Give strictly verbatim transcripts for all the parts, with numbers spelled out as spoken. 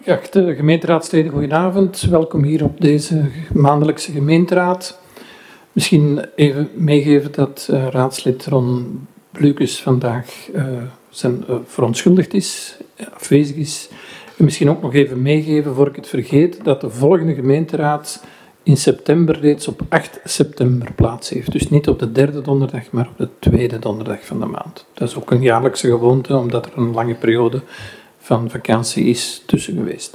Geachte gemeenteraadsleden, goedenavond. Welkom hier op deze maandelijkse gemeenteraad. Misschien even meegeven dat uh, raadslid Ron Blucus vandaag uh, zijn, uh, verontschuldigd is, afwezig is. En misschien ook nog even meegeven, voor ik het vergeet, dat de volgende gemeenteraad in september reeds op acht september plaats heeft. Dus niet op de derde donderdag, maar op de tweede donderdag van de maand. Dat is ook een jaarlijkse gewoonte, omdat er een lange periode van vakantie is tussen geweest.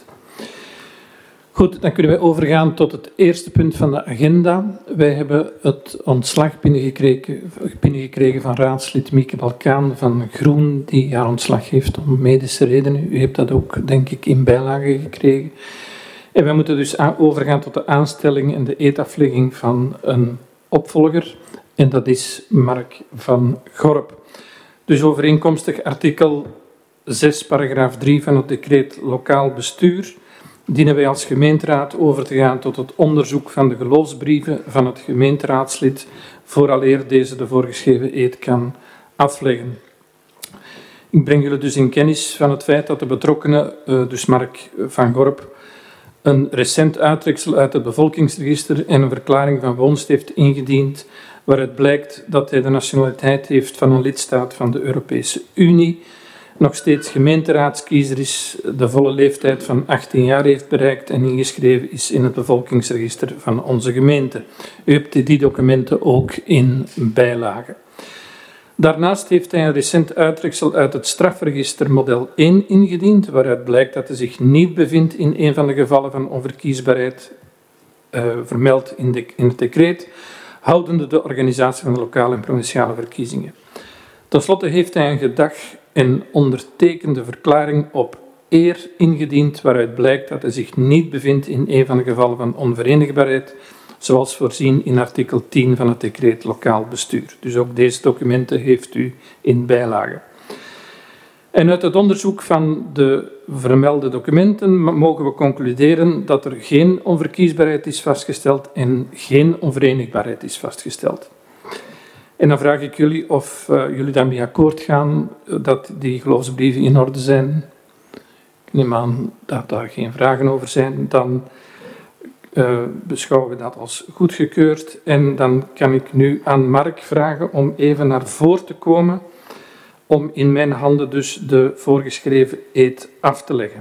Goed, dan kunnen wij overgaan tot het eerste punt van de agenda. Wij hebben het ontslag binnengekregen, binnengekregen van raadslid Mieke Balkaan van Groen, die haar ontslag heeft om medische redenen. U hebt dat ook, denk ik, in bijlage gekregen. En wij moeten dus overgaan tot de aanstelling en de eetaflegging van een opvolger. En dat is Mark van Gorp. Dus overeenkomstig artikel zes, paragraaf drie van het decreet lokaal bestuur dienen wij als gemeenteraad over te gaan tot het onderzoek van de geloofsbrieven van het gemeenteraadslid vooraleer deze de voorgeschreven eed kan afleggen. Ik breng jullie dus in kennis van het feit dat de betrokkenen, dus Mark van Gorp, een recent uittreksel uit het bevolkingsregister en een verklaring van woonst heeft ingediend waaruit blijkt dat hij de nationaliteit heeft van een lidstaat van de Europese Unie, nog steeds gemeenteraadskiezer is, de volle leeftijd van achttien jaar heeft bereikt en ingeschreven is in het bevolkingsregister van onze gemeente. U hebt die documenten ook in bijlage. Daarnaast heeft hij een recent uittreksel uit het strafregister model één ingediend, waaruit blijkt dat hij zich niet bevindt in een van de gevallen van onverkiesbaarheid uh, vermeld in, de, in het decreet, houdende de organisatie van de lokale en provinciale verkiezingen. Ten slotte heeft hij een gedag en ondertekende verklaring op eer ingediend, waaruit blijkt dat hij zich niet bevindt in een van de gevallen van onverenigbaarheid, zoals voorzien in artikel tien van het decreet lokaal bestuur. Dus ook deze documenten heeft u in bijlage. En uit het onderzoek van de vermelde documenten mogen we concluderen dat er geen onverkiesbaarheid is vastgesteld en geen onverenigbaarheid is vastgesteld. En dan vraag ik jullie of uh, jullie daarmee akkoord gaan dat die geloofsbrieven in orde zijn. Ik neem aan dat daar geen vragen over zijn. Dan uh, beschouwen we dat als goedgekeurd. En dan kan ik nu aan Mark vragen om even naar voren te komen, om in mijn handen dus de voorgeschreven eed af te leggen.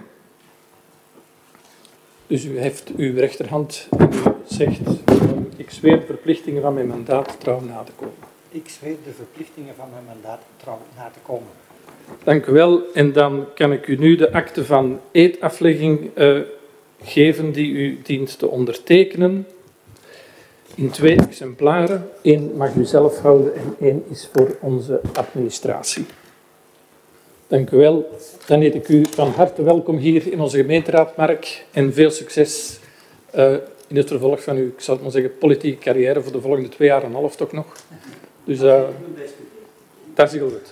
Dus u heeft uw rechterhand en u zegt, ik zweer de verplichtingen van mijn mandaat trouw na te komen. Ik zweer de verplichtingen van mijn mandaat trouw na te komen. Dank u wel. En dan kan ik u nu de akte van eedaflegging uh, geven die u dient te ondertekenen. In twee exemplaren. Eén mag u zelf houden en één is voor onze administratie. Dank u wel. Dan heet ik u van harte welkom hier in onze gemeenteraad, Mark. En veel succes uh, in het vervolg van uw, ik zal het maar zeggen, politieke carrière voor de volgende twee jaar en een half toch nog. Dus uh, dat is heel goed.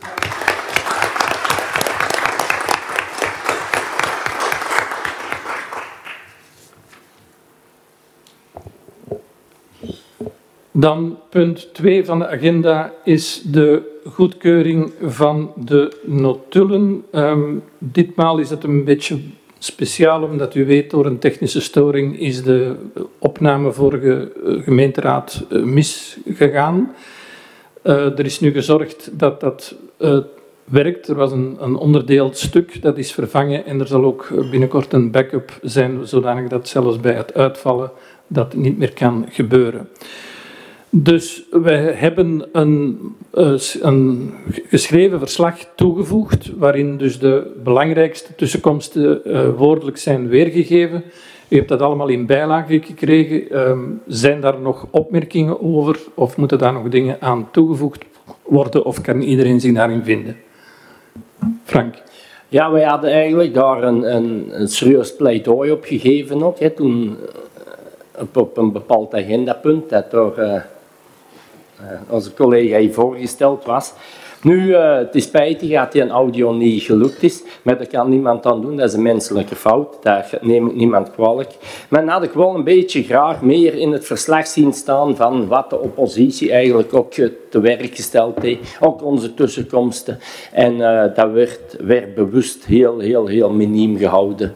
Dan punt twee van de agenda is de goedkeuring van de notulen. Um, ditmaal is het een beetje speciaal, omdat u weet, door een technische storing is de opname vorige gemeenteraad uh, misgegaan. Uh, er is nu gezorgd dat dat uh, werkt. Er was een, een onderdeeld stuk, dat is vervangen en er zal ook binnenkort een backup zijn, zodanig dat zelfs bij het uitvallen dat niet meer kan gebeuren. Dus wij hebben een, een geschreven verslag toegevoegd, waarin dus de belangrijkste tussenkomsten uh, woordelijk zijn weergegeven. U hebt dat allemaal in bijlage gekregen. Um, zijn daar nog opmerkingen over of moeten daar nog dingen aan toegevoegd worden of kan iedereen zich daarin vinden? Frank. Ja, wij hadden eigenlijk daar een, een, een serieus pleidooi op gegeven ook, hè, toen op, op een bepaald agendapunt dat door uh, uh, onze collega hier voorgesteld was. Nu, uh, het is spijtig dat die een audio niet gelukt is, maar daar kan niemand aan doen, dat is een menselijke fout, daar neem ik niemand kwalijk. Maar dan had ik wel een beetje graag meer in het verslag zien staan van wat de oppositie eigenlijk ook te werk gesteld heeft, ook onze tussenkomsten. En uh, dat werd, werd bewust heel, heel, heel miniem gehouden.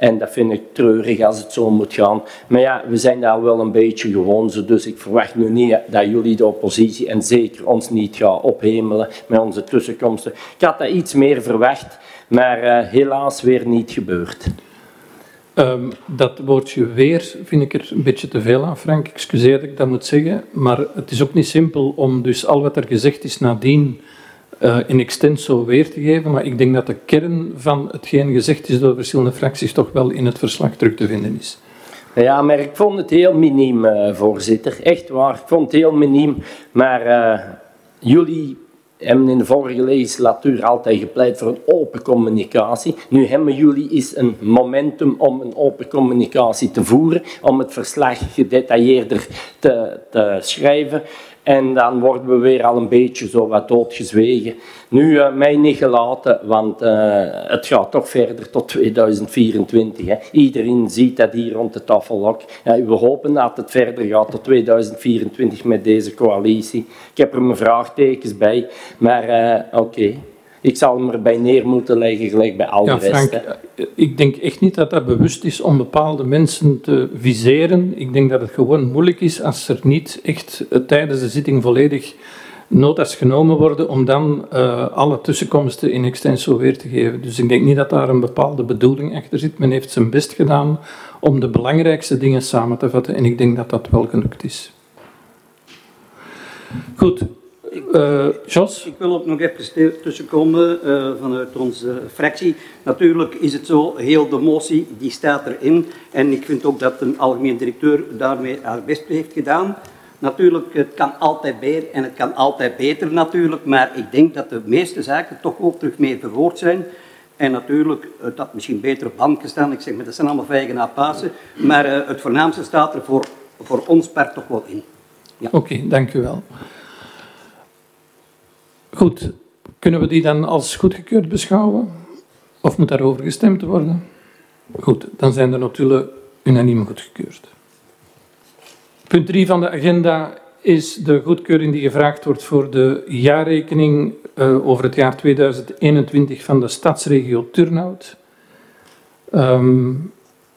En dat vind ik treurig als het zo moet gaan. Maar ja, we zijn daar wel een beetje gewoon zo, dus ik verwacht nu niet dat jullie de oppositie en zeker ons niet gaan ophemelen met onze tussenkomsten. Ik had dat iets meer verwacht, maar uh, helaas weer niet gebeurd. Um, dat woordje weer vind ik er een beetje te veel aan, Frank. Excuseer dat ik dat moet zeggen. Maar het is ook niet simpel om dus al wat er gezegd is nadien uh, in extenso weer te geven. Maar ik denk dat de kern van hetgeen gezegd is door verschillende fracties toch wel in het verslag terug te vinden is. Ja, maar ik vond het heel miniem, uh, voorzitter. Echt waar, ik vond het heel miniem. Maar uh, jullie hebben in de vorige legislatuur altijd gepleit voor een open communicatie. Nu hebben jullie eens een momentum om een open communicatie te voeren, om het verslag gedetailleerder te, te schrijven. En dan worden we weer al een beetje zo wat doodgezwegen. Nu, uh, mij niet gelaten, want uh, het gaat toch verder tot tweeduizend vierentwintig. Hè. Iedereen ziet dat hier rond de tafel ook. Ja, we hopen dat het verder gaat tot tweeduizend vierentwintig met deze coalitie. Ik heb er mijn vraagtekens bij, maar uh, oké. Okay. Ik zal hem erbij neer moeten leggen, gelijk bij al de ja, rest. Frank, hè. Ik denk echt niet dat dat bewust is om bepaalde mensen te viseren. Ik denk dat het gewoon moeilijk is als er niet echt uh, tijdens de zitting volledig notas genomen worden om dan uh, alle tussenkomsten in extenso weer te geven. Dus ik denk niet dat daar een bepaalde bedoeling achter zit. Men heeft zijn best gedaan om de belangrijkste dingen samen te vatten en ik denk dat dat wel gelukt is. Goed. Uh, Jos? Ik wil ook nog even tussenkomen uh, vanuit onze fractie. Natuurlijk is het zo, heel de motie die staat erin. En ik vind ook dat een algemeen directeur daarmee haar best heeft gedaan. Natuurlijk, het kan altijd meer en het kan altijd beter natuurlijk. Maar ik denk dat de meeste zaken toch ook terug meer verwoord zijn. En natuurlijk, het had misschien beter op band gestaan. Ik zeg maar, dat zijn allemaal vijgen na Pasen. Maar uh, het voornaamste staat er voor, voor ons part toch wel in. Ja. Oké, okay, dank u wel. Goed, kunnen we die dan als goedgekeurd beschouwen? Of moet daarover gestemd worden? Goed, dan zijn de notulen unaniem goedgekeurd. Punt drie van de agenda is de goedkeuring die gevraagd wordt voor de jaarrekening uh, over het jaar tweeduizend eenentwintig van de stadsregio Turnhout. Um,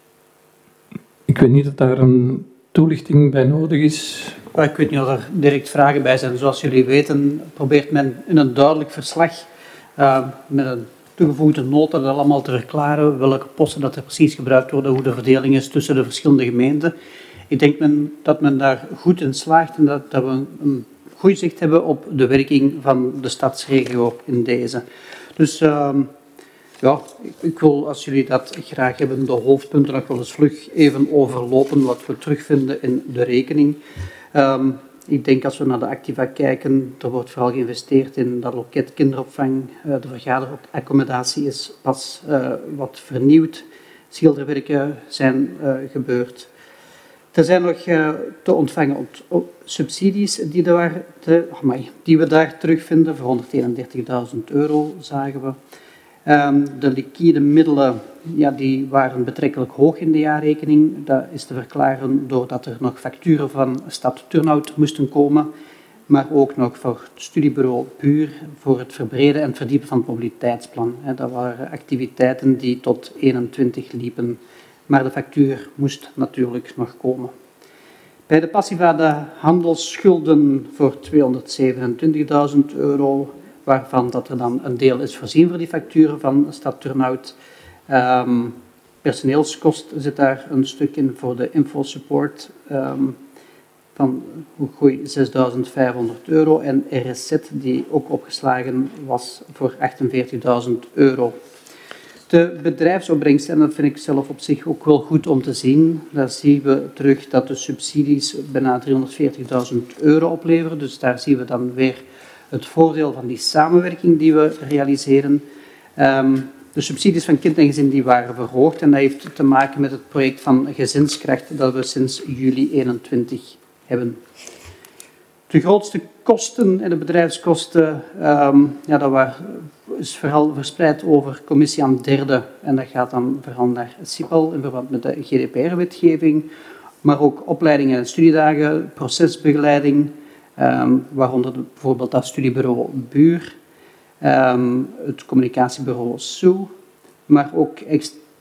ik weet niet of daar een toelichting bij nodig is. Ik weet niet of er direct vragen bij zijn. Zoals jullie weten probeert men in een duidelijk verslag uh, met een toegevoegde nota dat allemaal te verklaren welke posten dat er precies gebruikt worden, hoe de verdeling is tussen de verschillende gemeenten. Ik denk men, dat men daar goed in slaagt en dat, dat we een, een goed zicht hebben op de werking van de stadsregio in deze. Dus uh, ja, ik, ik wil, als jullie dat graag hebben, de hoofdpunten nog wel eens vlug even overlopen wat we terugvinden in de rekening. Um, ik denk als we naar de Activa kijken, er wordt vooral geïnvesteerd in dat loket kinderopvang. Uh, de vergaderaccommodatie is pas uh, wat vernieuwd. Schilderwerken zijn uh, gebeurd. Er zijn nog uh, te ontvangen ont- ont- subsidies die, daar te, oh my, die we daar terugvinden. Voor honderdeenendertigduizend euro zagen we. Um, de liquide middelen ja, die waren betrekkelijk hoog in de jaarrekening. Dat is te verklaren doordat er nog facturen van stad Turnhout moesten komen, maar ook nog voor het studiebureau Buur voor het verbreden en verdiepen van het mobiliteitsplan. Dat waren activiteiten die tot eenentwintig liepen, maar de factuur moest natuurlijk nog komen. Bij de passiva de handelsschulden voor tweehonderdzevenentwintigduizend euro, waarvan dat er dan een deel is voorzien voor die facturen van stad Turnhout. Um, personeelskost zit daar een stuk in voor de infosupport um, van groei zesduizend vijfhonderd euro en R S Z die ook opgeslagen was voor achtenveertigduizend euro. De bedrijfsopbrengst, en dat vind ik zelf op zich ook wel goed om te zien, daar zien we terug dat de subsidies bijna driehonderdveertigduizend euro opleveren, dus daar zien we dan weer het voordeel van die samenwerking die we realiseren. Um, de subsidies van kind en gezin die waren verhoogd en dat heeft te maken met het project van gezinskracht dat we sinds juli eenentwintig hebben. De grootste kosten en de bedrijfskosten, um, ja, dat waren, is vooral verspreid over commissie aan derde en dat gaat dan vooral naar CIPAL in verband met de G D P R-wetgeving, maar ook opleidingen en studiedagen, procesbegeleiding, Um, waaronder de, bijvoorbeeld dat studiebureau Buur, um, het communicatiebureau S O E, maar ook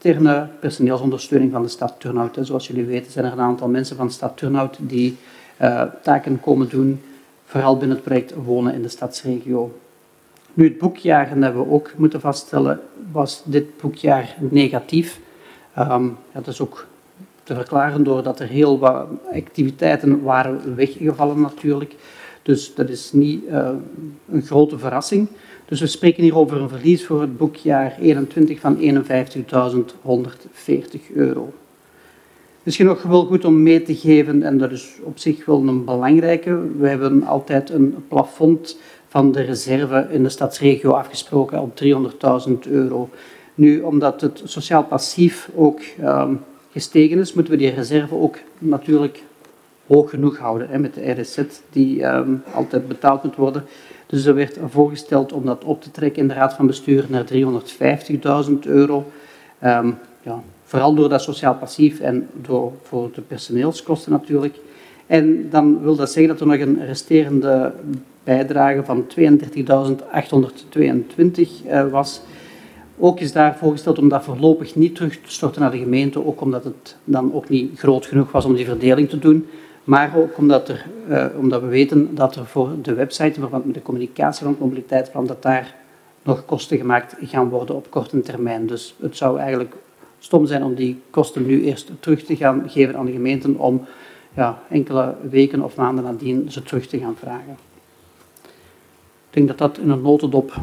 externe personeelsondersteuning van de stad Turnhout. Zoals jullie weten zijn er een aantal mensen van de stad Turnhout die uh, taken komen doen, vooral binnen het project Wonen in de stadsregio. Nu, het boekjaar, en dat hebben we ook moeten vaststellen, was dit boekjaar negatief. Um, ja, dat is ook te verklaren doordat er heel wat activiteiten waren weggevallen natuurlijk. Dus dat is niet uh, een grote verrassing. Dus we spreken hier over een verlies voor het boekjaar eenentwintig van eenenvijftigduizend honderdveertig euro. Misschien nog wel goed om mee te geven, en dat is op zich wel een belangrijke, we hebben altijd een plafond van de reserve in de stadsregio afgesproken op driehonderdduizend euro. Nu, omdat het sociaal passief ook um, gestegen is, moeten we die reserve ook natuurlijk hoog genoeg houden, hè, met de R S Z die um, altijd betaald moet worden. Dus er werd voorgesteld om dat op te trekken in de Raad van Bestuur naar driehonderdvijftigduizend euro. Um, ja, vooral door dat sociaal passief en door, voor de personeelskosten natuurlijk. En dan wil dat zeggen dat er nog een resterende bijdrage van tweeëndertigduizend achthonderdtweeëntwintig uh, was. Ook is daar voorgesteld om dat voorlopig niet terug te storten naar de gemeente, ook omdat het dan ook niet groot genoeg was om die verdeling te doen. Maar ook omdat, er, uh, omdat we weten dat er voor de website, in verband met de communicatie van het mobiliteitsplan, dat daar nog kosten gemaakt gaan worden op korte termijn. Dus het zou eigenlijk stom zijn om die kosten nu eerst terug te gaan geven aan de gemeenten om ja, enkele weken of maanden nadien ze terug te gaan vragen. Ik denk dat dat in een notendop.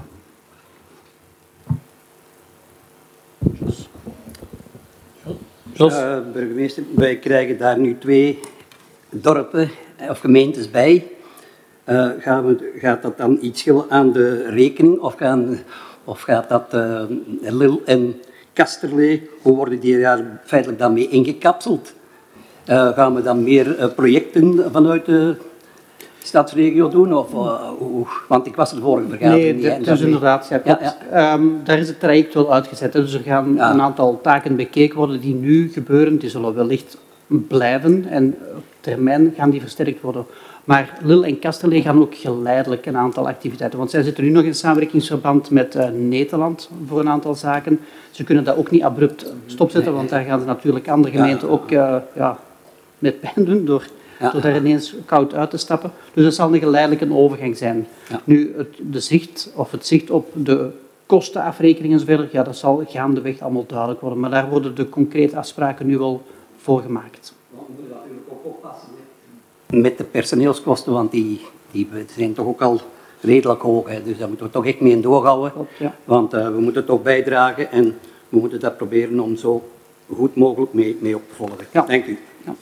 Uh, burgemeester, wij krijgen daar nu twee dorpen of gemeentes bij. Uh, gaan we, gaat dat dan iets schillen aan de rekening of, gaan, of gaat dat uh, Lille en Kasterlee, hoe worden die daar feitelijk dan mee ingekapseld? Uh, gaan we dan meer uh, projecten vanuit de stadsregio doen? Of, uh, hoe, want ik was er de vorige vergadering. Nee, dat is inderdaad. Ja, ja, ja. Um, daar is het traject wel uitgezet. Dus er gaan ja. een aantal taken bekeken worden die nu gebeuren. Die zullen wellicht blijven en op termijn gaan die versterkt worden. Maar Lille en Kasterlee gaan ook geleidelijk een aantal activiteiten. Want zij zitten nu nog in samenwerkingsverband met uh, Nederland voor een aantal zaken. Ze kunnen dat ook niet abrupt stopzetten, want daar gaan ze natuurlijk andere gemeenten ook uh, ja, met pijn doen door, ja. door daar ineens koud uit te stappen. Dus dat zal een geleidelijke overgang zijn. Ja. Nu, het, de zicht, of het zicht op de kostenafrekeningen enzovoort, ja, dat zal gaandeweg allemaal duidelijk worden. Maar daar worden de concrete afspraken nu wel voor gemaakt. Met de personeelskosten, want die, die zijn toch ook al redelijk hoog. Hè. Dus daar moeten we toch echt mee in doorhouden. Ja. Want uh, we moeten toch bijdragen en we moeten dat proberen om zo goed mogelijk mee, mee op te volgen. Ja. Dank u. Ja.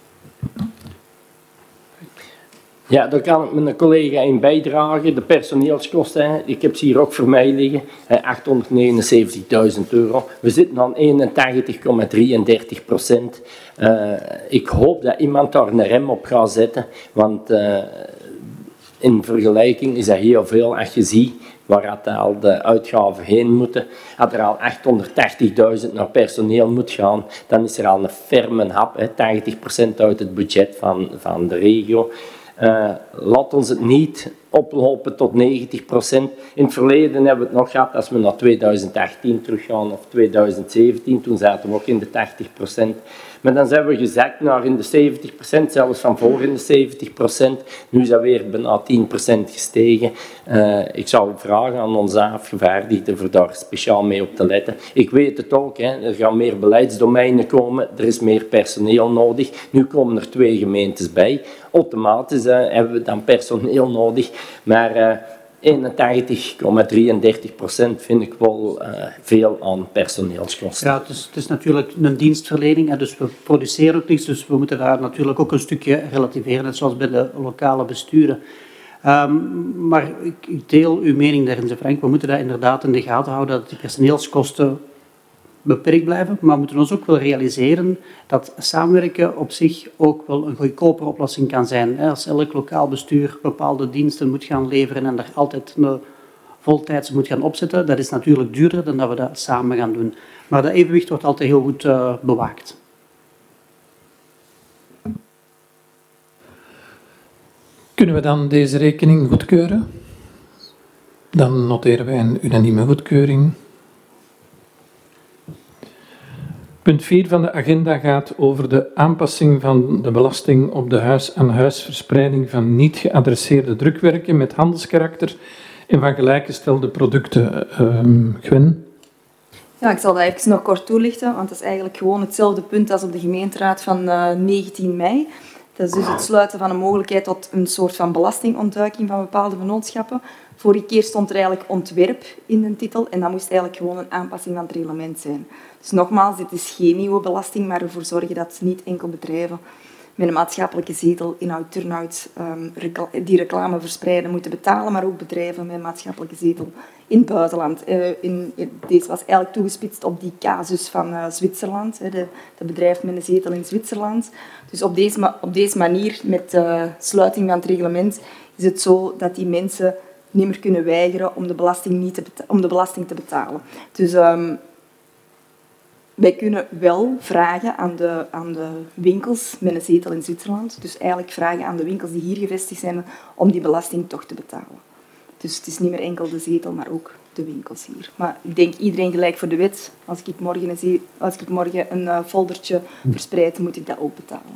Ja, daar kan ik mijn collega in bijdragen. De personeelskosten, ik heb ze hier ook voor mij liggen, achthonderdnegenenzeventigduizend euro. We zitten aan eenentachtig komma drieëndertig procent. Uh, ik hoop dat iemand daar een rem op gaat zetten, want uh, in vergelijking is dat heel veel. Als je ziet waar al de uitgaven heen moeten, als er al achthonderdtachtigduizend naar personeel moet gaan, dan is er al een ferme hap, hè, tachtig procent uit het budget van, van de regio. Uh, laat ons het niet oplopen tot negentig procent. In het verleden hebben we het nog gehad, als we naar tweeduizend achttien teruggaan of tweeduizend zeventien, toen zaten we ook in de tachtig procent. Maar dan zijn we gezakt naar in de zeventig procent, zelfs van voor in de zeventig procent. Nu is dat weer bijna tien procent gestegen. Uh, ik zou vragen aan onze afgevaardigden voor daar speciaal mee op te letten. Ik weet het ook, hè, er gaan meer beleidsdomeinen komen, er is meer personeel nodig. Nu komen er twee gemeentes bij. Automatisch uh, hebben we dan personeel nodig, maar uh, eenentachtig komma drieëndertig procent vind ik wel uh, veel aan personeelskosten. Ja, het is, het is natuurlijk een dienstverlening, hè, dus we produceren ook niets, dus we moeten daar natuurlijk ook een stukje relativeren, net zoals bij de lokale besturen. Um, maar ik, ik deel uw mening daarin, Frank. We moeten dat inderdaad in de gaten houden, dat die personeelskosten beperkt blijven, maar we moeten ons ook wel realiseren dat samenwerken op zich ook wel een goedkopere oplossing kan zijn. Als elk lokaal bestuur bepaalde diensten moet gaan leveren en er altijd een voltijds moet gaan opzetten, dat is natuurlijk duurder dan dat we dat samen gaan doen. Maar dat evenwicht wordt altijd heel goed uh, bewaakt. Kunnen we dan deze rekening goedkeuren? Dan noteren wij een unanieme goedkeuring. Punt vier van de agenda gaat over de aanpassing van de belasting op de huis-aan-huis verspreiding van niet geadresseerde drukwerken met handelskarakter en van gelijkgestelde producten. Uh, Gwen? Ja, ik zal dat even nog kort toelichten, want dat is eigenlijk gewoon hetzelfde punt als op de gemeenteraad van uh, negentien mei. Dat is dus het sluiten van een mogelijkheid tot een soort van belastingontduiking van bepaalde vennootschappen. Vorige keer stond er eigenlijk ontwerp in de titel en dat moest eigenlijk gewoon een aanpassing van het reglement zijn. Dus nogmaals, dit is geen nieuwe belasting, maar ervoor zorgen dat niet enkel bedrijven met een maatschappelijke zetel, inhoud, turnhout, um, recla die reclame verspreiden moeten betalen, maar ook bedrijven met een maatschappelijke zetel in het buitenland. Uh, in, in, deze was eigenlijk toegespitst op die casus van uh, Zwitserland, hè, de, de bedrijf met een zetel in Zwitserland. Dus op deze, op deze manier, met de sluiting van het reglement, is het zo dat die mensen niet meer kunnen weigeren om de belasting, niet te, om de belasting te betalen. Dus um, wij kunnen wel vragen aan de, aan de winkels met een zetel in Zwitserland, dus eigenlijk vragen aan de winkels die hier gevestigd zijn, om die belasting toch te betalen. Dus het is niet meer enkel de zetel, maar ook de winkels hier. Maar ik denk iedereen gelijk voor de wet. Als ik morgen een, als ik morgen een uh, foldertje verspreid, moet ik dat ook betalen.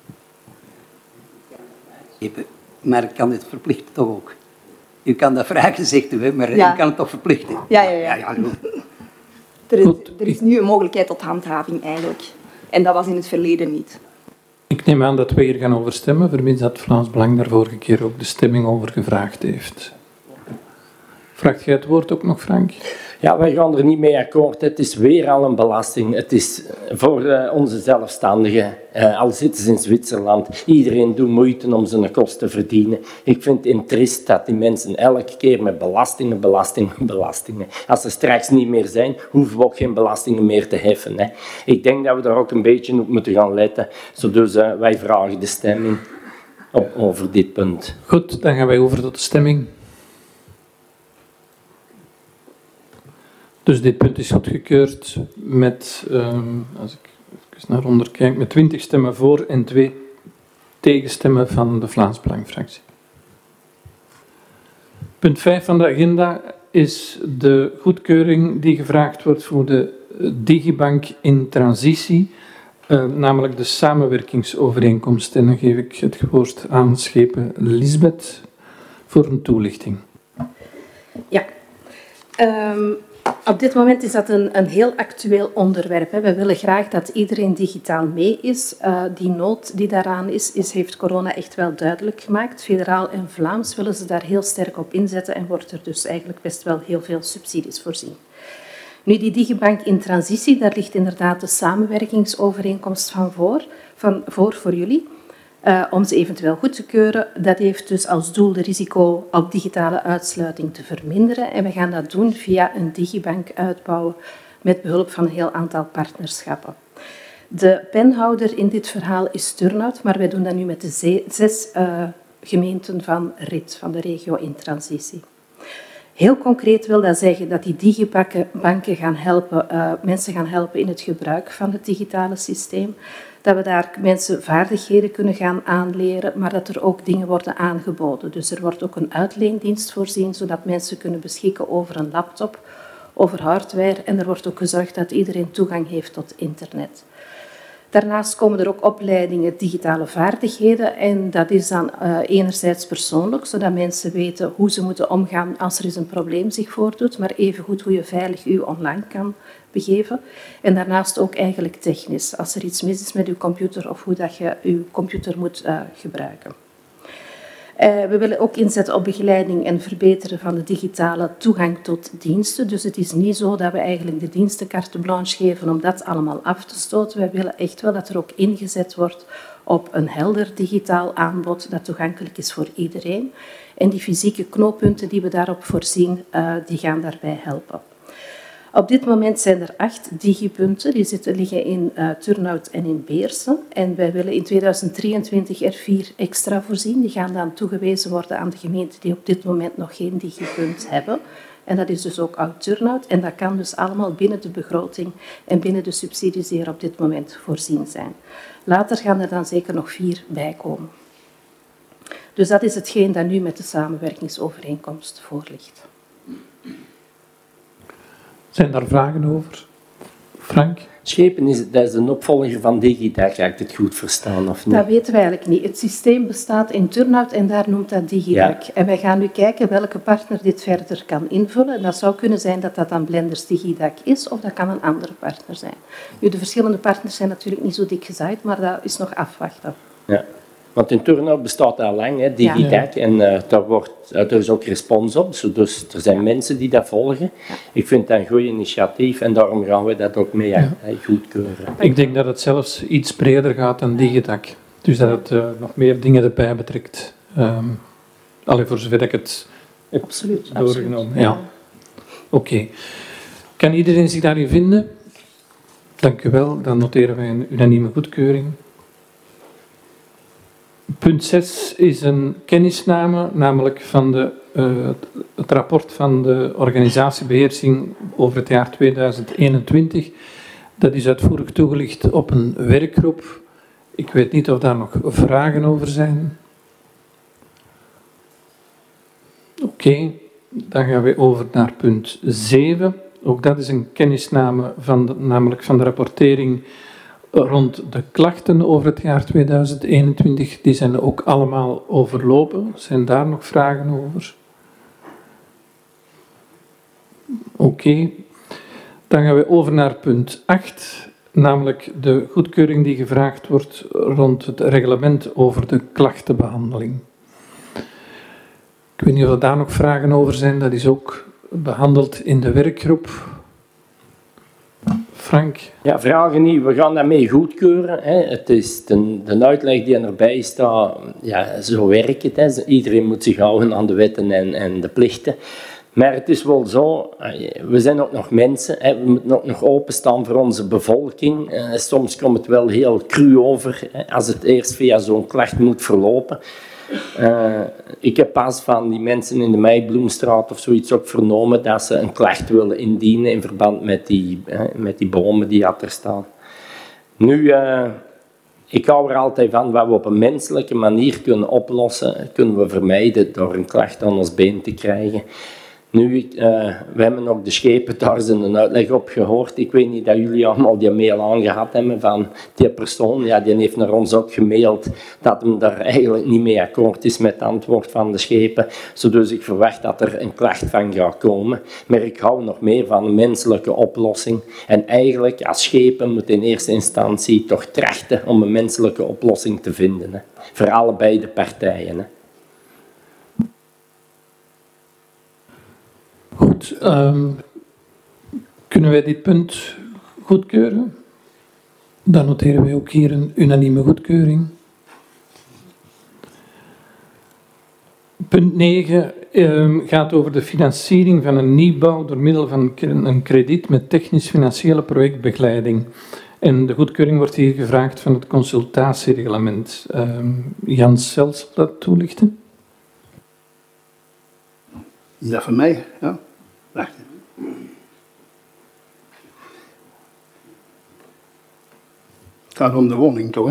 Maar ik kan dit verplichten toch ook? U kan dat vragen, zegt u, maar ja. U kan het toch verplichten? Ja, ja, ja. ja, ja er, is, er is nu een mogelijkheid tot handhaving eigenlijk. En dat was in het verleden niet. Ik neem aan dat we hier gaan over stemmen, vermits dat Vlaams Belang daar vorige keer ook de stemming over gevraagd heeft. Vraagt jij het woord ook nog, Frank? Ja, wij gaan er niet mee akkoord. Het is weer al een belasting. Het is voor uh, onze zelfstandigen, uh, al zitten ze in Zwitserland, iedereen doet moeite om zijn kost te verdienen. Ik vind het intrist dat die mensen elke keer met belastingen, belastingen, belastingen. Als ze straks niet meer zijn, hoeven we ook geen belastingen meer te heffen. Hè. Ik denk dat we daar ook een beetje op moeten gaan letten. Dus uh, wij vragen de stemming op, over dit punt. Goed, dan gaan wij over tot de stemming. Dus dit punt is goedgekeurd met, um, als ik even naar onder kijk, met twintig stemmen voor en twee tegenstemmen van de Vlaams Belang-fractie. Punt vijf van de agenda is de goedkeuring die gevraagd wordt voor de Digibank in transitie, uh, namelijk de samenwerkingsovereenkomst. En dan geef ik het woord aan schepen Lisbeth voor een toelichting. Ja. Um... Op dit moment is dat een, een heel actueel onderwerp. Hè. We willen graag dat iedereen digitaal mee is. Uh, die nood die daaraan is, is, heeft corona echt wel duidelijk gemaakt. Federaal en Vlaams willen ze daar heel sterk op inzetten en wordt er dus eigenlijk best wel heel veel subsidies voorzien. Nu, die Digibank in transitie, daar ligt inderdaad de samenwerkingsovereenkomst van voor, van voor voor jullie. Uh, om ze eventueel goed te keuren. Dat heeft dus als doel de risico op digitale uitsluiting te verminderen. En we gaan dat doen via een digibank uitbouwen met behulp van een heel aantal partnerschappen. De penhouder in dit verhaal is Turnhout, maar wij doen dat nu met de zes uh, gemeenten van R I T, van de regio in transitie. Heel concreet wil dat zeggen dat die digibanken gaan helpen, uh, mensen gaan helpen in het gebruik van het digitale systeem. Dat we daar mensen vaardigheden kunnen gaan aanleren, maar dat er ook dingen worden aangeboden. Dus er wordt ook een uitleendienst voorzien, zodat mensen kunnen beschikken over een laptop, over hardware. En er wordt ook gezorgd dat iedereen toegang heeft tot internet. Daarnaast komen er ook opleidingen digitale vaardigheden. En dat is dan uh, enerzijds persoonlijk, zodat mensen weten hoe ze moeten omgaan als er eens een probleem zich voordoet, maar evengoed hoe je veilig u online kan begeven. En daarnaast ook eigenlijk technisch, als er iets mis is met uw computer of hoe dat je uw computer moet uh, gebruiken. Uh, we willen ook inzetten op begeleiding en verbeteren van de digitale toegang tot diensten. Dus het is niet zo dat we eigenlijk de diensten carte blanche geven om dat allemaal af te stoten. Wij willen echt wel dat er ook ingezet wordt op een helder digitaal aanbod dat toegankelijk is voor iedereen. En die fysieke knooppunten die we daarop voorzien, uh, die gaan daarbij helpen. Op dit moment zijn er acht digipunten, die zitten, liggen in uh, Turnhout en in Beersen. En wij willen in tweeduizend drieëntwintig er vier extra voorzien. Die gaan dan toegewezen worden aan de gemeenten die op dit moment nog geen digipunt hebben. En dat is dus ook Oud-Turnhout. En dat kan dus allemaal binnen de begroting en binnen de subsidies die er op dit moment voorzien zijn. Later gaan er dan zeker nog vier bij komen. Dus dat is hetgeen dat nu met de samenwerkingsovereenkomst voor ligt. Zijn daar vragen over? Frank? Schepen, is, dat is een opvolger van DigiDac, ga ik het goed verstaan of niet? Dat weten we eigenlijk niet. Het systeem bestaat in Turnhout en daar noemt dat DigiDac. Ja. En wij gaan nu kijken welke partner dit verder kan invullen. En dat zou kunnen zijn dat dat dan Blenders DigiDac is, of dat kan een andere partner zijn. Nu, de verschillende partners zijn natuurlijk niet zo dik gezaaid, maar dat is nog afwachten. Ja. Want in Turnhout bestaat dat al lang, hè, DigiDac, ja. en uh, daar, wordt, uh, er is ook respons op, dus er zijn mensen die dat volgen. Ja. Ik vind dat een goed initiatief en daarom gaan we dat ook mee ja. uh, goedkeuren. Ik denk dat het zelfs iets breder gaat dan DigiDac, dus dat het uh, nog meer dingen erbij betrekt. Um, Allee, voor zover ik het heb absoluut, doorgenomen. Absoluut. Ja. Ja. Oké. Okay. Kan iedereen zich daarin vinden? Dank u wel, dan noteren wij een unanieme goedkeuring. Punt zes is een kennisname, namelijk van de, uh, het rapport van de organisatiebeheersing over het jaar tweeduizend eenentwintig. Dat is uitvoerig toegelicht op een werkgroep. Ik weet niet of daar nog vragen over zijn. Oké, okay, dan gaan we over naar punt zeven. Ook dat is een kennisname, van de, namelijk van de rapportering rond de klachten over het jaar tweeduizend eenentwintig. Die zijn ook allemaal overlopen. Zijn daar nog vragen over? Oké. Okay. Dan gaan we over naar punt acht, namelijk de goedkeuring die gevraagd wordt rond het reglement over de klachtenbehandeling. Ik weet niet of er daar nog vragen over zijn. Dat is ook behandeld in de werkgroep. Frank? Ja, vragen niet. We gaan dat mee goedkeuren. Hè. Het is de, de uitleg die erbij staat, ja, zo werkt het. Hè. Iedereen moet zich houden aan de wetten en, en de plichten. Maar het is wel zo, we zijn ook nog mensen, hè. We moeten ook nog openstaan voor onze bevolking. Uh, soms komt het wel heel cru over, hè, als het eerst via zo'n klacht moet verlopen. Uh, ik heb pas van die mensen in de Meibloemstraat of zoiets ook vernomen dat ze een klacht willen indienen in verband met die, uh, met die bomen die achter staan. Nu, uh, ik hou er altijd van, wat we op een menselijke manier kunnen oplossen, kunnen we vermijden door een klacht aan ons been te krijgen. Nu, uh, we hebben ook de schepen daar zijn een uitleg op gehoord. Ik weet niet dat jullie allemaal die mail aangehad hebben van die persoon. Ja, die heeft naar ons ook gemaild dat hem daar eigenlijk niet mee akkoord is met het antwoord van de schepen. Dus ik verwacht dat er een klacht van gaat komen. Maar ik hou nog meer van een menselijke oplossing. En eigenlijk, als schepen moet in eerste instantie toch trachten om een menselijke oplossing te vinden. Hè. Voor allebei de partijen. Hè. Goed, um, kunnen wij dit punt goedkeuren? Dan noteren wij ook hier een unanieme goedkeuring. Punt negen um, gaat over de financiering van een nieuwbouw door middel van een krediet met technisch-financiële projectbegeleiding. En de goedkeuring wordt hier gevraagd van het consultatiereglement. Um, Jan Sels, zal dat toelichten? Is dat voor mij? Ja. Wacht. Het gaat om de woning toch, hè?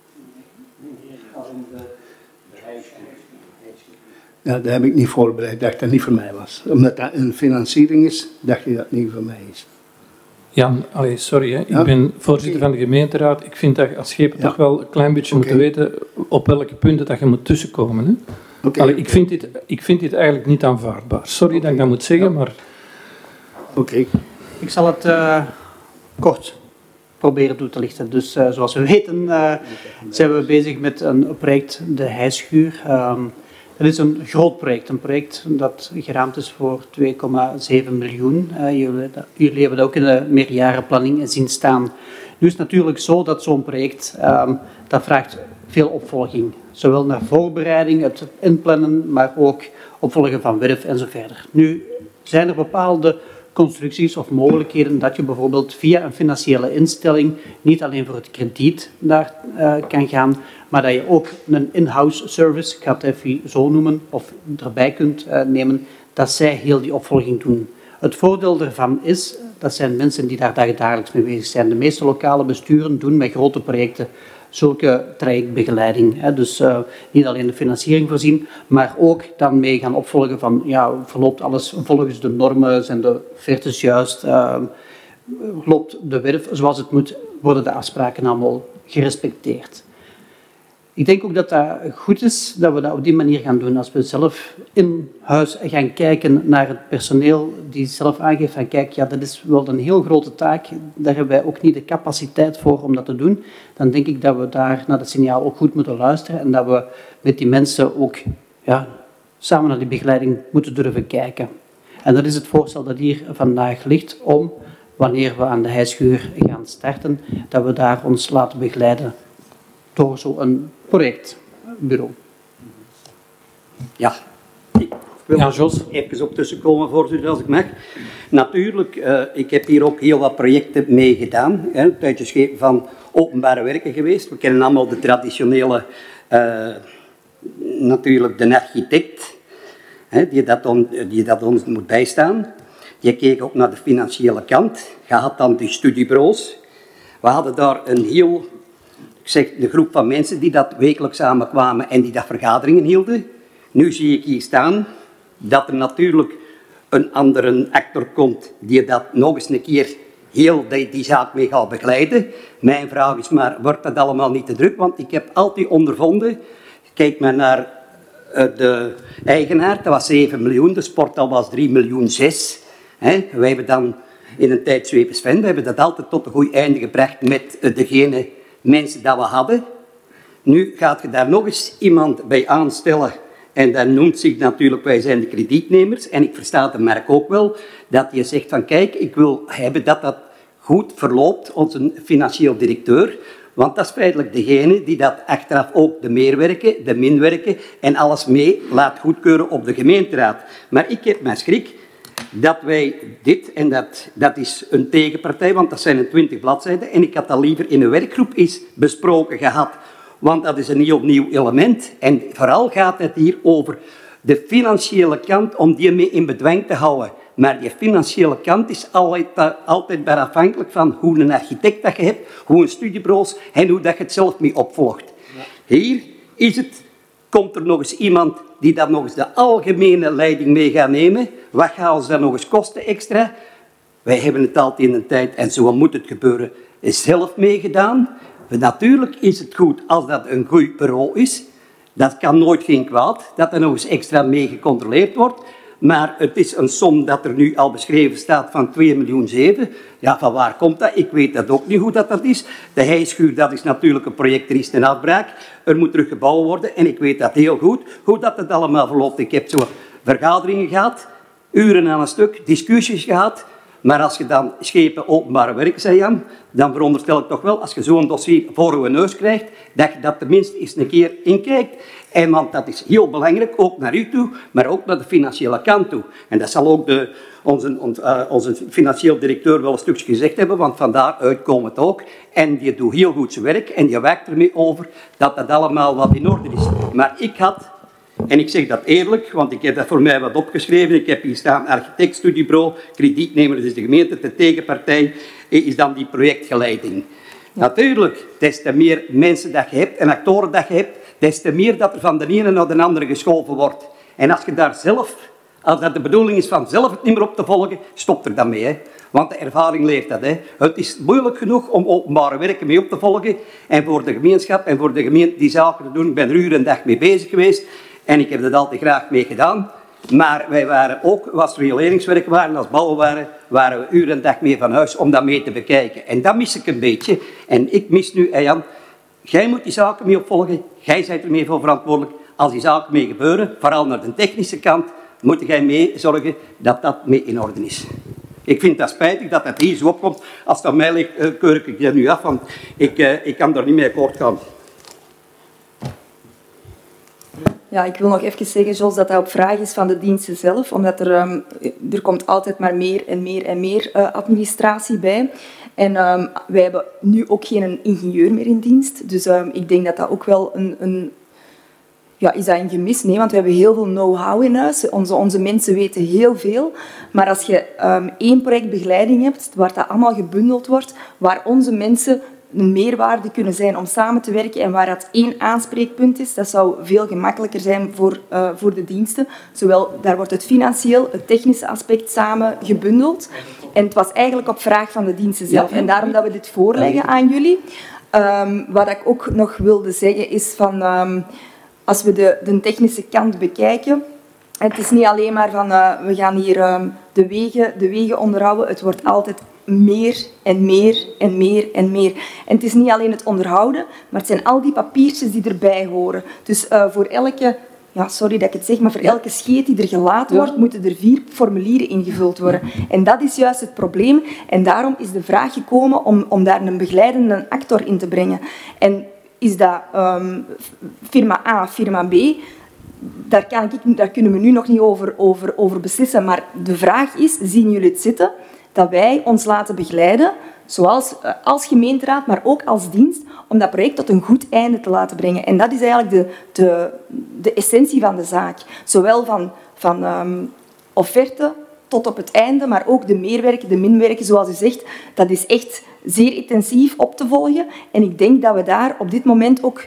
Ja, dat heb ik niet voorbereid. Ik dacht dat dat niet voor mij was. Omdat dat een financiering is, dacht je dat het niet voor mij is. Jan, allee, sorry, hè. Ik ja? ben voorzitter van de gemeenteraad. Ik vind dat als schepen ja. toch wel een klein beetje okay. moeten weten op welke punten dat je moet tussenkomen. Hè. Okay. Allee, ik, vind dit, ik vind dit eigenlijk niet aanvaardbaar. Sorry okay. dat ik dat moet zeggen, ja. maar... Oké. Okay. Ik zal het uh, kort proberen toe te lichten. Dus uh, zoals we weten uh, zijn we bezig met een project, de Heischuur. Um, Het is een groot project, een project dat geraamd is voor twee komma zeven miljoen. Uh, jullie, jullie hebben dat ook in de meerjarenplanning zien staan. Nu is het natuurlijk zo dat zo'n project, um, dat vraagt veel opvolging. Zowel naar voorbereiding, het inplannen, maar ook opvolgen van werf en zo verder. Nu zijn er bepaalde constructies of mogelijkheden dat je bijvoorbeeld via een financiële instelling niet alleen voor het krediet daar uh, kan gaan, maar dat je ook een in-house service, ik ga het even zo noemen, of erbij kunt uh, nemen, dat zij heel die opvolging doen. Het voordeel daarvan is, dat zijn mensen die daar dagelijks mee bezig zijn. De meeste lokale besturen doen met grote projecten zulke trajectbegeleiding. Hè. Dus uh, niet alleen de financiering voorzien, maar ook dan mee gaan opvolgen van, ja, verloopt alles volgens de normen, zijn de offertes juist, uh, loopt de werf zoals het moet, worden de afspraken allemaal gerespecteerd. Ik denk ook dat dat goed is dat we dat op die manier gaan doen. Als we zelf in huis gaan kijken naar het personeel die zelf aangeeft van kijk, ja, dat is wel een heel grote taak, daar hebben wij ook niet de capaciteit voor om dat te doen, dan denk ik dat we daar naar dat signaal ook goed moeten luisteren en dat we met die mensen ook ja, samen naar die begeleiding moeten durven kijken. En dat is het voorstel dat hier vandaag ligt om, wanneer we aan de hijschuur gaan starten, dat we daar ons laten begeleiden door zo'n projectbureau. Ja, ik wil Ja, Jos. even op tussenkomen, voorzitter, als ik mag. Natuurlijk, uh, ik heb hier ook heel wat projecten mee gedaan. Hè, tijdens van openbare werken geweest. We kennen allemaal de traditionele, uh, natuurlijk de architect, hè, die, dat on, die dat ons moet bijstaan. Je keek ook naar de financiële kant. Je had dan die studiebureaus. We hadden daar een heel... Ik zeg, de groep van mensen die dat wekelijks samenkwamen en die dat vergaderingen hielden. Nu zie ik hier staan dat er natuurlijk een andere actor komt die dat nog eens een keer heel die, die zaak mee gaat begeleiden. Mijn vraag is maar, wordt dat allemaal niet te druk? Want ik heb altijd ondervonden, kijk maar naar uh, de eigenaar, dat was zeven miljoen, de sporthal was drie miljoen zes. Hè? Wij hebben dan in een tijd zwepen Sven, we hebben dat altijd tot een goed einde gebracht met uh, degene... mensen dat we hadden. Nu gaat je daar nog eens iemand bij aanstellen en dat noemt zich natuurlijk, wij zijn de kredietnemers en ik versta de merk ook wel, dat je zegt van kijk, ik wil hebben dat dat goed verloopt, onze financieel directeur, want dat is feitelijk degene die dat achteraf ook de meerwerken, de minwerken en alles mee laat goedkeuren op de gemeenteraad. Maar ik heb mijn schrik dat wij dit, en dat, dat is een tegenpartij, want dat zijn een twintig bladzijden, en ik had dat liever in een werkgroep eens besproken gehad, want dat is een heel nieuw element. En vooral gaat het hier over de financiële kant, om die mee in bedwang te houden. Maar die financiële kant is altijd, altijd bij afhankelijk van hoe een architect dat je hebt, hoe een studiebureaus en hoe dat je het zelf mee opvolgt. Hier is het... Komt er nog eens iemand die dan nog eens de algemene leiding mee gaat nemen? Wat gaat ons dan nog eens kosten extra? Wij hebben het altijd in een tijd, en zo moet het gebeuren, zelf meegedaan. Natuurlijk is het goed als dat een goed bureau is. Dat kan nooit geen kwaad, dat er nog eens extra mee gecontroleerd wordt. Maar het is een som dat er nu al beschreven staat van twee miljoen zeven. Ja, van waar komt dat? Ik weet dat ook niet hoe dat, dat is. De hijschuur, dat is natuurlijk een project, er is een afbraak. Er moet terug gebouwd worden en ik weet dat heel goed, hoe dat het allemaal verloopt. Ik heb zo vergaderingen gehad, uren aan een stuk, discussies gehad. Maar als je dan schepen openbare werken, zei Jan, dan veronderstel ik toch wel, als je zo'n dossier voor je neus krijgt, dat je dat tenminste eens een keer inkijkt. En want dat is heel belangrijk, ook naar u toe, maar ook naar de financiële kant toe. En dat zal ook de, onze, onze, uh, onze financieel directeur wel een stukje gezegd hebben, want van daaruit komt het ook. En die doet heel goed zijn werk en die wijkt ermee over dat dat allemaal wat in orde is. Maar ik had... En ik zeg dat eerlijk, want ik heb dat voor mij wat opgeschreven. Ik heb hier staan architect, studiebureau, kredietnemer, dus de gemeente, de tegenpartij, is dan die projectgeleiding. Ja. Natuurlijk, des te meer mensen dat je hebt en actoren dat je hebt, des te meer dat er van de ene naar de andere geschoven wordt. En als je daar zelf, als dat de bedoeling is van zelf het niet meer op te volgen, stop er dan mee. Hè. Want de ervaring leert dat. Hè. Het is moeilijk genoeg om openbare werken mee op te volgen. En voor de gemeenschap en voor de gemeente die zaken te doen, ik ben er uren en dag mee bezig geweest. En ik heb dat altijd graag mee gedaan. Maar wij waren ook, als rioleringswerk waren, als bouwen waren, waren we uren en dag mee van huis om dat mee te bekijken. En dat mis ik een beetje. En ik mis nu, hey Jan, jij moet die zaken mee opvolgen. Jij bent er mee voor verantwoordelijk. Als die zaken mee gebeuren, vooral naar de technische kant, moet jij mee zorgen dat dat mee in orde is. Ik vind dat spijtig dat dat hier zo opkomt. Als het aan mij ligt, keur ik dat nu af, want ik, uh, ik kan daar niet mee akkoord gaan. Ja, ik wil nog even zeggen, Jos, dat dat op vraag is van de diensten zelf, omdat er, um, er komt altijd maar meer en meer en meer uh, administratie bij. En um, wij hebben nu ook geen ingenieur meer in dienst, dus um, ik denk dat dat ook wel een... een ja, is dat een gemis? Nee, want we hebben heel veel know-how in huis. Onze, onze mensen weten heel veel. Maar als je um, één projectbegeleiding hebt, waar dat allemaal gebundeld wordt, waar onze mensen een meerwaarde kunnen zijn om samen te werken en waar dat één aanspreekpunt is, dat zou veel gemakkelijker zijn voor, uh, voor de diensten. Zowel, daar wordt het financieel, het technische aspect samen gebundeld. En het was eigenlijk op vraag van de diensten zelf. Ja. En daarom dat we dit voorleggen aan jullie. Um, wat ik ook nog wilde zeggen is van... Um, als we de, de technische kant bekijken... Het is niet alleen maar van... Uh, we gaan hier um, de, wegen, de wegen onderhouden. Het wordt altijd meer en meer en meer en meer. En het is niet alleen het onderhouden, maar het zijn al die papiertjes die erbij horen. Dus uh, voor elke... Ja, sorry dat ik het zeg, maar voor elke scheet die er gelaten wordt, moeten er vier formulieren ingevuld worden. En dat is juist het probleem. En daarom is de vraag gekomen om, om daar een begeleidende actor in te brengen. En is dat um, firma A, firma B... Daar, kan ik, daar kunnen we nu nog niet over, over, over beslissen. Maar de vraag is, zien jullie het zitten, dat wij ons laten begeleiden, zoals als gemeenteraad, maar ook als dienst, om dat project tot een goed einde te laten brengen. En dat is eigenlijk de, de, de essentie van de zaak. Zowel van, van um, offerte tot op het einde, maar ook de meerwerken, de minwerken, zoals u zegt, dat is echt zeer intensief op te volgen. En ik denk dat we daar op dit moment ook...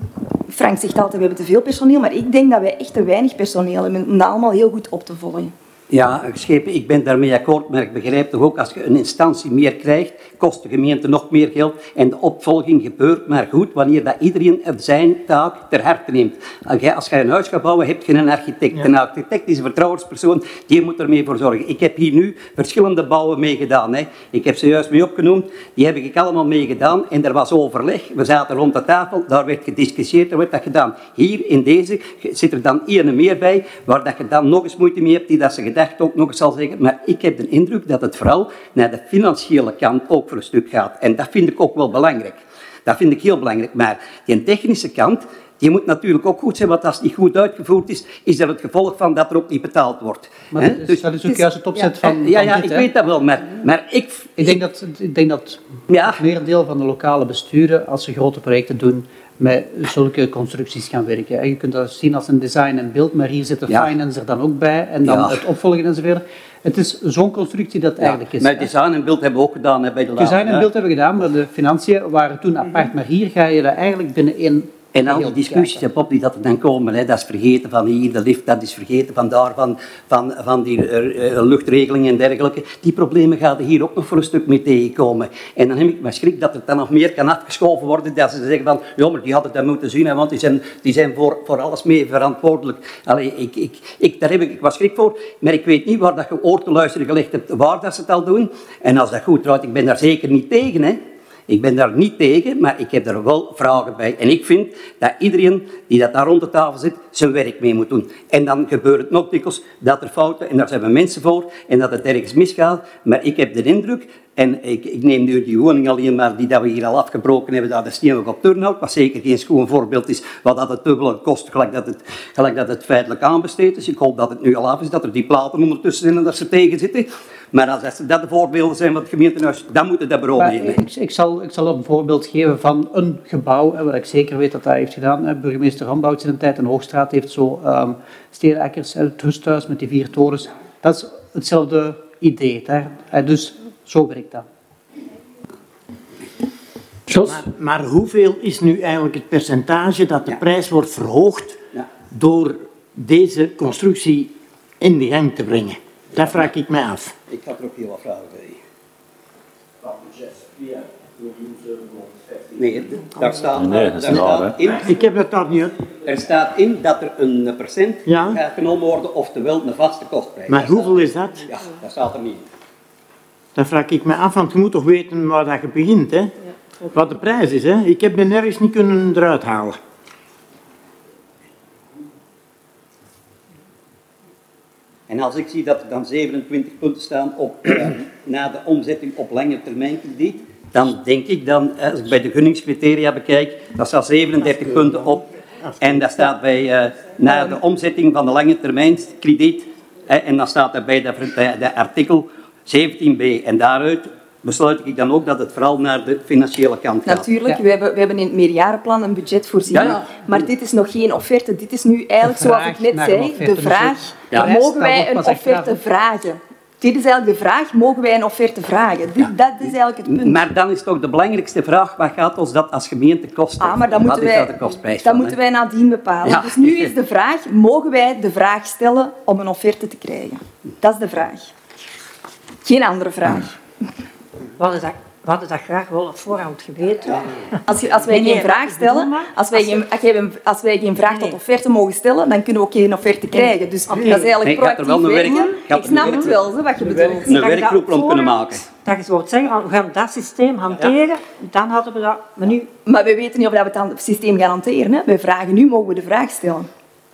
Frank zegt altijd, we hebben te veel personeel, maar ik denk dat wij echt te weinig personeel hebben om dat allemaal heel goed op te volgen. Ja, Schepen, ik ben daarmee akkoord, maar ik begrijp toch ook, als je een instantie meer krijgt, kost de gemeente nog meer geld en de opvolging gebeurt maar goed wanneer dat iedereen zijn taak ter harte neemt. Als je een huis gaat bouwen, heb je een architect. Ja. Een architect is een vertrouwenspersoon, die moet er mee voor zorgen. Ik heb hier nu verschillende bouwen mee gedaan. Hè. Ik heb ze juist mee opgenoemd, die heb ik allemaal mee gedaan en er was overleg. We zaten rond de tafel, daar werd gediscussieerd, er werd dat gedaan. Hier in deze zit er dan één meer bij, waar dat je dan nog eens moeite mee hebt, die dat ze gedacht ook nog eens zal zeggen, maar ik heb de indruk dat het vooral naar de financiële kant ook voor een stuk gaat. En dat vind ik ook wel belangrijk. Dat vind ik heel belangrijk. Maar die technische kant, die moet natuurlijk ook goed zijn, want als het niet goed uitgevoerd is, is dat het gevolg van dat er ook niet betaald wordt. Maar He? dus, dat is ook juist het opzet ja, van, ja, van ja, dit, ik hè? weet dat wel, maar, maar ik... Ik denk dat, ik denk dat ja. het merendeel van de lokale besturen, als ze grote projecten doen, met zulke constructies gaan werken. En je kunt dat zien als een design en beeld, maar hier zit de ja. finance er dan ook bij en dan ja. het opvolgen enzovoort. Het is zo'n constructie dat het ja. eigenlijk is. Maar design en beeld hebben we ook gedaan hè, bij de laatste. Design en beeld hebben we gedaan, maar de financiën waren toen apart. Maar hier ga je dat eigenlijk binnen één... En al die discussies, hè, Pop, die dat er dan komen, hè, dat is vergeten van hier, de lift, dat is vergeten van daar, van, van, van die uh, luchtregeling en dergelijke. Die problemen gaan er hier ook nog voor een stuk mee tegenkomen. En dan heb ik maar schrik dat er dan nog meer kan afgeschoven worden, dat ze zeggen van, ja, maar die hadden dat moeten zien, hè, want die zijn, die zijn voor, voor alles mee verantwoordelijk. Allee, ik, ik, ik, daar heb ik wat schrik voor, maar ik weet niet waar dat je oor te luisteren gelegd hebt, waar dat ze het al doen. En als dat goed draait, ik ben daar zeker niet tegen, hè. Ik ben daar niet tegen, maar ik heb er wel vragen bij. En ik vind dat iedereen die dat daar rond de tafel zit, zijn werk mee moet doen. En dan gebeurt het nog dikwijls dat er fouten, en daar zijn we mensen voor, en dat het ergens misgaat. Maar ik heb de indruk, en ik, ik neem nu die woning alleen maar, die dat we hier al afgebroken hebben, dat de steenweg op Turnhout, wat zeker geen schoon voorbeeld is, wat dat het dubbele kost, gelijk dat het, gelijk dat het feitelijk aanbesteed is. Ik hoop dat het nu al af is, dat er die platen ondertussen zijn en dat ze tegen zitten. Maar als dat de voorbeelden zijn van het gemeentehuis, dan moet het dat bureau nemen. Ik, ik, zal, ik zal een voorbeeld geven van een gebouw, hè, wat ik zeker weet dat hij heeft gedaan. Hè. Burgemeester Rambouts in een tijd in Hoogstraat heeft zo um, Stedeneckers, het rusthuis met die vier torens. Dat is hetzelfde idee. Hè. Dus zo werkt dat. Maar, maar hoeveel is nu eigenlijk het percentage dat de ja. prijs wordt verhoogd ja. door deze constructie in de gang te brengen? Dat vraag ik mij af. Ik had er ook heel wat vragen bij. Nee, daar staat, nee, dat daar staat in... Ik heb het daar niet uit. Er staat in dat er een procent ja. gaat genomen worden, oftewel een vaste kostprijs. Maar hoeveel is dat? Ja, dat staat er niet in. Dat vraag ik mij af, want je moet toch weten waar dat je begint, hè? Wat de prijs is, hè? Ik heb er nergens niet kunnen eruit halen. En als ik zie dat er dan zevenentwintig punten staan op, uh, na de omzetting op lange termijn krediet, dan denk ik dan, als ik bij de gunningscriteria bekijk, dat staat zevenendertig punten op. En dat staat bij, uh, na de omzetting van de lange termijn krediet, uh, en dan staat er bij de, bij de artikel zeventien b. En daaruit besluit ik dan ook dat het vooral naar de financiële kant gaat. Natuurlijk, ja. we, hebben, we hebben in het meerjarenplan een budget voorzien, ja, ja. maar dit is nog geen offerte. Dit is nu eigenlijk, zoals ik net zei, de vraag, ja. mogen wij een offerte vragen? Dit is eigenlijk de vraag, mogen wij een offerte vragen? Dit, ja. Dat is eigenlijk het punt. Maar dan is toch de belangrijkste vraag, wat gaat ons dat als gemeente kosten? Ah, maar dan moeten wat wij, is dat de kostprijs dat van, moeten wij nadien bepalen. Ja. Dus nu is de vraag, mogen wij de vraag stellen om een offerte te krijgen? Dat is de vraag. Geen andere vraag. We hadden dat, we hadden dat graag wel op voorhand geweten. Als, je, als wij Nee, geen nee, vraag dat stellen, bedoel maar. als wij, Als je- geen, als jij een- als wij geen vraag Nee, tot nee. offerte mogen stellen, dan kunnen we ook geen offerte krijgen. Dus Oké. dat is eigenlijk Nee, je gaat er proactief wel een werk- werken. je gaat Ik er snap een het werk- wel, hè, wat je bedoelt. Een Dat je werkgroep dat rond kunnen voorhand- maken. Dat je zo het zeggen, we gaan dat systeem hanteren, dan hadden we dat. Maar nu, Maar we weten niet of we het aan het systeem gaan hanteren. Hè. Wij vragen nu, mogen we de vraag stellen.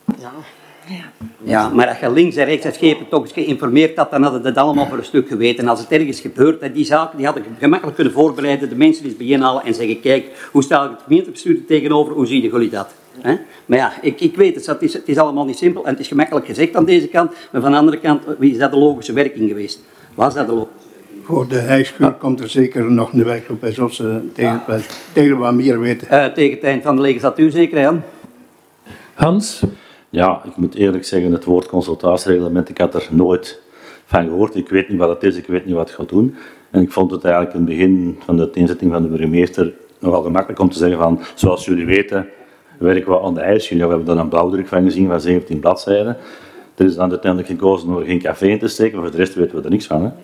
Ja, maar als je links en rechts en schepen toch eens geïnformeerd had, dan hadden we dat allemaal voor een stuk geweten. En als het ergens gebeurt, hè, die zaken die hadden gemakkelijk kunnen voorbereiden, de mensen eens binnenhalen en zeggen, kijk, hoe staat het gemeentebestuur er tegenover, hoe zien jullie dat? Hè? Maar ja, ik, ik weet het, het is, het is allemaal niet simpel en het is gemakkelijk gezegd aan deze kant, maar van de andere kant, wie is dat de logische werking geweest? Was dat de logische? Voor de hijschuur komt er zeker nog een werkgroep bij zoals ze tegen, tegen wat meer weten. Uh, tegen het eind van de legislatuur zeker, hè? Hans? Ja, ik moet eerlijk zeggen, het woord consultatiereglement, ik had er nooit van gehoord. Ik weet niet wat het is, ik weet niet wat het gaat doen. En ik vond het eigenlijk in het begin van de inzetting van de burgemeester nogal gemakkelijk om te zeggen van, zoals jullie weten, werken we aan de ijsje. Ja, we hebben daar een blauwdruk van gezien van zeventien bladzijden. Er is dan uiteindelijk gekozen om er geen café in te steken, maar voor de rest weten we er niks van. Hè.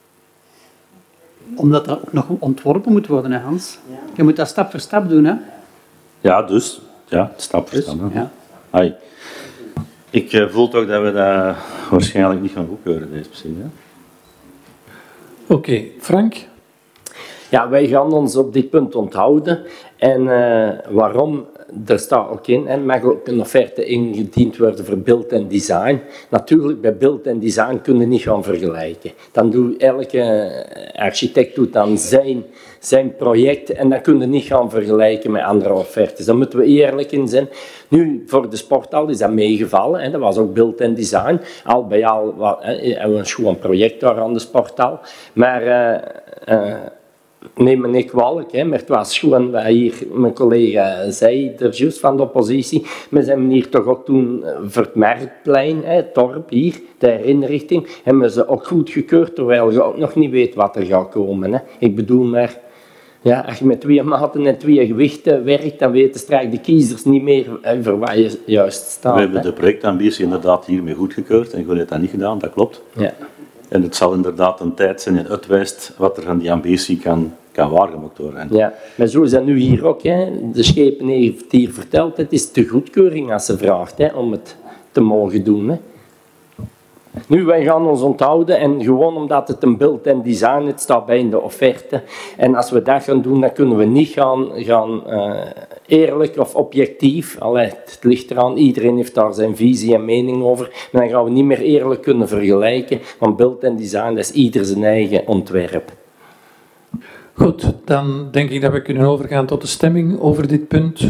Omdat dat ook nog ontworpen moet worden, hè, Hans. Je moet dat stap voor stap doen, hè. Ja, dus, ja, stap voor Dus, stap. hè. ja. Ai. Ik uh, voel toch dat we dat waarschijnlijk niet gaan goedkeuren, deze precies. Hè. Oké, okay. Frank? Ja, wij gaan ons op dit punt onthouden. En uh, waarom? Er staat ook in, er mag ook een offerte ingediend worden voor beeld en design. Natuurlijk, bij beeld en design kun je niet gaan vergelijken. Dan doet elke architect doet dan zijn, zijn project en dan kun je niet gaan vergelijken met andere offertes. Daar moeten we eerlijk in zijn. Nu, voor de sporthal is dat meegevallen. Hè. Dat was ook beeld en design. Al bij al hebben we een schoon project daar aan de sporthal. Maar... Uh, uh, neem me niet kwalijk, hè, maar het was gewoon wat hier mijn collega zei, er juist van de oppositie. We zijn hier toch ook toen voor het Marktplein, hè, het dorp hier, de herinrichting, hebben we ze ook goedgekeurd, terwijl je ook nog niet weet wat er gaat komen. Hè. Ik bedoel maar, ja, als je met twee maten en twee gewichten werkt, dan weten straks de kiezers niet meer voor wat je juist staat. We hebben hè. de projectambitie inderdaad hiermee goedgekeurd en gewoon heeft dat niet gedaan, dat klopt. Ja. En het zal inderdaad een tijd zijn in uitwijst wat er van die ambitie kan, kan waargemaakt worden. En Ja, maar zo is dat nu hier ook. Hè. De schepen heeft hier verteld, het is de goedkeuring als ze vraagt hè, om het te mogen doen. Hè. Nu, wij gaan ons onthouden en gewoon omdat het een beeld en design, het staat bij in de offerte. En als we dat gaan doen, dan kunnen we niet gaan, gaan uh, eerlijk of objectief. Allee, het ligt eraan, iedereen heeft daar zijn visie en mening over. Maar dan gaan we niet meer eerlijk kunnen vergelijken, want beeld en design, dat is ieder zijn eigen ontwerp. Goed, dan denk ik dat we kunnen overgaan tot de stemming over dit punt.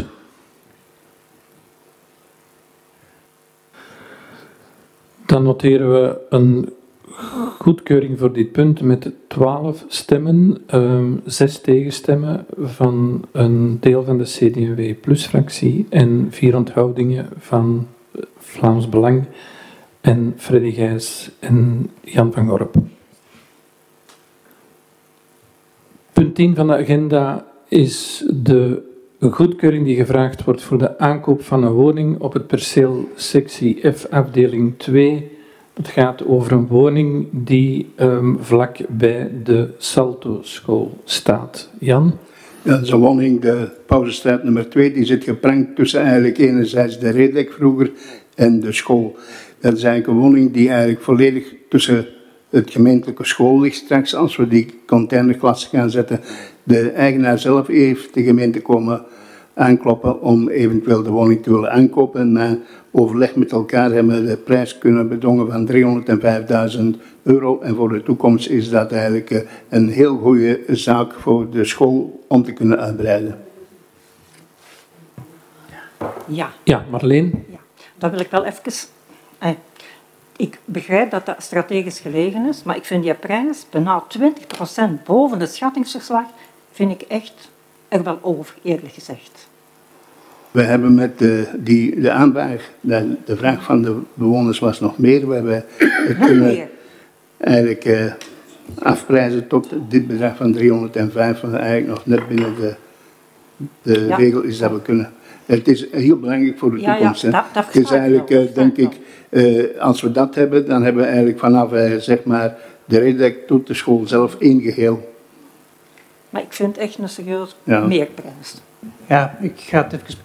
Dan noteren we een goedkeuring voor dit punt met twaalf stemmen, um, zes tegenstemmen van een deel van de C D en W Plus-fractie en vier onthoudingen van Vlaams Belang en Freddy Gijs en Jan van Gorp. Punt tien van de agenda is de goedkeuring die gevraagd wordt voor de aankoop van een woning op het perceel sectie F afdeling twee. Het gaat over een woning die um, vlak bij de Salto school staat. Jan? Ja, dat is een woning, de Pauzestraat nummer twee, die zit geprankt tussen eigenlijk enerzijds de Redelijk vroeger en de school. Dat is eigenlijk een woning die eigenlijk volledig tussen het gemeentelijke school ligt straks, als we die containerklasse gaan zetten. De eigenaar zelf heeft de gemeente komen aankloppen om eventueel de woning te willen aankopen. Na overleg met elkaar hebben we de prijs kunnen bedongen van driehonderdvijfduizend euro. En voor de toekomst is dat eigenlijk een heel goede zaak voor de school om te kunnen uitbreiden. ja. Ja, Marleen? Ja, dat wil ik wel even... Eh, ik begrijp dat dat strategisch gelegen is, maar ik vind die prijs bijna twintig procent boven het schattingsverslag, vind ik echt er wel over, eerlijk gezegd. We hebben met de, die, de aanvraag, de, de vraag van de bewoners was nog meer. We hebben het Nog kunnen meer. eigenlijk uh, afprijzen tot dit bedrag van driehonderdvijf, wat eigenlijk nog net binnen de, de Ja. regel is dat we kunnen. Het is heel belangrijk voor de Ja, ja, toekomst. hè. dat- dat het is versta ik eigenlijk, wel, uh, dat denk versta ik, uh, als we dat hebben, dan hebben we eigenlijk vanaf uh, zeg maar De redelijk doet de school zelf één geheel. Maar ik vind het echt een serieus Ja. meerprijs. Ja, ik ga het even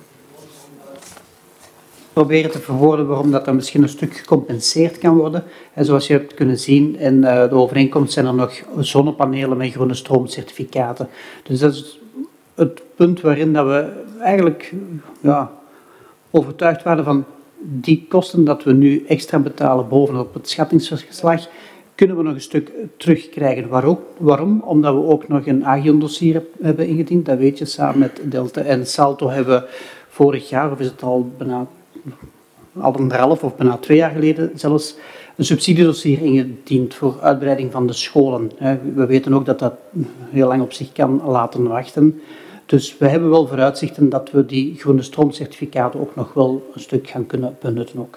proberen te verwoorden waarom dat dan misschien een stuk gecompenseerd kan worden. En zoals je hebt kunnen zien in uh, de overeenkomst zijn er nog zonnepanelen met groene stroomcertificaten. Dus dat is het punt waarin dat we eigenlijk ja, overtuigd waren van die kosten dat we nu extra betalen bovenop het schattingsverslag, kunnen we nog een stuk terugkrijgen. Waarom? Waarom? Omdat we ook nog een Agion-dossier hebben ingediend. Dat weet je, samen met Delta en Salto hebben vorig jaar, of is het al bijna al anderhalf of bijna twee jaar geleden zelfs, een subsidiedossier ingediend voor uitbreiding van de scholen. We weten ook dat dat heel lang op zich kan laten wachten. Dus we hebben wel vooruitzichten dat we die groene stroomcertificaten ook nog wel een stuk gaan kunnen benutten ook.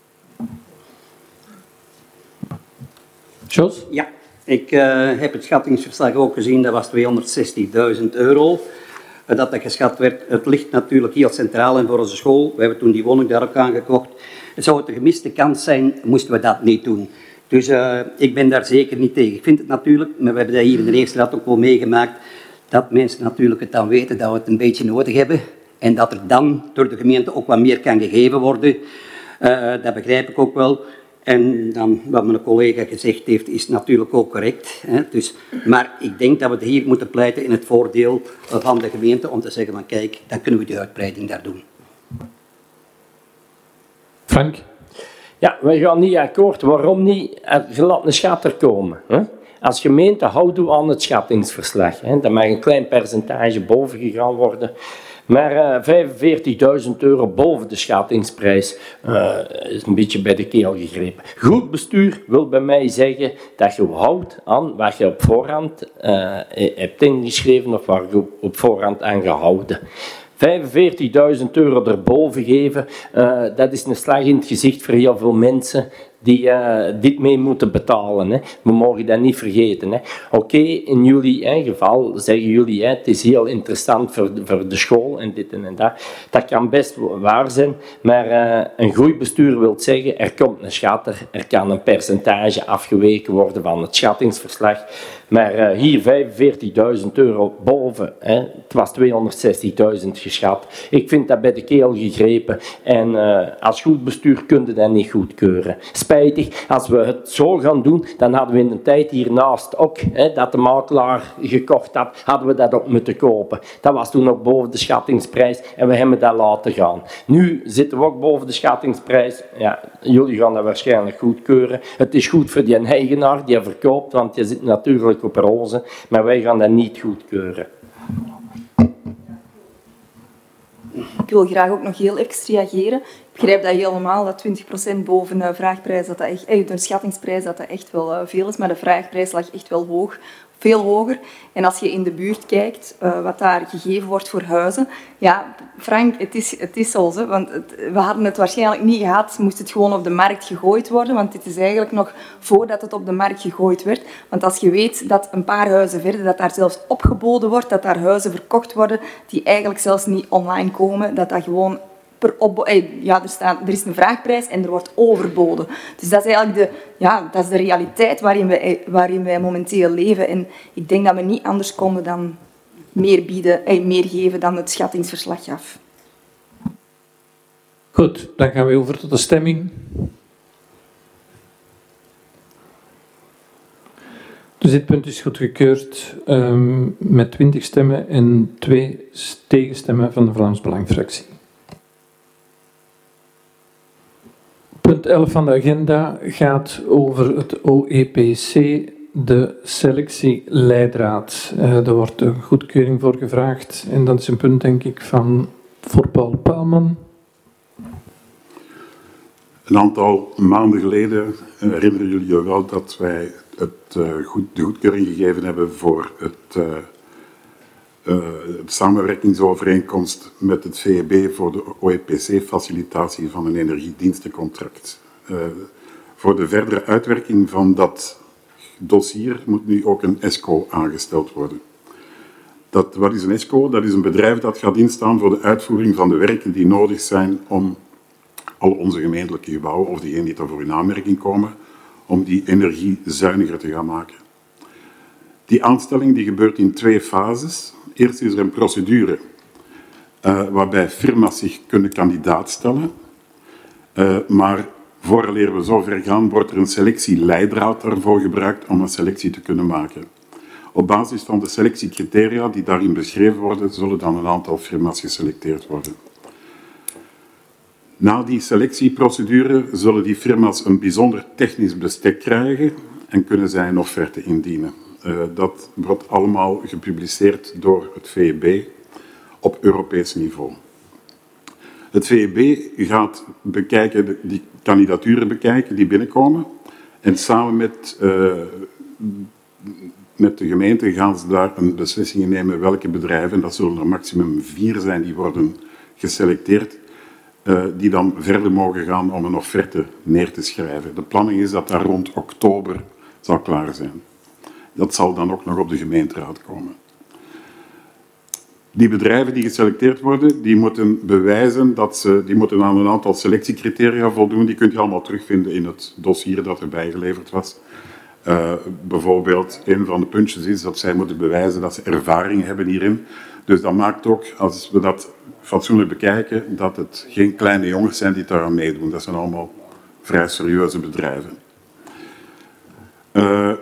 Jos? Ja, ik uh, heb het schattingsverslag ook gezien, dat was tweehonderdzestigduizend euro. Uh, dat dat geschat werd. Het ligt natuurlijk heel centraal en voor onze school. We hebben toen die woning daar ook aangekocht. Zou het een gemiste kans zijn, moesten we dat niet doen. Dus uh, ik ben daar zeker niet tegen. Ik vind het natuurlijk, maar we hebben dat hier in de eerste raad ook wel meegemaakt, dat mensen natuurlijk het dan weten dat we het een beetje nodig hebben en dat er dan door de gemeente ook wat meer kan gegeven worden. Uh, dat begrijp ik ook wel. En dan, wat mijn collega gezegd heeft, is natuurlijk ook correct. Hè? Dus, maar ik denk dat we hier moeten pleiten in het voordeel van de gemeente om te zeggen van kijk, dan kunnen we die uitbreiding daar doen. Frank? Ja, wij gaan niet akkoord. Waarom niet? Je laat een schatter komen. Hè? Als gemeente houdt u aan het schattingsverslag. Hè? Dan mag een klein percentage boven gegaan worden. Maar uh, vijfenveertigduizend euro boven de schattingsprijs uh, is een beetje bij de keel gegrepen. Goed bestuur wil bij mij zeggen dat je houdt aan wat je op voorhand uh, hebt ingeschreven of waar je op, op voorhand aan gehouden. vijfenveertigduizend euro erboven geven, uh, dat is een slag in het gezicht voor heel veel mensen die uh, dit mee moeten betalen. Hè. We mogen dat niet vergeten. Oké, okay, in jullie hè, geval zeggen jullie, hè, het is heel interessant voor de, voor de school en dit en dat. Dat kan best waar zijn, maar uh, een groeibestuur wil zeggen, er komt een schatter, er kan een percentage afgeweken worden van het schattingsverslag. Maar uh, hier vijfenveertigduizend euro boven, hè, het was tweehonderdzestigduizend geschat. Ik vind dat bij de keel gegrepen en uh, als goed bestuur kun je dat niet goedkeuren. Spijtig, als we het zo gaan doen, dan hadden we in de tijd hiernaast ook, hè, dat de makelaar gekocht had, hadden we dat ook moeten kopen. Dat was toen ook boven de schattingsprijs en we hebben dat laten gaan. Nu zitten we ook boven de schattingsprijs. Ja, jullie gaan dat waarschijnlijk goedkeuren. Het is goed voor die eigenaar die verkoopt, want je zit natuurlijk op roze, maar wij gaan dat niet goedkeuren. Ik wil graag ook nog heel even reageren. Ik begrijp dat helemaal, dat twintig procent boven de vraagprijs, dat dat echt, eh, de schattingsprijs, dat dat echt wel uh, veel is, maar de vraagprijs lag echt wel hoog, veel hoger. En als je in de buurt kijkt, uh, wat daar gegeven wordt voor huizen, ja, Frank, het is, het is zo, hè, want het, we hadden het waarschijnlijk niet gehad, moest het gewoon op de markt gegooid worden, want dit is eigenlijk nog voordat het op de markt gegooid werd. Want als je weet dat een paar huizen verder, dat daar zelfs opgeboden wordt, dat daar huizen verkocht worden, die eigenlijk zelfs niet online komen, dat dat gewoon per op, ja, er, staat, er is een vraagprijs en er wordt overboden. Dus dat is eigenlijk de, ja, dat is de realiteit waarin wij, waarin wij momenteel leven. En ik denk dat we niet anders konden dan meer bieden, eh, meer geven dan het schattingsverslag gaf. Goed, dan gaan we over tot de stemming. Dus dit punt is goedgekeurd um, met twintig stemmen en twee tegenstemmen van de Vlaams Belang-fractie. Punt elf van de agenda gaat over het O E P C, de selectieleidraad. Uh, daar wordt een goedkeuring voor gevraagd en dat is een punt, denk ik, van voor Paul Paalman. Een aantal maanden geleden herinneren jullie je wel dat wij het, uh, goed, de goedkeuring gegeven hebben voor het, uh, uh, het samenwerkingsovereenkomst met het V E B voor de O E P C-facilitatie van een energiedienstencontract. Uh, voor de verdere uitwerking van dat dossier moet nu ook een ESCO aangesteld worden. Dat, wat is een ESCO? Dat is een bedrijf dat gaat instaan voor de uitvoering van de werken die nodig zijn om al onze gemeentelijke gebouwen, of diegenen die daarvoor in aanmerking komen, om die energie zuiniger te gaan maken. Die aanstelling die gebeurt in twee fases. Eerst is er een procedure uh, waarbij firma's zich kunnen kandidaat stellen. Uh, maar vooraleer we zover gaan, wordt er een selectieleidraad daarvoor gebruikt om een selectie te kunnen maken. Op basis van de selectiecriteria die daarin beschreven worden, zullen dan een aantal firma's geselecteerd worden. Na die selectieprocedure zullen die firma's een bijzonder technisch bestek krijgen en kunnen zij een offerte indienen. Uh, dat wordt allemaal gepubliceerd door het V E B op Europees niveau. Het V E B gaat bekijken, die kandidaturen bekijken die binnenkomen en samen met, uh, met de gemeente gaan ze daar een beslissing nemen welke bedrijven, dat zullen er maximum vier zijn die worden geselecteerd, uh, die dan verder mogen gaan om een offerte neer te schrijven. De planning is dat dat rond oktober zal klaar zijn. Dat zal dan ook nog op de gemeenteraad komen. Die bedrijven die geselecteerd worden, die moeten bewijzen dat ze, die moeten aan een aantal selectiecriteria voldoen. Die kunt je allemaal terugvinden in het dossier dat erbij geleverd was. Uh, bijvoorbeeld, een van de puntjes is dat zij moeten bewijzen dat ze ervaring hebben hierin. Dus dat maakt ook, als we dat fatsoenlijk bekijken, dat het geen kleine jongens zijn die daaraan meedoen. Dat zijn allemaal vrij serieuze bedrijven. Uh,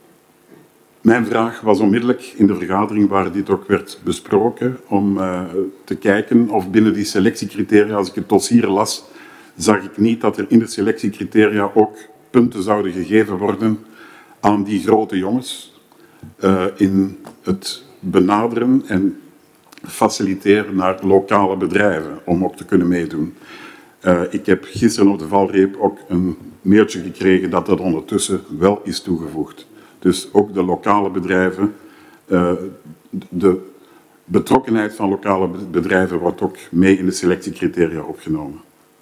Mijn vraag was onmiddellijk in de vergadering waar dit ook werd besproken, om uh, te kijken of binnen die selectiecriteria, als ik het dossier las, zag ik niet dat er in de selectiecriteria ook punten zouden gegeven worden aan die grote jongens uh, in het benaderen en faciliteren naar lokale bedrijven om ook te kunnen meedoen. Uh, ik heb gisteren op de valreep ook een mailtje gekregen dat dat ondertussen wel is toegevoegd. Dus ook de lokale bedrijven, uh, de betrokkenheid van lokale bedrijven wordt ook mee in de selectiecriteria opgenomen.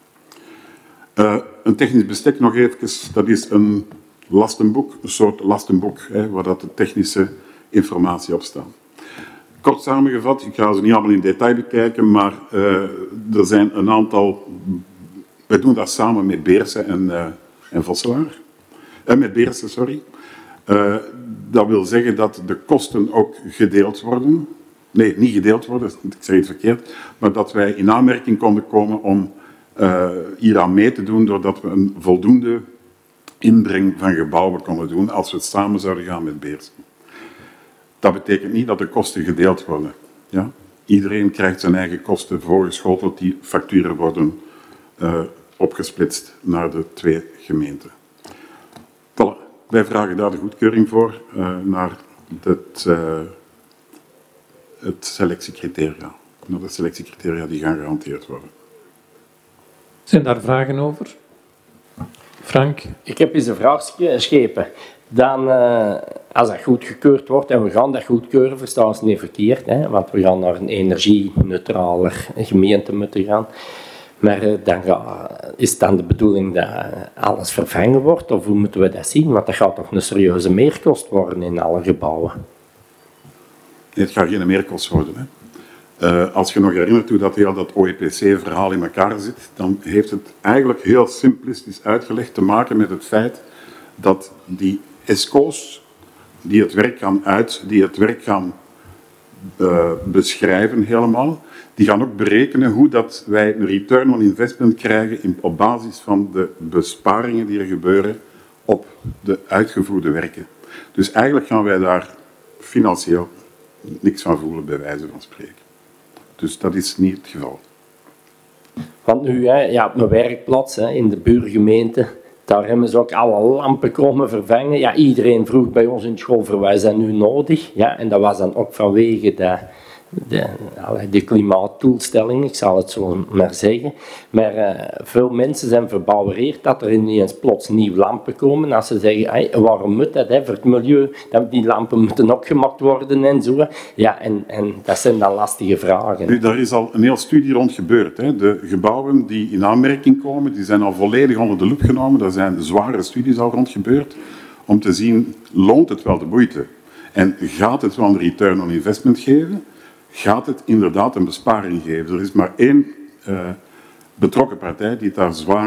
Uh, een technisch bestek nog even, dat is een lastenboek, een soort lastenboek, hè, waar dat de technische informatie op staat. Kort samengevat, ik ga ze niet allemaal in detail bekijken, maar uh, er zijn een aantal, wij doen dat samen met Beersen en, uh, en Vosselaar, uh, met Beersen, sorry. Uh, dat wil zeggen dat de kosten ook gedeeld worden. Nee, niet gedeeld worden, ik zeg het verkeerd. Maar dat wij in aanmerking konden komen om uh, hieraan mee te doen, doordat we een voldoende inbreng van gebouwen konden doen als we het samen zouden gaan met Beersen. Dat betekent niet dat de kosten gedeeld worden. Ja? Iedereen krijgt zijn eigen kosten voorgeschoteld, die facturen worden uh, opgesplitst naar de twee gemeenten. Voilà. Wij vragen daar de goedkeuring voor uh, naar het, uh, het selectiecriteria. Naar de selectiecriteria die gaan gehanteerd worden. Zijn daar vragen over? Frank? Ik heb eens een vraag geschepen. Dan, uh, als dat goedgekeurd wordt, en we gaan dat goedkeuren, verstaan ze niet verkeerd, hè, want we gaan naar een energie-neutraler gemeente moeten gaan. Maar uh, dan ga, is het dan de bedoeling dat alles vervangen wordt, of hoe moeten we dat zien? Want dat gaat toch een serieuze meerkost worden in alle gebouwen? Nee, het gaat geen meerkost worden. Hè. Uh, als je nog herinnert hoe dat heel dat O E P C-verhaal in elkaar zit, dan heeft het eigenlijk heel simplistisch uitgelegd te maken met het feit dat die ESCO's die het werk gaan uit, die het werk gaan uh, beschrijven helemaal, die gaan ook berekenen hoe dat wij een return on investment krijgen in, op basis van de besparingen die er gebeuren op de uitgevoerde werken. Dus eigenlijk gaan wij daar financieel niks van voelen, bij wijze van spreken. Dus dat is niet het geval. Want nu, hè, ja, op mijn werkplaats hè, in de buurgemeente, daar hebben ze ook alle lampen komen vervangen. Ja, iedereen vroeg bij ons in school, voor wij zijn nu nodig. Ja, en dat was dan ook vanwege de, de, de klimaatdoelstelling, ik zal het zo maar zeggen. Maar uh, veel mensen zijn verbouwereerd dat er ineens plots nieuwe lampen komen. Als ze zeggen, hey, waarom moet dat hè, voor het milieu? Dat die lampen moeten opgemaakt worden en zo. Ja, en, en dat zijn dan lastige vragen. Nu, daar is al een heel studie rond gebeurd. Hè. De gebouwen die in aanmerking komen, die zijn al volledig onder de loep genomen. Daar zijn zware studies al rond gebeurd. Om te zien, loont het wel de moeite? En gaat het wel een return on investment geven? Gaat het inderdaad een besparing geven? Er is maar één uh, betrokken partij die het daar zwaar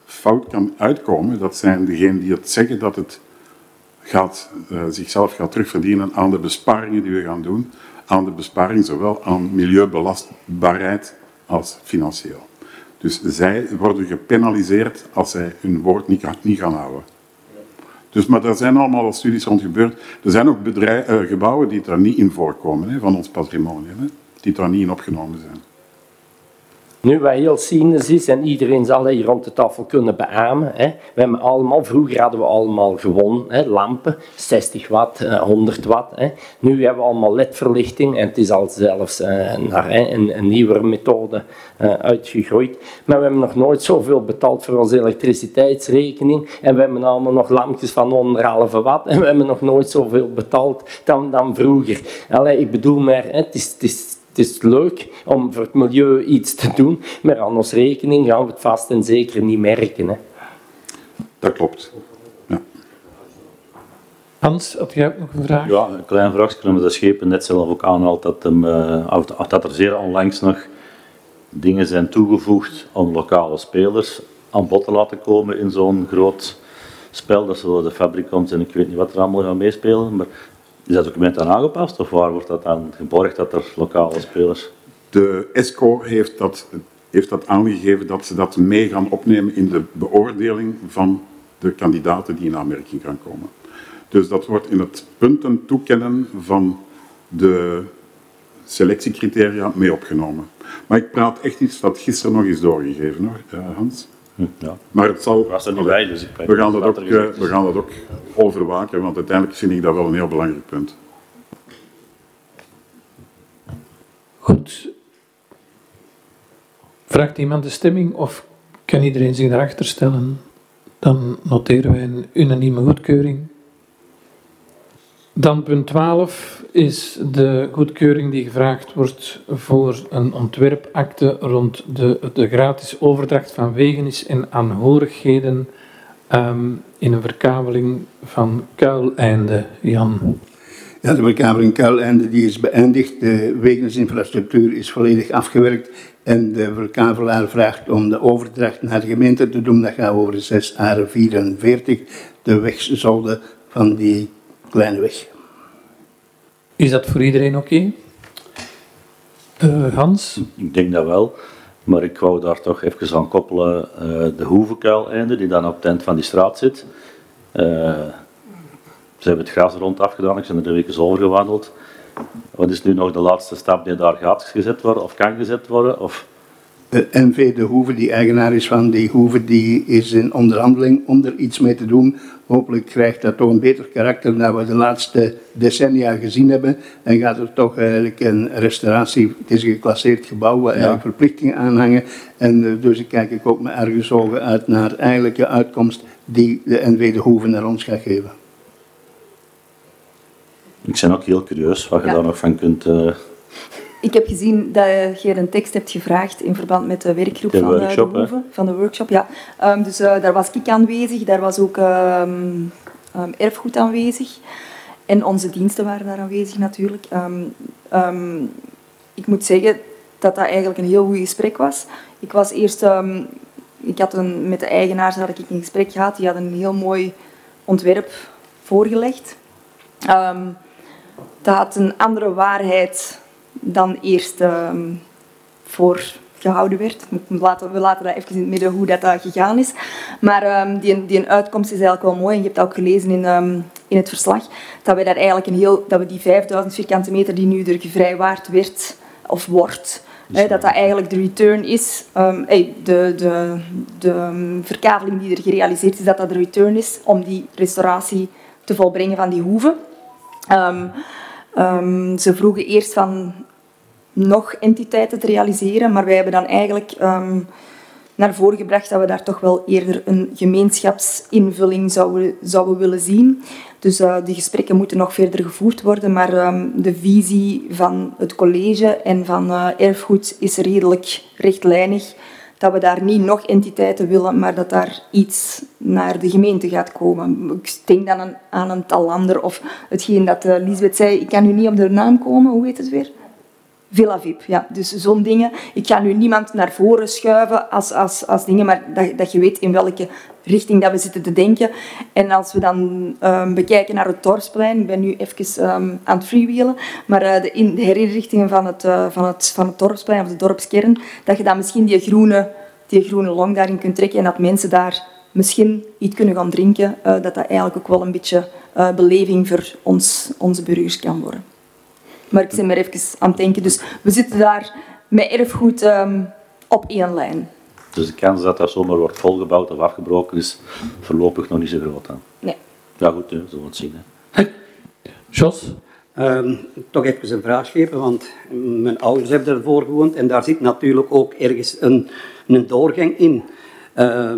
fout kan uitkomen, dat zijn degenen die het zeggen dat het gaat, uh, zichzelf gaat terugverdienen aan de besparingen die we gaan doen, aan de besparing zowel aan milieubelastbaarheid als financieel. Dus zij worden gepenaliseerd als zij hun woord niet, niet gaan houden. Dus, maar daar zijn allemaal al studies rond gebeurd. Er zijn ook bedrijf, uh, gebouwen die daar niet in voorkomen, hè, van ons patrimonium, hè, die daar niet in opgenomen zijn. Nu, wat heel cynisch is, en iedereen zal dat hier rond de tafel kunnen beamen, hè. We hebben allemaal, vroeger hadden we allemaal gewoon hè, lampen, zestig watt, honderd watt. Hè. Nu hebben we allemaal L E D-verlichting en het is al zelfs uh, naar hè, een, een nieuwe methode uh, uitgegroeid. Maar we hebben nog nooit zoveel betaald voor onze elektriciteitsrekening en we hebben allemaal nog lampjes van anderhalve watt en we hebben nog nooit zoveel betaald dan, dan vroeger. Allee, ik bedoel maar, hè, het is... Het is Het is leuk om voor het milieu iets te doen, maar aan onze rekening gaan we het vast en zeker niet merken. Hè. Dat klopt. Ja. Hans, had jij ook nog een vraag? Ja, een klein vraagje. Omdat de schepen net zelf ook aanhaalt dat, hem, uh, dat er zeer onlangs nog dingen zijn toegevoegd om lokale spelers aan bod te laten komen in zo'n groot spel. Dat zullen de fabrikants en ik weet niet wat er allemaal gaan meespelen. Maar is dat document dan aangepast of waar wordt dat dan geborgd dat er lokale spelers... De ESCO heeft dat, heeft dat aangegeven dat ze dat mee gaan opnemen in de beoordeling van de kandidaten die in aanmerking gaan komen. Dus dat wordt in het punten toekennen van de selectiecriteria mee opgenomen. Maar ik praat echt iets dat gisteren nog is doorgegeven, hoor, Hans. Ja. Maar het zal... Was er niet bij, dus ik we, gaan dat ook, we gaan dat ook overwaken, want uiteindelijk vind ik dat wel een heel belangrijk punt. Goed. Vraagt iemand de stemming of kan iedereen zich daarachter stellen? Dan noteren wij een unanieme goedkeuring. Dan punt twaalf is de goedkeuring die gevraagd wordt voor een ontwerpakte rond de, de gratis overdracht van wegenis en aanhorigheden um, in een verkabeling van Kuileinde. Jan. Ja, de verkabeling Kuileinde die is beëindigd. De wegensinfrastructuur is volledig afgewerkt en de verkabelaar vraagt om de overdracht naar de gemeente te doen. Dat gaat over zes A vierenveertig, de wegzolder van die kleine weg. Is dat voor iedereen oké? Okay? Uh, Hans? Ik denk dat wel, maar ik wou daar toch even aan koppelen uh, de Hoevenkuileinde die dan op het eind van die straat zit. Uh, ze hebben het gras rond afgedaan, ik ben er de week eens over gewandeld. Wat is nu nog de laatste stap die daar gaat gezet worden of kan gezet worden? Of... De N V De Hoeve, die eigenaar is van die hoeve, die is in onderhandeling om er iets mee te doen. Hopelijk krijgt dat toch een beter karakter dan we de laatste decennia gezien hebben. En gaat er toch eigenlijk een restauratie, het is een geclasseerd gebouw, waar eigenlijk ja. verplichtingen aanhangen. En uh, dus ik kijk ik ook met argusogen uit naar eigenlijk de uitkomst die de N V De Hoeve naar ons gaat geven. Ik ben ook heel curieus wat je ja. daar nog van kunt... Uh... Ik heb gezien dat je een tekst hebt gevraagd in verband met de werkgroep de van, workshop, de Hoeve, van de workshop. Ja. Um, dus uh, daar was ik aanwezig, daar was ook um, um, erfgoed aanwezig. En onze diensten waren daar aanwezig natuurlijk. Um, um, ik moet zeggen dat dat eigenlijk een heel goed gesprek was. Ik was eerst... Um, ik had een, met de eigenaars had ik een gesprek gehad, die had een heel mooi ontwerp voorgelegd. Um, dat had een andere waarheid dan eerst um, voor gehouden werd. We laten, we laten dat even in het midden hoe dat, dat gegaan is. Maar um, die, die uitkomst is eigenlijk wel mooi. En je hebt dat ook gelezen in, um, in het verslag. Dat we, daar eigenlijk een heel, dat we die vijfduizend vierkante meter die nu er gevrijwaard werd, of wordt, hè, dat dat eigenlijk de return is. Um, hey, de de, de um, verkaveling die er gerealiseerd is, dat dat de return is om die restauratie te volbrengen van die hoeve. Um, um, ze vroegen eerst van nog entiteiten te realiseren, maar wij hebben dan eigenlijk um, naar voren gebracht dat we daar toch wel eerder een gemeenschapsinvulling zouden, zouden willen zien. Dus uh, die gesprekken moeten nog verder gevoerd worden, maar um, de visie van het college en van uh, erfgoed is redelijk rechtlijnig. Dat we daar niet nog entiteiten willen, maar dat daar iets naar de gemeente gaat komen. Ik denk dan aan, aan een Talander of hetgeen dat uh, Lisbeth zei. Ik kan nu niet op de naam komen, hoe heet het weer? Villa V I P, ja. Dus zo'n dingen. Ik ga nu niemand naar voren schuiven als, als, als dingen, maar dat, dat je weet in welke richting dat we zitten te denken. En als we dan um, bekijken naar het Dorpsplein, ik ben nu even um, aan het freewheelen, maar uh, de, in de herinrichtingen van het, uh, van, het, van het Dorpsplein of de dorpskern, dat je dan misschien die groene, die groene long daarin kunt trekken en dat mensen daar misschien iets kunnen gaan drinken, uh, dat dat eigenlijk ook wel een beetje uh, beleving voor ons, onze burgers kan worden. Maar ik ben maar even aan het denken. Dus we zitten daar met erfgoed um, op één lijn. Dus de kans dat dat zomaar wordt volgebouwd of afgebroken is voorlopig nog niet zo groot aan. Nee. Ja goed, hè, zullen we het zien. Hè. Jos? Um, toch even een vraag geven, want mijn ouders hebben ervoor gewoond en daar zit natuurlijk ook ergens een, een doorgang in. Uh,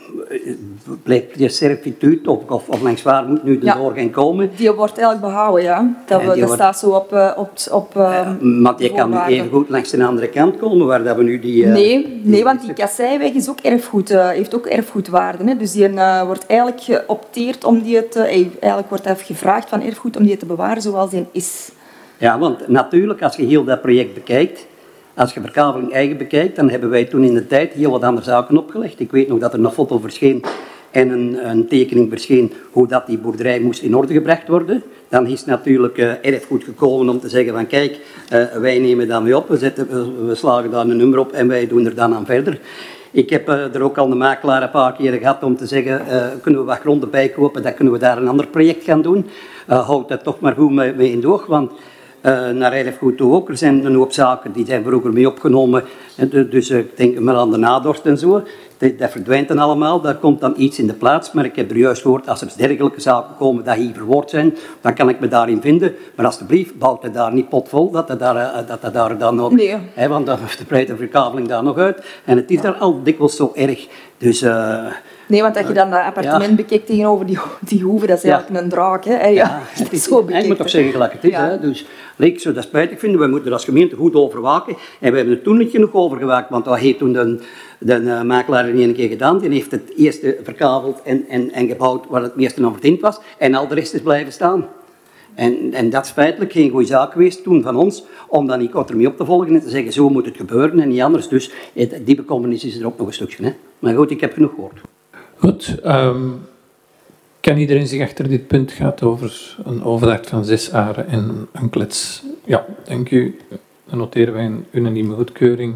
blijft die servituut of, of, of langs waar moet nu de ja. doorgang komen? Die wordt eigenlijk behouden, ja. Dat, we, dat wordt... staat zo op... Uh, op, op uh, maar die kan even goed langs de andere kant komen, waar dat we nu die... Uh, nee, nee, want die Kasseiweg is ook erfgoed, uh, heeft ook erfgoedwaarde. Hè. Dus die uh, wordt eigenlijk geopteerd om die te... Uh, eigenlijk wordt even gevraagd van erfgoed om die te bewaren zoals die is. Ja, want natuurlijk, als je heel dat project bekijkt, als je verkaveling eigen bekijkt, dan hebben wij toen in de tijd heel wat andere zaken opgelegd. Ik weet nog dat er een foto verscheen en een, een tekening verscheen hoe dat die boerderij moest in orde gebracht worden. Dan is natuurlijk uh, erfgoed gekomen om te zeggen van kijk, uh, wij nemen dat mee op, we, zetten, we, we slagen daar een nummer op en wij doen er dan aan verder. Ik heb uh, er ook al de makelaar een paar keer gehad om te zeggen, uh, kunnen we wat grond erbij kopen, dan kunnen we daar een ander project gaan doen. Uh, houd dat toch maar goed mee, mee in de oog, want Uh, naar erfgoed toe ook. Er zijn een hoop zaken die zijn vroeger mee opgenomen. En dus uh, ik denk maar aan de nadorst en zo. Dat, dat verdwijnt dan allemaal. Daar komt dan iets in de plaats. Maar ik heb er juist gehoord, als er dergelijke zaken komen die hier verwoord zijn, dan kan ik me daarin vinden. Maar alsjeblieft, bouwt het daar niet potvol, dat het daar, uh, dat het daar dan ook... Nee. Hè, want dan breidt de verkaveling daar nog uit. En het is daar al dikwijls zo erg. Dus... Uh, Nee, want als je dan dat appartement ja. bekijkt tegenover die, die hoeve, dat is eigenlijk ja. een draak. Hè? Ja, ja, het is zo bekijkt. Ik moet toch zeggen gelijk het is. Ja. Hè? Dus ik zou dat spijtig vinden. We moeten er als gemeente goed over waken. En we hebben er toen niet genoeg over gewaakt, want dat heeft toen de, de uh, makelaar er niet een keer gedaan. Die heeft het eerste verkaveld en, en, en gebouwd waar het meeste aan verdiend was. En al de rest is blijven staan. En, en dat is feitelijk geen goede zaak geweest toen van ons, om dan niet kort ermee op te volgen en te zeggen, zo moet het gebeuren en niet anders. Dus die bekommernis is er ook nog een stukje. Hè? Maar goed, ik heb genoeg gehoord. Goed, um, kan iedereen zich achter dit punt gaat over een overdracht van zes aren en een klets? Ja, dank u. Dan noteren wij een unanieme goedkeuring.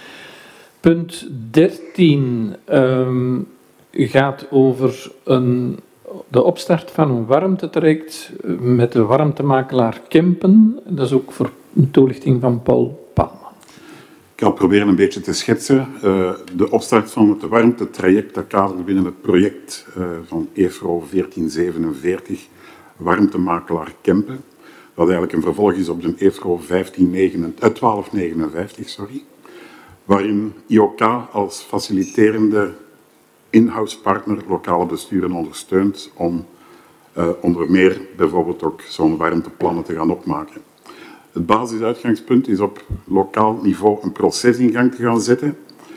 Punt dertien um, gaat over een, de opstart van een warmtetraject met de warmtemakelaar Kempen. Dat is ook voor een toelichting van Paul Palma. Ik ga proberen een beetje te schetsen. Uh, de opstart van het warmtetraject, dat kadert binnen het project uh, van EFRO veertien zevenenveertig, warmtemakelaar Kempen. Wat eigenlijk een vervolg is op de EFRO twaalf negenenvijftig, sorry, waarin I O K als faciliterende in-house partner lokale besturen ondersteunt om uh, onder meer bijvoorbeeld ook zo'n warmteplannen te gaan opmaken. Het basisuitgangspunt is op lokaal niveau een proces in gang te gaan zetten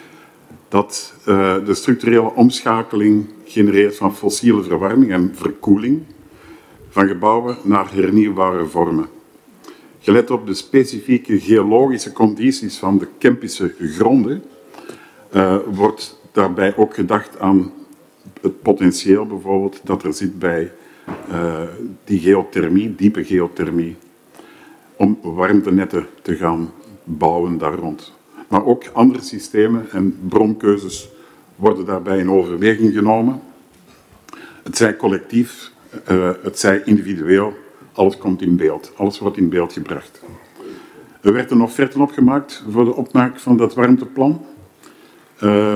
dat uh, de structurele omschakeling genereert van fossiele verwarming en verkoeling van gebouwen naar hernieuwbare vormen. Gelet op de specifieke geologische condities van de Kempische gronden uh, wordt daarbij ook gedacht aan het potentieel bijvoorbeeld dat er zit bij uh, die geothermie, diepe geothermie, om warmtenetten te gaan bouwen daar rond. Maar ook andere systemen en bronkeuzes worden daarbij in overweging genomen. Het zij collectief, uh, het zij individueel, alles komt in beeld. Alles wordt in beeld gebracht. Er werd een offerte opgemaakt voor de opmaak van dat warmteplan. Uh,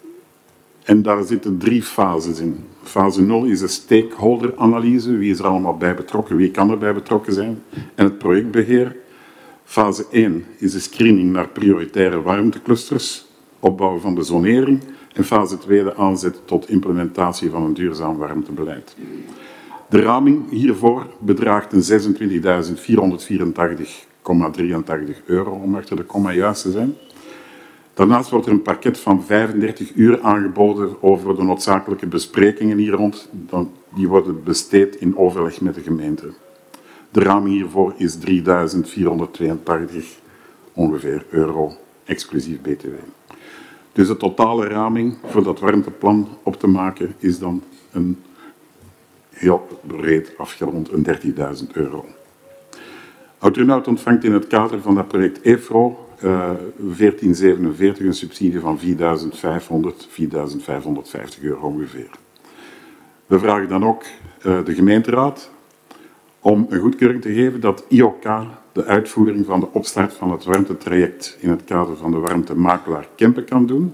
en daar zitten drie fases in. Fase nul is de stakeholder-analyse. Wie is er allemaal bij betrokken? Wie kan er bij betrokken zijn? En het projectbeheer. Fase één is de screening naar prioritaire warmteclusters, opbouw van de zonering. En fase twee de aanzet tot implementatie van een duurzaam warmtebeleid. De raming hiervoor bedraagt een zesentwintigduizend vierhonderdvierentachtig komma drieëntachtig euro, om achter de komma juist te zijn. Daarnaast wordt er een pakket van vijfendertig uur aangeboden over de noodzakelijke besprekingen hier rond. Die worden besteed in overleg met de gemeente. De raming hiervoor is drieduizend vierhonderdtweeëntachtig ongeveer euro, exclusief B T W. Dus de totale raming voor dat warmteplan op te maken is dan een heel breed afgerond een dertigduizend euro. Oudernout ontvangt in het kader van dat project E F R O uh, veertien zevenenveertig een subsidie van vierduizend vijfhonderd, vierduizend vijfhonderdvijftig euro ongeveer. We vragen dan ook uh, de gemeenteraad om een goedkeuring te geven dat I O K de uitvoering van de opstart van het warmtetraject in het kader van de warmtemakelaar Kempen kan doen.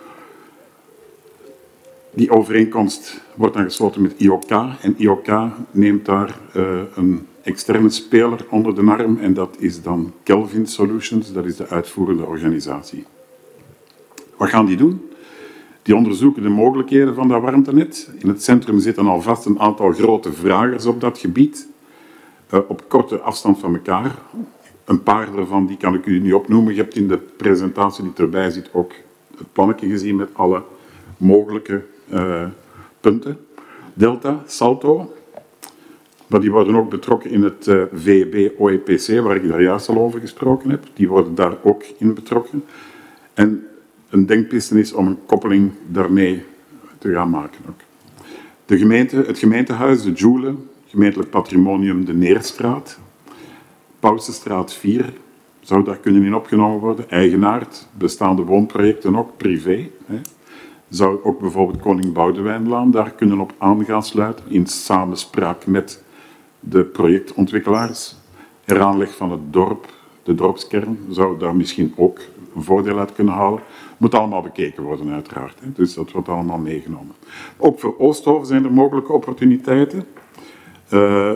Die overeenkomst wordt dan gesloten met I O K en I O K neemt daar uh, een externe speler onder de arm en dat is dan Kelvin Solutions, dat is de uitvoerende organisatie. Wat gaan die doen? Die onderzoeken de mogelijkheden van dat warmtenet. In het centrum zitten alvast een aantal grote vragers op dat gebied, uh, op korte afstand van elkaar. Een paar daarvan die kan ik u nu opnoemen. Je hebt in de presentatie die erbij zit ook het plannetje gezien met alle mogelijke uh, punten. Delta, Salto, maar die worden ook betrokken in het uh, V E B O E P C, waar ik daar juist al over gesproken heb. Die worden daar ook in betrokken. En een denkpiste is om een koppeling daarmee te gaan maken. Ook. De gemeente, het gemeentehuis, de Joule, gemeentelijk patrimonium de Neerstraat, Pausenstraat vier, zou daar kunnen in opgenomen worden. Eigenaard, bestaande woonprojecten ook, privé. Hè. Zou ook bijvoorbeeld Koning Boudewijnlaan daar kunnen op aan gaan sluiten, in samenspraak met de projectontwikkelaars. Heraanleg van het dorp, de dorpskern, zou daar misschien ook een voordeel uit kunnen halen. Moet allemaal bekeken worden, uiteraard. Hè. Dus dat wordt allemaal meegenomen. Ook voor Oosthoven zijn er mogelijke opportuniteiten. Uh,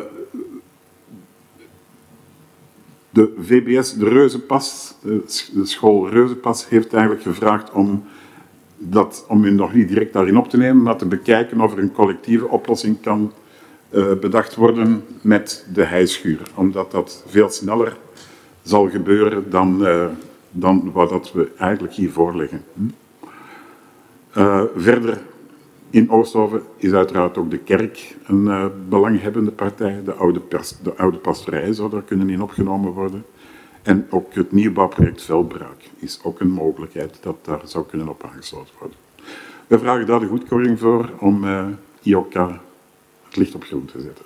de V B S, de Reuzenpas, de school Reuzenpas, heeft eigenlijk gevraagd om, dat, om u nog niet direct daarin op te nemen, maar te bekijken of er een collectieve oplossing kan uh, bedacht worden met de hijschuur. Omdat dat veel sneller zal gebeuren dan, uh, dan wat we eigenlijk hier voorleggen. Uh, verder in Oosthoven is uiteraard ook de kerk een uh, belanghebbende partij. De oude, pers, de oude pastoorij zou daar kunnen in opgenomen worden. En ook het nieuwbouwproject Veldbraak is ook een mogelijkheid dat daar zou kunnen op aangesloten worden. We vragen daar de goedkeuring voor om uh, I O K het licht op groen te zetten.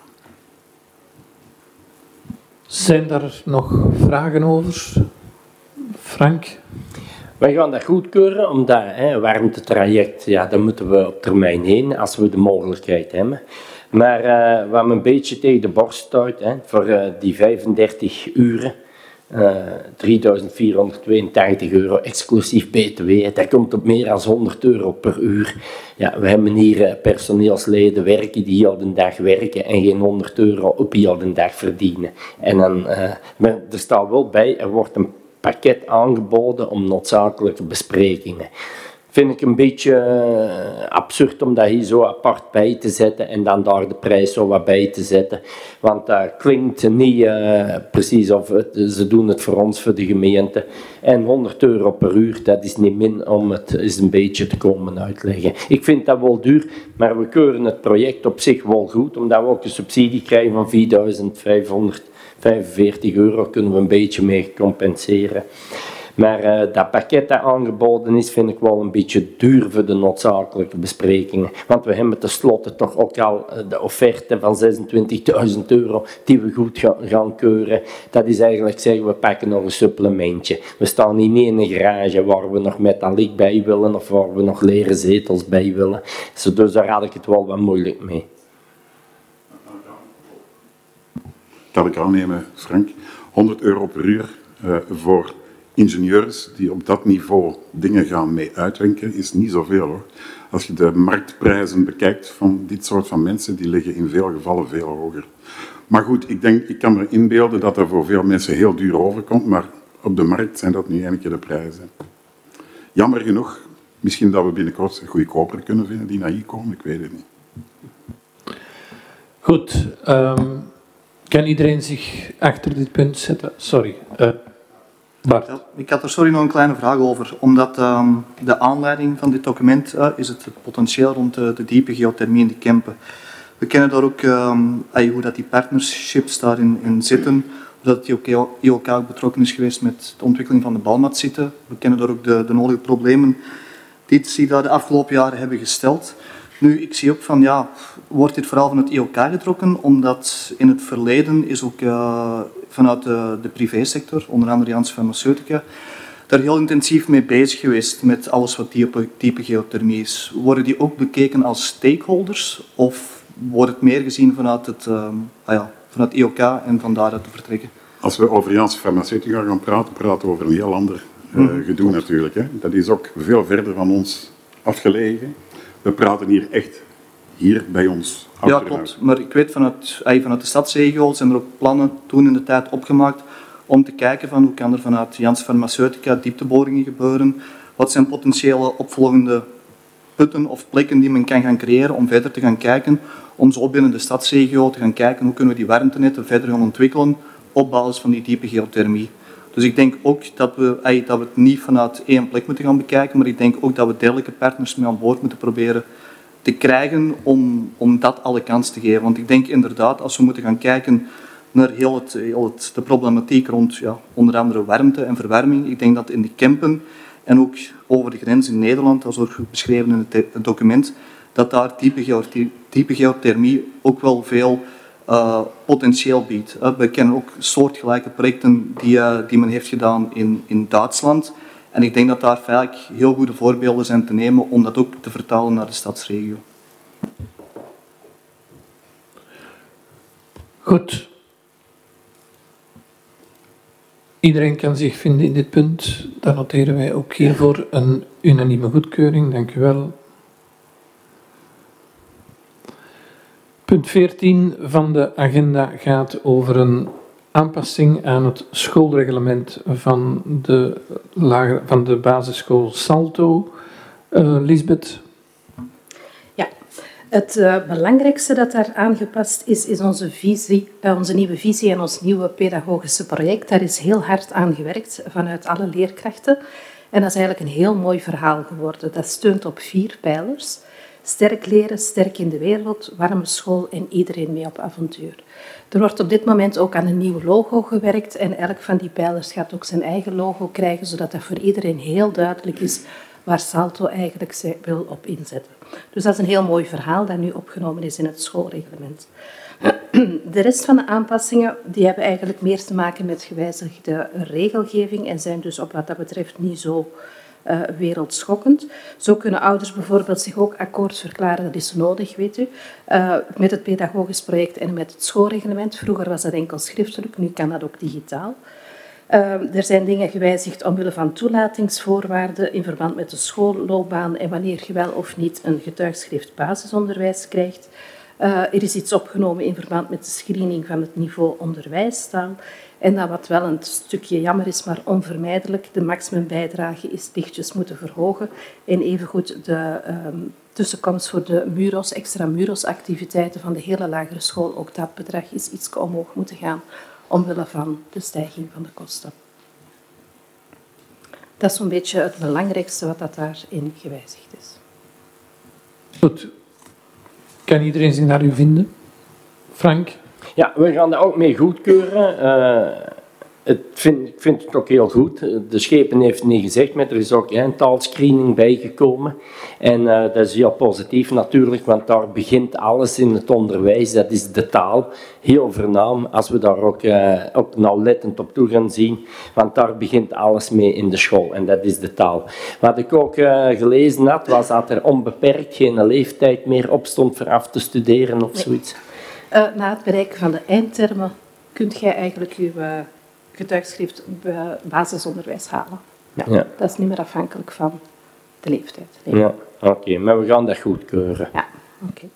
Zijn daar nog vragen over? Frank? Wij gaan dat goedkeuren, omdat hè, warmtetraject, ja, daar moeten we op termijn heen, als we de mogelijkheid hebben. Maar uh, wat me een beetje tegen de borst stuit, hè, voor uh, die vijfendertig uren, uh, drieduizend vierhonderdtweeëntachtig euro exclusief B T W, dat komt op meer dan honderd euro per uur. Ja, we hebben hier uh, personeelsleden werken die heel de dag werken en geen honderd euro op heel de dag verdienen. En dan, uh, maar er staat wel bij, er wordt een pakket aangeboden om noodzakelijke besprekingen. Vind ik een beetje uh, absurd om dat hier zo apart bij te zetten en dan daar de prijs zo wat bij te zetten. Want dat klinkt niet uh, precies of het, ze doen het voor ons, voor de gemeente. En honderd euro per uur, dat is niet min om het eens een beetje te komen uitleggen. Ik vind dat wel duur, maar we keuren het project op zich wel goed, omdat we ook een subsidie krijgen van vierduizend vijfhonderdvijfenveertig euro, kunnen we een beetje mee compenseren. Maar uh, dat pakket dat aangeboden is, vind ik wel een beetje duur voor de noodzakelijke besprekingen. Want we hebben tenslotte toch ook al uh, de offerte van zesentwintigduizend euro die we goed ga, gaan keuren. Dat is eigenlijk zeggen, we pakken nog een supplementje. We staan niet in een garage waar we nog metaliek bij willen of waar we nog leren zetels bij willen. Dus daar had ik het wel wat moeilijk mee. Kan ik aannemen, Frank. honderd euro per uur uh, voor ingenieurs die op dat niveau dingen gaan mee uitwenken, is niet zoveel hoor. Als je de marktprijzen bekijkt van dit soort van mensen, die liggen in veel gevallen veel hoger. Maar goed, ik denk, ik kan me inbeelden dat dat voor veel mensen heel duur overkomt, maar op de markt zijn dat nu een keer de prijzen. Jammer genoeg, misschien dat we binnenkort goedkoper kunnen vinden die naar hier komen, ik weet het niet. Goed, um, kan iedereen zich achter dit punt zetten? Sorry. Uh, Bart. Ja, ik had er sorry nog een kleine vraag over, omdat um, de aanleiding van dit document uh, is het, het potentieel rond de, de diepe geothermie in de Kempen. We kennen daar ook um, hoe dat die partnerships daarin in zitten, dat het I O K ook betrokken is geweest met de ontwikkeling van de balmatzitten. We kennen daar ook de, de nodige problemen die zich daar de afgelopen jaren hebben gesteld. Nu, ik zie ook van, ja, wordt dit vooral van het I O K getrokken, omdat in het verleden is ook uh, vanuit de, de privésector, onder andere Janssen Farmaceutica, daar heel intensief mee bezig geweest met alles wat type, type geothermie is. Worden die ook bekeken als stakeholders of wordt het meer gezien vanuit het, uh, ah ja, vanuit I O K en van daaruit te vertrekken? Als we over Janssen Farmaceutica gaan praten, praten we over een heel ander uh, mm-hmm. gedoe natuurlijk. Hè. Dat is ook veel verder van ons afgelegen. We praten hier echt hier bij ons. Ja, klopt. Maar ik weet vanuit, vanuit de stadsregio zijn er ook plannen toen in de tijd opgemaakt om te kijken van hoe kan er vanuit Janssen Farmaceutica diepteboringen gebeuren. Wat zijn potentiële opvolgende putten of plekken die men kan gaan creëren om verder te gaan kijken. Om zo binnen de stadsregio te gaan kijken hoe kunnen we die warmtenetten verder gaan ontwikkelen op basis van die diepe geothermie. Dus ik denk ook dat we, dat we het niet vanuit één plek moeten gaan bekijken, maar ik denk ook dat we dergelijke partners mee aan boord moeten proberen te krijgen om, om dat alle kans te geven. Want ik denk inderdaad, als we moeten gaan kijken naar heel het, heel het, de problematiek rond ja, onder andere warmte en verwarming, ik denk dat in de Kempen en ook over de grens in Nederland, dat is ook beschreven in het, het document, dat daar diepe, geothermie, diepe geothermie ook wel veel Uh, potentieel biedt. Uh, we kennen ook soortgelijke projecten die, uh, die men heeft gedaan in, in Duitsland. En ik denk dat daar vaak heel goede voorbeelden zijn te nemen om dat ook te vertalen naar de stadsregio. Goed. Iedereen kan zich vinden in dit punt. Dan noteren wij ook hiervoor een unanieme goedkeuring. Dank u wel. Punt veertien van de agenda gaat over een aanpassing aan het schoolreglement van de, lager, van de basisschool Salto. Uh, Lisbeth? Ja, het uh, belangrijkste dat daar aangepast is, is onze, visie, uh, onze nieuwe visie en ons nieuwe pedagogische project. Daar is heel hard aan gewerkt vanuit alle leerkrachten. En dat is eigenlijk een heel mooi verhaal geworden. Dat steunt op vier pijlers. Sterk leren, sterk in de wereld, warme school en iedereen mee op avontuur. Er wordt op dit moment ook aan een nieuw logo gewerkt en elk van die pijlers gaat ook zijn eigen logo krijgen, zodat dat voor iedereen heel duidelijk is waar Salto eigenlijk wil op inzetten. Dus dat is een heel mooi verhaal dat nu opgenomen is in het schoolreglement. De rest van de aanpassingen die hebben eigenlijk meer te maken met gewijzigde regelgeving en zijn dus op wat dat betreft niet zo Uh, wereldschokkend. Zo kunnen ouders bijvoorbeeld zich ook akkoord verklaren, dat is nodig, weet u, uh, met het pedagogisch project en met het schoolreglement. Vroeger was dat enkel schriftelijk, nu kan dat ook digitaal. Uh, er zijn dingen gewijzigd omwille van toelatingsvoorwaarden in verband met de schoolloopbaan en wanneer je wel of niet een getuigschrift basisonderwijs krijgt. Uh, er is iets opgenomen in verband met de screening van het niveau onderwijstaal. En dat wat wel een stukje jammer is, maar onvermijdelijk, de maximumbijdrage is lichtjes moeten verhogen. En evengoed de um, tussenkomst voor de muros, extra muros-activiteiten van de hele lagere school, ook dat bedrag is iets omhoog moeten gaan, omwille van de stijging van de kosten. Dat is zo'n beetje het belangrijkste wat dat daarin gewijzigd is. Goed. Kan iedereen zich naar u vinden? Frank? Ja, we gaan dat ook mee goedkeuren. Uh, het vind, ik vind het ook heel goed. De schepen heeft het niet gezegd, maar er is ook een taalscreening bijgekomen. En uh, dat is heel positief natuurlijk, want daar begint alles in het onderwijs. Dat is de taal. Heel voornaam, als we daar ook, uh, ook nauwlettend op toe gaan zien. Want daar begint alles mee in de school, en dat is de taal. Wat ik ook uh, gelezen had, was dat er onbeperkt geen leeftijd meer op stond voor af te studeren of zoiets. Uh, na het bereiken van de eindtermen kunt jij eigenlijk je uh, getuigschrift uh, basisonderwijs halen. Ja, ja. Dat is niet meer afhankelijk van de leeftijd. Nee. Ja, oké, okay, maar we gaan dat goedkeuren. Ja, oké. Okay.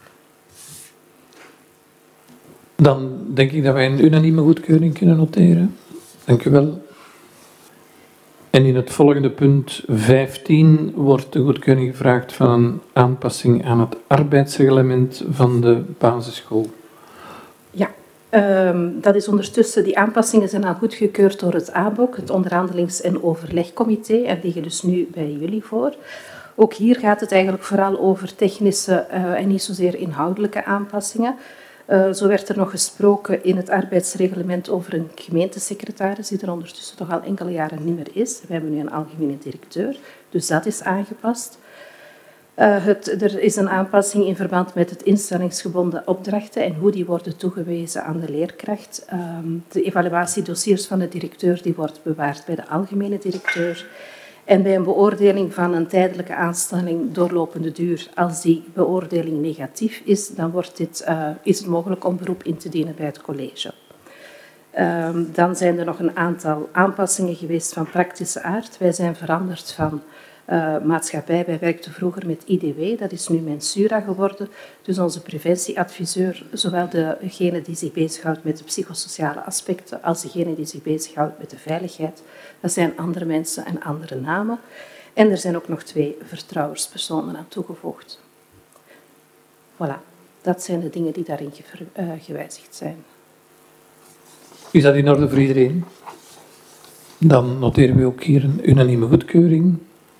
Dan denk ik dat wij een unanieme goedkeuring kunnen noteren. Dank u wel. En in het volgende punt vijftien wordt de goedkeuring gevraagd van een aanpassing aan het arbeidsreglement van de basisschool. Ja, um, dat is ondertussen, die aanpassingen zijn al goedgekeurd door het A B O C, het onderhandelings- en overlegcomité, en liggen dus nu bij jullie voor. Ook hier gaat het eigenlijk vooral over technische uh, en niet zozeer inhoudelijke aanpassingen. Uh, zo werd er nog gesproken in het arbeidsreglement over een gemeentesecretaris, die er ondertussen toch al enkele jaren niet meer is. We hebben nu een algemene directeur, dus dat is aangepast. Uh, het, er is een aanpassing in verband met het instellingsgebonden opdrachten en hoe die worden toegewezen aan de leerkracht. Um, de evaluatiedossiers van de directeur die wordt bewaard bij de algemene directeur. En bij een beoordeling van een tijdelijke aanstelling doorlopende duur, als die beoordeling negatief is, dan wordt dit, uh, is het mogelijk om beroep in te dienen bij het college. Um, dan zijn er nog een aantal aanpassingen geweest van praktische aard. Wij zijn veranderd van uh, maatschappij. Wij werkten vroeger met I D W, dat is nu Mensura geworden. Dus onze preventieadviseur, zowel degene die zich bezighoudt met de psychosociale aspecten als degene die zich bezighoudt met de veiligheid, dat zijn andere mensen en andere namen. En er zijn ook nog twee vertrouwenspersonen aan toegevoegd. Voilà, dat zijn de dingen die daarin ge- uh, gewijzigd zijn. Is dat in orde voor iedereen? Dan noteren we ook hier een unanieme goedkeuring.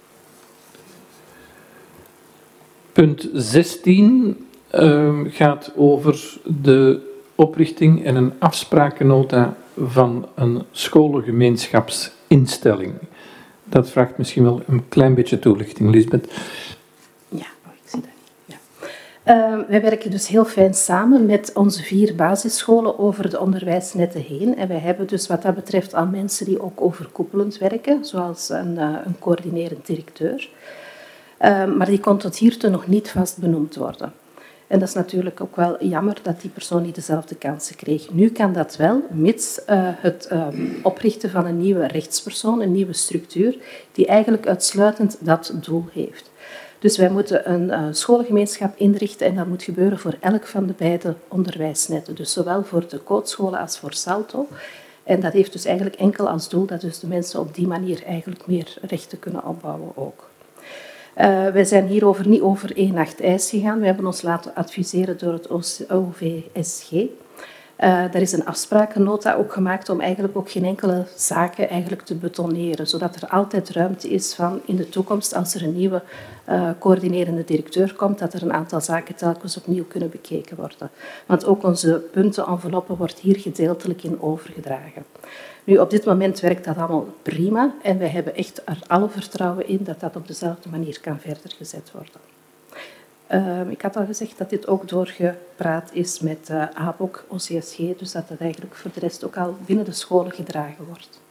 Punt zestien uh, gaat over de oprichting en een afsprakennota van een scholengemeenschapsinstelling. Dat vraagt misschien wel een klein beetje toelichting, Lisbeth. Ja, oh, ik zie dat niet. Ja. Uh, wij werken dus heel fijn samen met onze vier basisscholen over de onderwijsnetten heen. En wij hebben dus wat dat betreft al mensen die ook overkoepelend werken, zoals een, uh, een coördinerend directeur. Uh, maar die kon tot hiertoe nog niet vast benoemd worden. En dat is natuurlijk ook wel jammer dat die persoon niet dezelfde kansen kreeg. Nu kan dat wel, mits uh, het uh, oprichten van een nieuwe rechtspersoon, een nieuwe structuur, die eigenlijk uitsluitend dat doel heeft. Dus wij moeten een uh, scholengemeenschap inrichten en dat moet gebeuren voor elk van de beide onderwijsnetten. Dus zowel voor de kootscholen als voor Salto. En dat heeft dus eigenlijk enkel als doel dat dus de mensen op die manier eigenlijk meer rechten kunnen opbouwen ook. Uh, wij zijn hierover niet over één nacht ijs gegaan. We hebben ons laten adviseren door het O V S G. Uh, daar is een afsprakennota ook gemaakt om eigenlijk ook geen enkele zaken eigenlijk te betoneren, zodat er altijd ruimte is van in de toekomst, als er een nieuwe uh, coördinerende directeur komt, dat er een aantal zaken telkens opnieuw kunnen bekeken worden. Want ook onze puntenenveloppen wordt hier gedeeltelijk in overgedragen. Nu, op dit moment werkt dat allemaal prima en wij hebben echt er alle vertrouwen in dat dat op dezelfde manier kan verder gezet worden. Uh, ik had al gezegd dat dit ook doorgepraat is met uh, A B O K, O C S G, dus dat dat eigenlijk voor de rest ook al binnen de scholen gedragen wordt.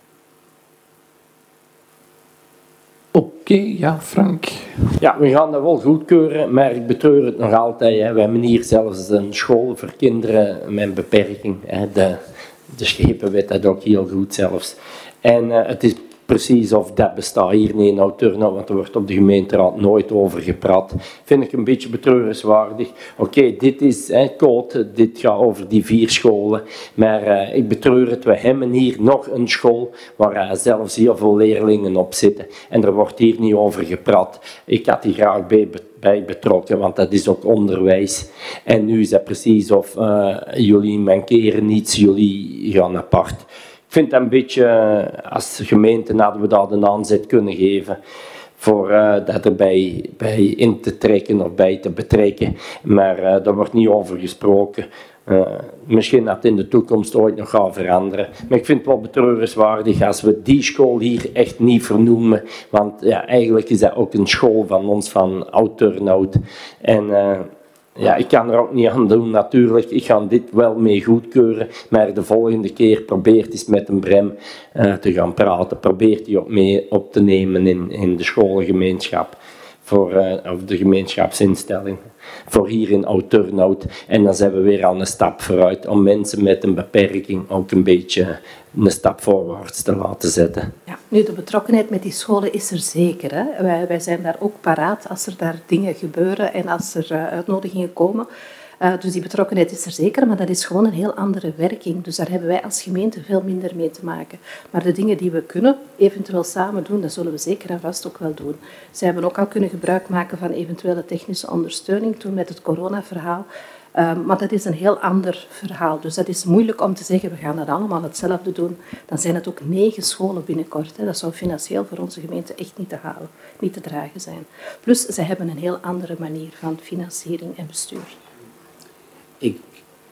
Oké, okay, ja, Frank. Ja, we gaan dat wel goedkeuren, maar ik betreur het nog altijd. Hè. We hebben hier zelfs een school voor kinderen met een beperking. Hè. De, de schepen weten dat ook heel goed zelfs. En uh, het is precies of dat bestaat hier niet in Oud-Turnhout, want er wordt op de gemeenteraad nooit over gepraat. Vind ik een beetje betreurenswaardig. Oké, okay, dit is hè, code, dit gaat over die vier scholen, maar uh, ik betreur het, we hebben hier nog een school waar uh, zelfs heel veel leerlingen op zitten en er wordt hier niet over gepraat. Ik had hier graag bij, bij betrokken, want dat is ook onderwijs. En nu is het precies of uh, jullie mankeren niets, jullie gaan apart. Ik vind dat een beetje, als gemeente hadden we dat een aanzet kunnen geven voor uh, dat erbij bij in te trekken of bij te betrekken. Maar uh, daar wordt niet over gesproken. Uh, misschien dat het in de toekomst ooit nog gaat veranderen. Maar ik vind het wel betreurenswaardig als we die school hier echt niet vernoemen. Want ja, eigenlijk is dat ook een school van ons, van Oud-Turnhout. En uh, ja, ik kan er ook niet aan doen natuurlijk. Ik ga dit wel mee goedkeuren. Maar de volgende keer probeert eens met een Brem uh, te gaan praten. Probeert die ook mee op te nemen in, in de scholengemeenschap. Voor, uh, of de gemeenschapsinstelling. Voor hier in Oud-Turnhout. En dan zijn we weer aan een stap vooruit om mensen met een beperking ook een beetje een stap voorwaarts te laten zetten. Ja, nu, de betrokkenheid met die scholen is er zeker. Hè? Wij, wij zijn daar ook paraat als er daar dingen gebeuren en als er uh, uitnodigingen komen. Uh, dus die betrokkenheid is er zeker, maar dat is gewoon een heel andere werking. Dus daar hebben wij als gemeente veel minder mee te maken. Maar de dingen die we kunnen eventueel samen doen, dat zullen we zeker en vast ook wel doen. Zij hebben ook al kunnen gebruik maken van eventuele technische ondersteuning toen met het coronaverhaal. Uh, maar dat is een heel ander verhaal. Dus dat is moeilijk om te zeggen, we gaan dat allemaal hetzelfde doen. Dan zijn het ook negen scholen binnenkort. Hè. Dat zou financieel voor onze gemeente echt niet te halen, niet te dragen zijn. Plus, zij hebben een heel andere manier van financiering en bestuur. Ik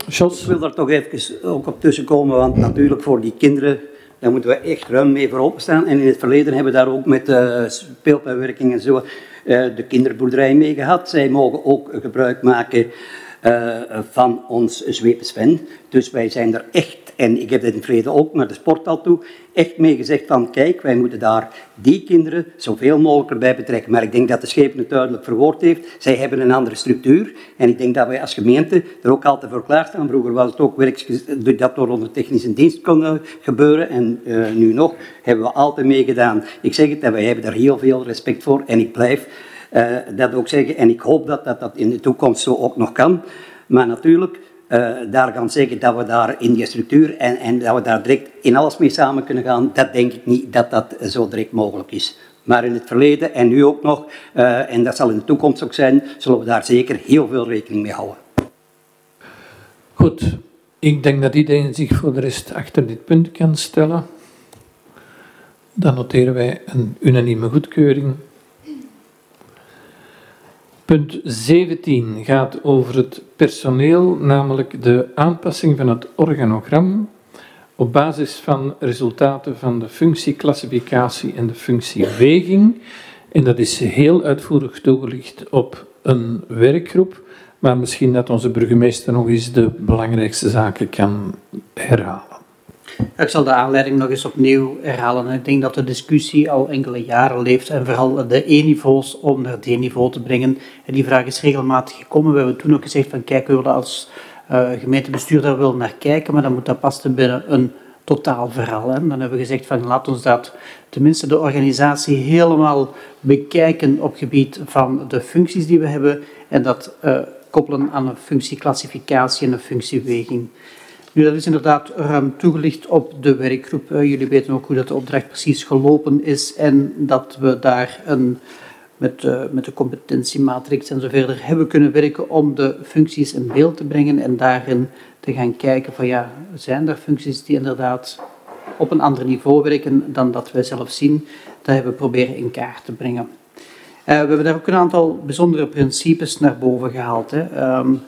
Jos? Ik wil daar toch even ook op tussenkomen, want natuurlijk voor die kinderen, daar moeten we echt ruim mee voor openstaan. En in het verleden hebben we daar ook met uh, speelpijnwerking en zo uh, de kinderboerderij mee gehad. Zij mogen ook gebruik maken uh, van ons zweepensven. Dus wij zijn er echt, en ik heb dat in het verleden ook naar de sporthal toe, echt mee gezegd van kijk, wij moeten daar die kinderen zoveel mogelijk erbij betrekken. Maar ik denk dat de schepen het duidelijk verwoord heeft. Zij hebben een andere structuur. En ik denk dat wij als gemeente er ook altijd voor klaarstaan. Vroeger was het ook werk dat door onze technische dienst kon gebeuren. En uh, nu nog hebben we altijd meegedaan. Ik zeg het, en wij hebben daar heel veel respect voor. En ik blijf uh, dat ook zeggen. En ik hoop dat, dat dat in de toekomst zo ook nog kan. Maar natuurlijk, uh, daar gaan zeggen dat we daar in die structuur en, en dat we daar direct in alles mee samen kunnen gaan, dat denk ik niet dat dat zo direct mogelijk is. Maar in het verleden en nu ook nog, uh, en dat zal in de toekomst ook zijn, zullen we daar zeker heel veel rekening mee houden. Goed, ik denk dat iedereen zich voor de rest achter dit punt kan stellen. Dan noteren wij een unanieme goedkeuring. Punt zeventien gaat over het personeel, namelijk de aanpassing van het organogram op basis van resultaten van de functieclassificatie en de functieweging. En dat is heel uitvoerig toegelicht op een werkgroep, maar misschien dat onze burgemeester nog eens de belangrijkste zaken kan herhalen. Ik zal de aanleiding nog eens opnieuw herhalen. Ik denk dat de discussie al enkele jaren leeft en vooral de E-niveaus om naar D-niveau te brengen. En die vraag is regelmatig gekomen. We hebben toen ook gezegd van kijk, we willen als uh, gemeentebestuur daar wel naar kijken, maar dan moet dat passen binnen een totaalverhaal. Hè. Dan hebben we gezegd van laat ons dat, tenminste de organisatie, helemaal bekijken op gebied van de functies die we hebben en dat uh, koppelen aan een functieclassificatie en een functieweging. Nu, dat is inderdaad ruim toegelicht op de werkgroep. Uh, jullie weten ook hoe dat de opdracht precies gelopen is en dat we daar een, met, uh, met de competentiematrix en zo verder hebben kunnen werken om de functies in beeld te brengen en daarin te gaan kijken van ja, zijn er functies die inderdaad op een ander niveau werken dan dat wij zelf zien. Dat hebben we proberen in kaart te brengen. Uh, we hebben daar ook een aantal bijzondere principes naar boven gehaald. Hè. Um,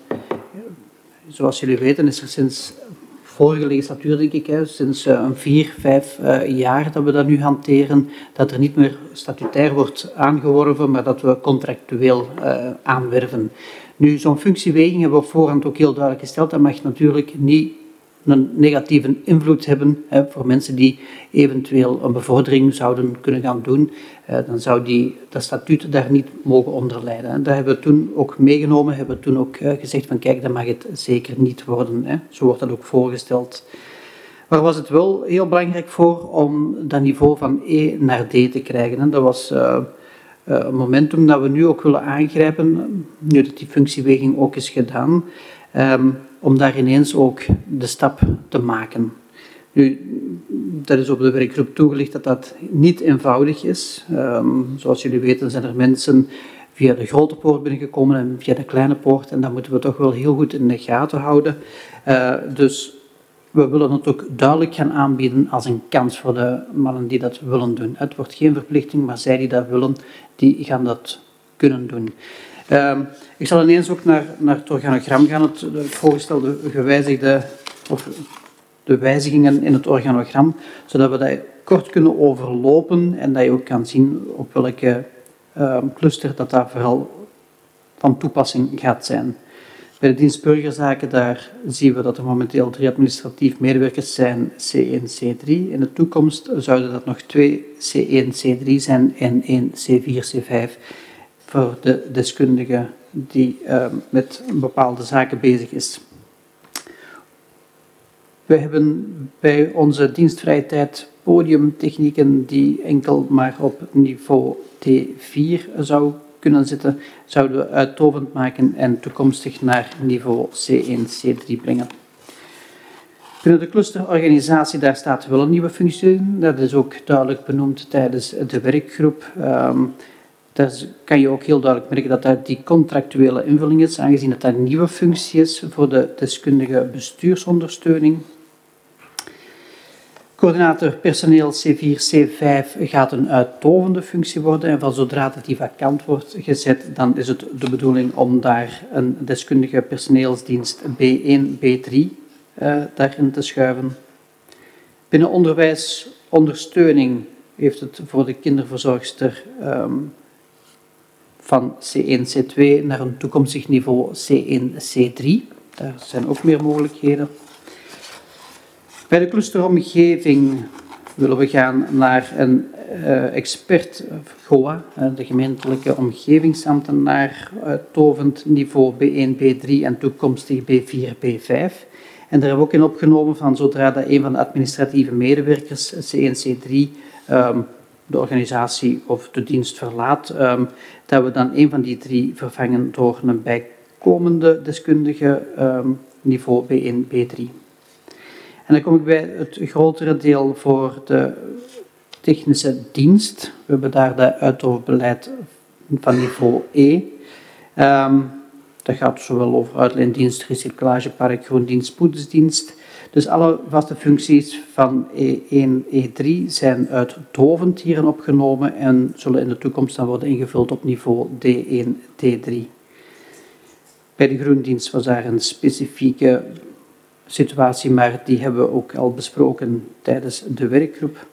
zoals jullie weten is er sinds vorige legislatuur, denk ik, hè, sinds uh, een vier, vijf uh, jaar dat we dat nu hanteren, dat er niet meer statutair wordt aangeworven, maar dat we contractueel uh, aanwerven. Nu, zo'n functieweging hebben we op voorhand ook heel duidelijk gesteld. Dat mag natuurlijk niet een negatieve invloed hebben hè, voor mensen die eventueel een bevordering zouden kunnen gaan doen. Uh, dan zou die, dat statuut daar niet mogen onder lijden. Hè. Dat hebben we toen ook meegenomen, hebben we toen ook uh, gezegd van kijk, dat mag het zeker niet worden. Hè. Zo wordt dat ook voorgesteld. Maar was het wel heel belangrijk voor om dat niveau van E naar D te krijgen. Hè. Dat was uh, uh, een momentum dat we nu ook willen aangrijpen, nu dat die functieweging ook is gedaan. Um, om daar ineens ook de stap te maken. Nu, dat is op de werkgroep toegelicht dat dat niet eenvoudig is. Um, zoals jullie weten zijn er mensen via de grote poort binnengekomen en via de kleine poort en dat moeten we toch wel heel goed in de gaten houden. Uh, dus we willen het ook duidelijk gaan aanbieden als een kans voor de mannen die dat willen doen. Het wordt geen verplichting, maar zij die dat willen, die gaan dat kunnen doen. Uh, ik zal ineens ook naar, naar het organogram gaan, het, het voorgestelde gewijzigde, of de wijzigingen in het organogram, zodat we dat kort kunnen overlopen en dat je ook kan zien op welke uh, cluster dat daar vooral van toepassing gaat zijn. Bij de dienst burgerzaken, daar zien we dat er momenteel drie administratief medewerkers zijn, C één, C drie. In de toekomst zouden dat nog twee C één, C drie zijn en één C vier, C vijf. Voor de deskundige die uh, met bepaalde zaken bezig is. We hebben bij onze dienstvrije tijd podiumtechnieken die enkel maar op niveau T vier zou kunnen zitten, zouden we uittovend maken en toekomstig naar niveau C één, C drie brengen. Binnen de clusterorganisatie, daar staat wel een nieuwe functie in. Dat is ook duidelijk benoemd tijdens de werkgroep. Um, Daar kan je ook heel duidelijk merken dat dat die contractuele invulling is, aangezien dat dat een nieuwe functie is voor de deskundige bestuursondersteuning. Coördinator personeel C vier, C vijf gaat een uittovende functie worden en van zodra dat die vakant wordt gezet, dan is het de bedoeling om daar een deskundige personeelsdienst B één, B drie uh, daarin te schuiven. Binnen onderwijsondersteuning heeft het voor de kinderverzorgster um, van C één, C twee naar een toekomstig niveau C één, C drie. Daar zijn ook meer mogelijkheden. Bij de clusteromgeving willen we gaan naar een uh, expert G O A, uh, de gemeentelijke omgevingsambtenaar, uittovend niveau B één, B drie en toekomstig B vier, B vijf. En daar hebben we ook in opgenomen van zodra dat een van de administratieve medewerkers, C één, C drie, um, de organisatie of de dienst verlaat, um, dat we dan een van die drie vervangen door een bijkomende deskundige um, niveau B één, B drie. En dan kom ik bij het grotere deel voor de technische dienst. We hebben daar de uitoverbeleid van niveau E. Um, dat gaat zowel over uitleendienst, recyclagepark, groendienst, poetsdienst. Dus alle vaste functies van E één, E drie zijn uittovend hierin opgenomen en zullen in de toekomst dan worden ingevuld op niveau D één, D drie. Bij de groendienst was daar een specifieke situatie, maar die hebben we ook al besproken tijdens de werkgroep.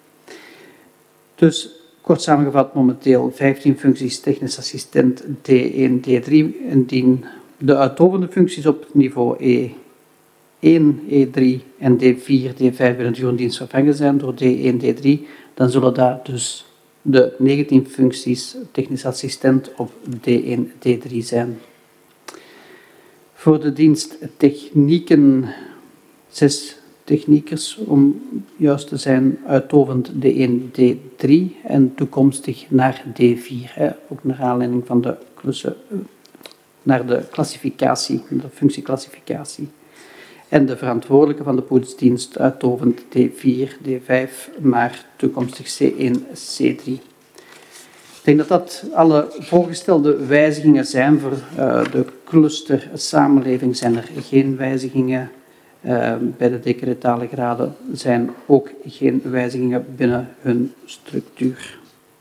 Dus kort samengevat, momenteel vijftien functies technisch assistent D één, D drie. Indien de uittovende functies op niveau E één, E drie en D vier, D vijf binnen de groendienst vervangen zijn door D één, D drie, dan zullen dat dus de negentien functies technisch assistent op D één, D drie zijn. Voor de dienst technieken, zes techniekers om juist te zijn, uittovend D één, D drie en toekomstig naar D vier. Hè, ook naar aanleiding van de klussen, naar de klassificatie, de functieclassificatie. En de verantwoordelijke van de poetsdienst uittovend D vier, D vijf, maar toekomstig C één, C drie. Ik denk dat dat alle voorgestelde wijzigingen zijn. Voor uh, de cluster samenleving zijn er geen wijzigingen. Uh, bij de decretale graden zijn ook geen wijzigingen binnen hun structuur.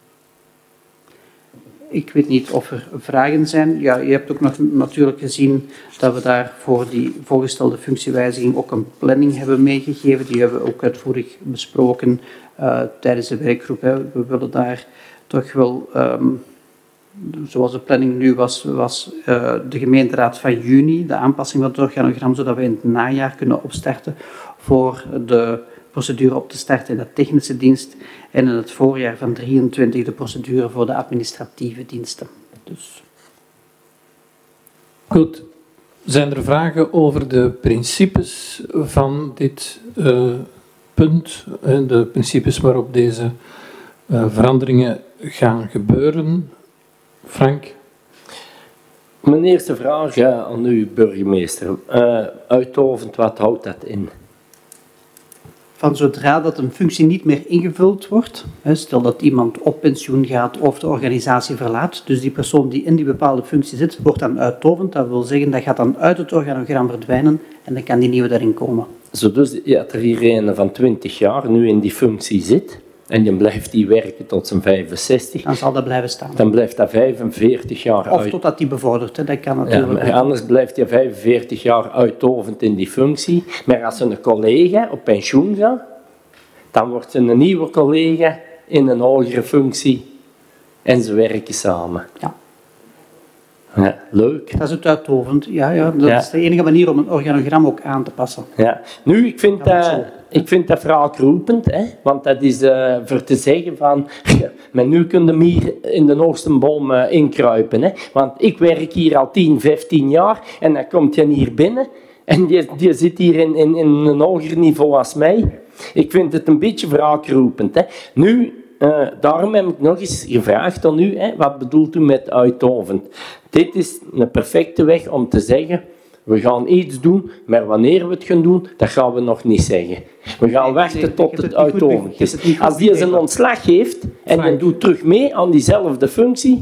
Ik weet niet of er vragen zijn. Ja, je hebt ook nog natuurlijk gezien dat we daar voor die voorgestelde functiewijziging ook een planning hebben meegegeven. Die hebben we ook uitvoerig besproken uh, tijdens de werkgroep. Hè. We willen daar toch wel, um, zoals de planning nu was, was uh, de gemeenteraad van juni, de aanpassing van het organogram, zodat we in het najaar kunnen opstarten voor de procedure op te starten in de technische dienst en in het voorjaar van drieëntwintig de procedure voor de administratieve diensten. Dus. Goed. Zijn er vragen over de principes van dit uh, punt, de principes waarop deze uh, veranderingen gaan gebeuren? Frank? Mijn eerste vraag uh, aan u, burgemeester. Uh, uittovend, wat houdt dat in? Van zodra dat een functie niet meer ingevuld wordt, stel dat iemand op pensioen gaat of de organisatie verlaat, dus die persoon die in die bepaalde functie zit, wordt dan uittovend. Dat wil zeggen, dat gaat dan uit het organogram verdwijnen en dan kan die nieuwe daarin komen. Zo dus ja, er hier een van twintig jaar nu in die functie zit en dan blijft die werken tot zijn vijfenzestig. Dan zal dat blijven staan. Dan blijft dat vijfenveertig jaar Of uit. totdat die bevordert, hè. Dat kan natuurlijk. Ja, anders blijft hij vijfenveertig jaar uittovend in die functie. Maar als een collega op pensioen gaat, dan wordt een nieuwe collega in een hogere functie en ze werken samen. Ja. Ja, leuk. Dat is het uittovend. Ja, ja, dat ja. is de enige manier om een organogram ook aan te passen. Ja. Nu, ik vind, ja, dat, ik vind dat wraakroepend, hè? Want dat is uh, voor te zeggen van, ja, maar nu kunnen we hier in de hoogste boom uh, inkruipen. Hè? Want ik werk hier al tien, vijftien jaar en dan komt je hier binnen en je, je zit hier in, in, in een hoger niveau als mij. Ik vind het een beetje wraakroepend. Hè? Nu, uh, daarom heb ik nog eens gevraagd aan u, hè, wat bedoelt u met uittovend? Dit is een perfecte weg om te zeggen, we gaan iets doen, maar wanneer we het gaan doen, dat gaan we nog niet zeggen. We gaan wachten tot het uittovend is. Als die zijn ontslag heeft en dan doet terug mee aan diezelfde functie,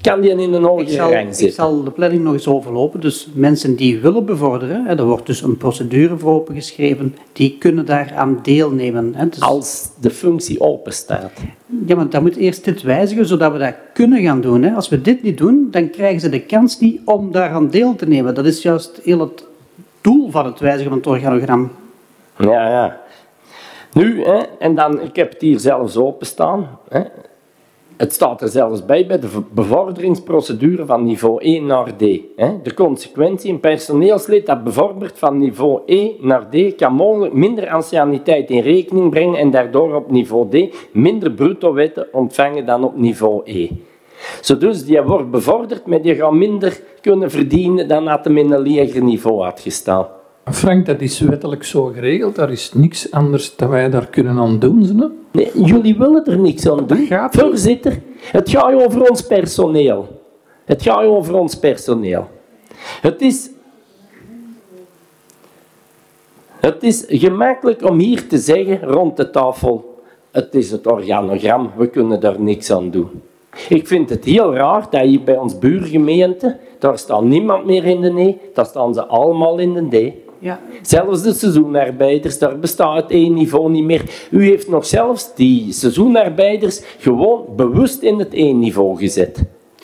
kan die in een hogere Ik zal, rang ik zitten. zal de planning nog eens overlopen. Dus mensen die willen bevorderen, hè, er wordt dus een procedure voor opengeschreven, die kunnen daaraan deelnemen. Hè. Dus, Als de functie open staat. ja, maar dan moet eerst dit wijzigen, zodat we dat kunnen gaan doen. Hè. Als we dit niet doen, dan krijgen ze de kans niet om daaraan deel te nemen. Dat is juist heel het doel van het wijzigen van het organogram. Ja, ja. Nu, hè, en dan, ik heb het hier zelfs openstaan. Hè. Het staat er zelfs bij, bij de bevorderingsprocedure van niveau één naar D. Hè. De consequentie, een personeelslid dat bevordert van niveau E naar D kan mogelijk minder anciëniteit in rekening brengen en daardoor op niveau D minder bruto-wetten ontvangen dan op niveau E. Zo dus, die wordt bevorderd, maar die gaat minder kunnen verdienen dan dat hem in een lager niveau had gestaan. Frank, dat is wettelijk zo geregeld. Daar is niks anders dat wij daar kunnen aan doen. Hè? Nee, jullie willen er niks aan doen. Gaat Voorzitter, het gaat over ons personeel. Het gaat over ons personeel. Het is, het is gemakkelijk om hier te zeggen, rond de tafel, het is het organogram, we kunnen daar niks aan doen. Ik vind het heel raar dat hier bij ons buurgemeente, daar staat niemand meer in de E, daar staan ze allemaal in de D. Ja. Zelfs de seizoenarbeiders, daar bestaat het één niveau niet meer. U heeft nog zelfs die seizoenarbeiders gewoon bewust in het één niveau gezet.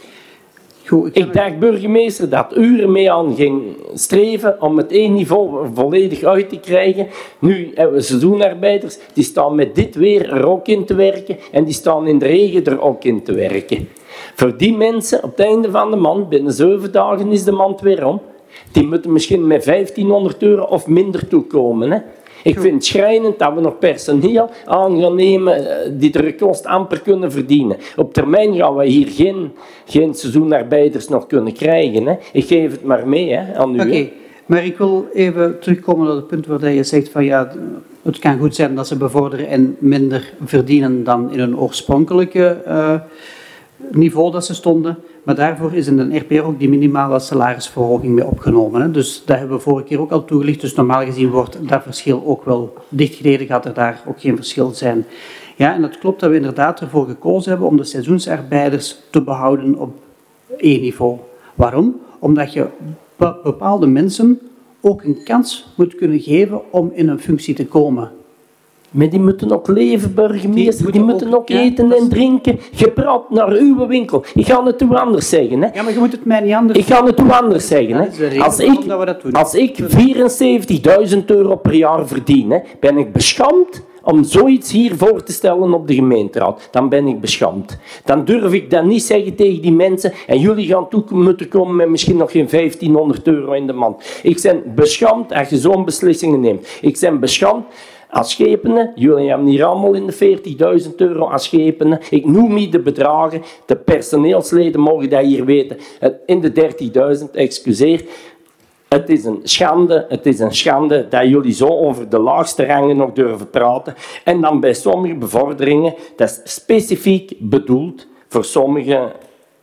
Goed, ik, Ik dacht, burgemeester, dat u ermee aan ging streven om het één niveau volledig uit te krijgen. Nu hebben we seizoenarbeiders, die staan met dit weer er ook in te werken en die staan in de regen er ook in te werken. Voor die mensen, op het einde van de maand, binnen zeven dagen is de maand weer om. Die moeten misschien met vijftienhonderd euro of minder toekomen. Hè. Ik vind het schrijnend dat we nog personeel aan gaan nemen die de kost amper kunnen verdienen. Op termijn gaan we hier geen, geen seizoenarbeiders nog kunnen krijgen. Hè. Ik geef het maar mee hè, aan u. Oké, Okay. maar ik wil even terugkomen naar het punt waar je zegt van ja, het kan goed zijn dat ze bevorderen en minder verdienen dan in hun oorspronkelijke uh, niveau dat ze stonden. Maar daarvoor is in de R P R ook die minimale salarisverhoging mee opgenomen. Hè. Dus dat hebben we vorige keer ook al toegelicht. Dus normaal gezien wordt dat verschil ook wel dichtgereden, gaat er daar ook geen verschil zijn. Ja, en het klopt dat we inderdaad ervoor gekozen hebben om de seizoensarbeiders te behouden op één niveau. Waarom? Omdat je bepaalde mensen ook een kans moet kunnen geven om in een functie te komen. Maar die moeten ook leven, burgemeester. Die moeten, die moeten ook, ook ja, eten en drinken. Je praat naar uw winkel. Ik ga het u anders zeggen. Hè. Ja, maar je moet het mij niet anders Ik ga het u anders zeggen. Hè. Als ik, als ik vierenzeventigduizend euro per jaar verdien, hè, ben ik beschaamd om zoiets hier voor te stellen op de gemeenteraad. Dan ben ik beschaamd. Dan durf ik dat niet zeggen tegen die mensen. En jullie gaan toe moeten komen met misschien nog geen vijftienhonderd euro in de maand. Ik ben beschaamd als je zo'n beslissingen neemt. Ik ben beschaamd als schepenen. Jullie hebben hier allemaal in de veertigduizend euro als schepenen. Ik noem niet de bedragen. De personeelsleden mogen dat hier weten. In de dertigduizend, excuseer. Het is een schande, het is een schande dat jullie zo over de laagste rangen nog durven praten. En dan bij sommige bevorderingen, dat is specifiek bedoeld voor sommige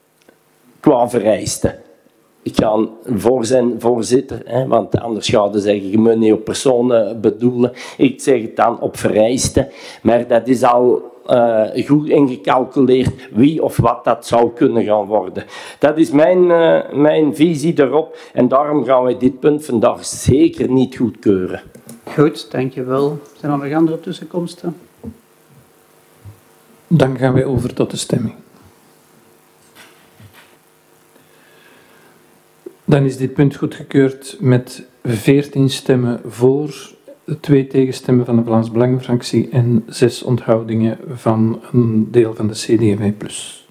qua vereisten. Ik ga voor zijn voorzitter, hè, want anders gaat hij zeggen, je moet niet op personen bedoelen. Ik zeg het dan op vereisten, maar dat is al uh, goed ingecalculeerd wie of wat dat zou kunnen gaan worden. Dat is mijn, uh, mijn visie erop en daarom gaan wij dit punt vandaag zeker niet goedkeuren. Goed, dankjewel. Zijn er nog andere tussenkomsten? Dan gaan wij over tot de stemming. Dan is dit punt goedgekeurd met veertien stemmen voor, twee tegenstemmen van de Vlaams Belangenfractie en zes onthoudingen van een deel van de C D M V plus.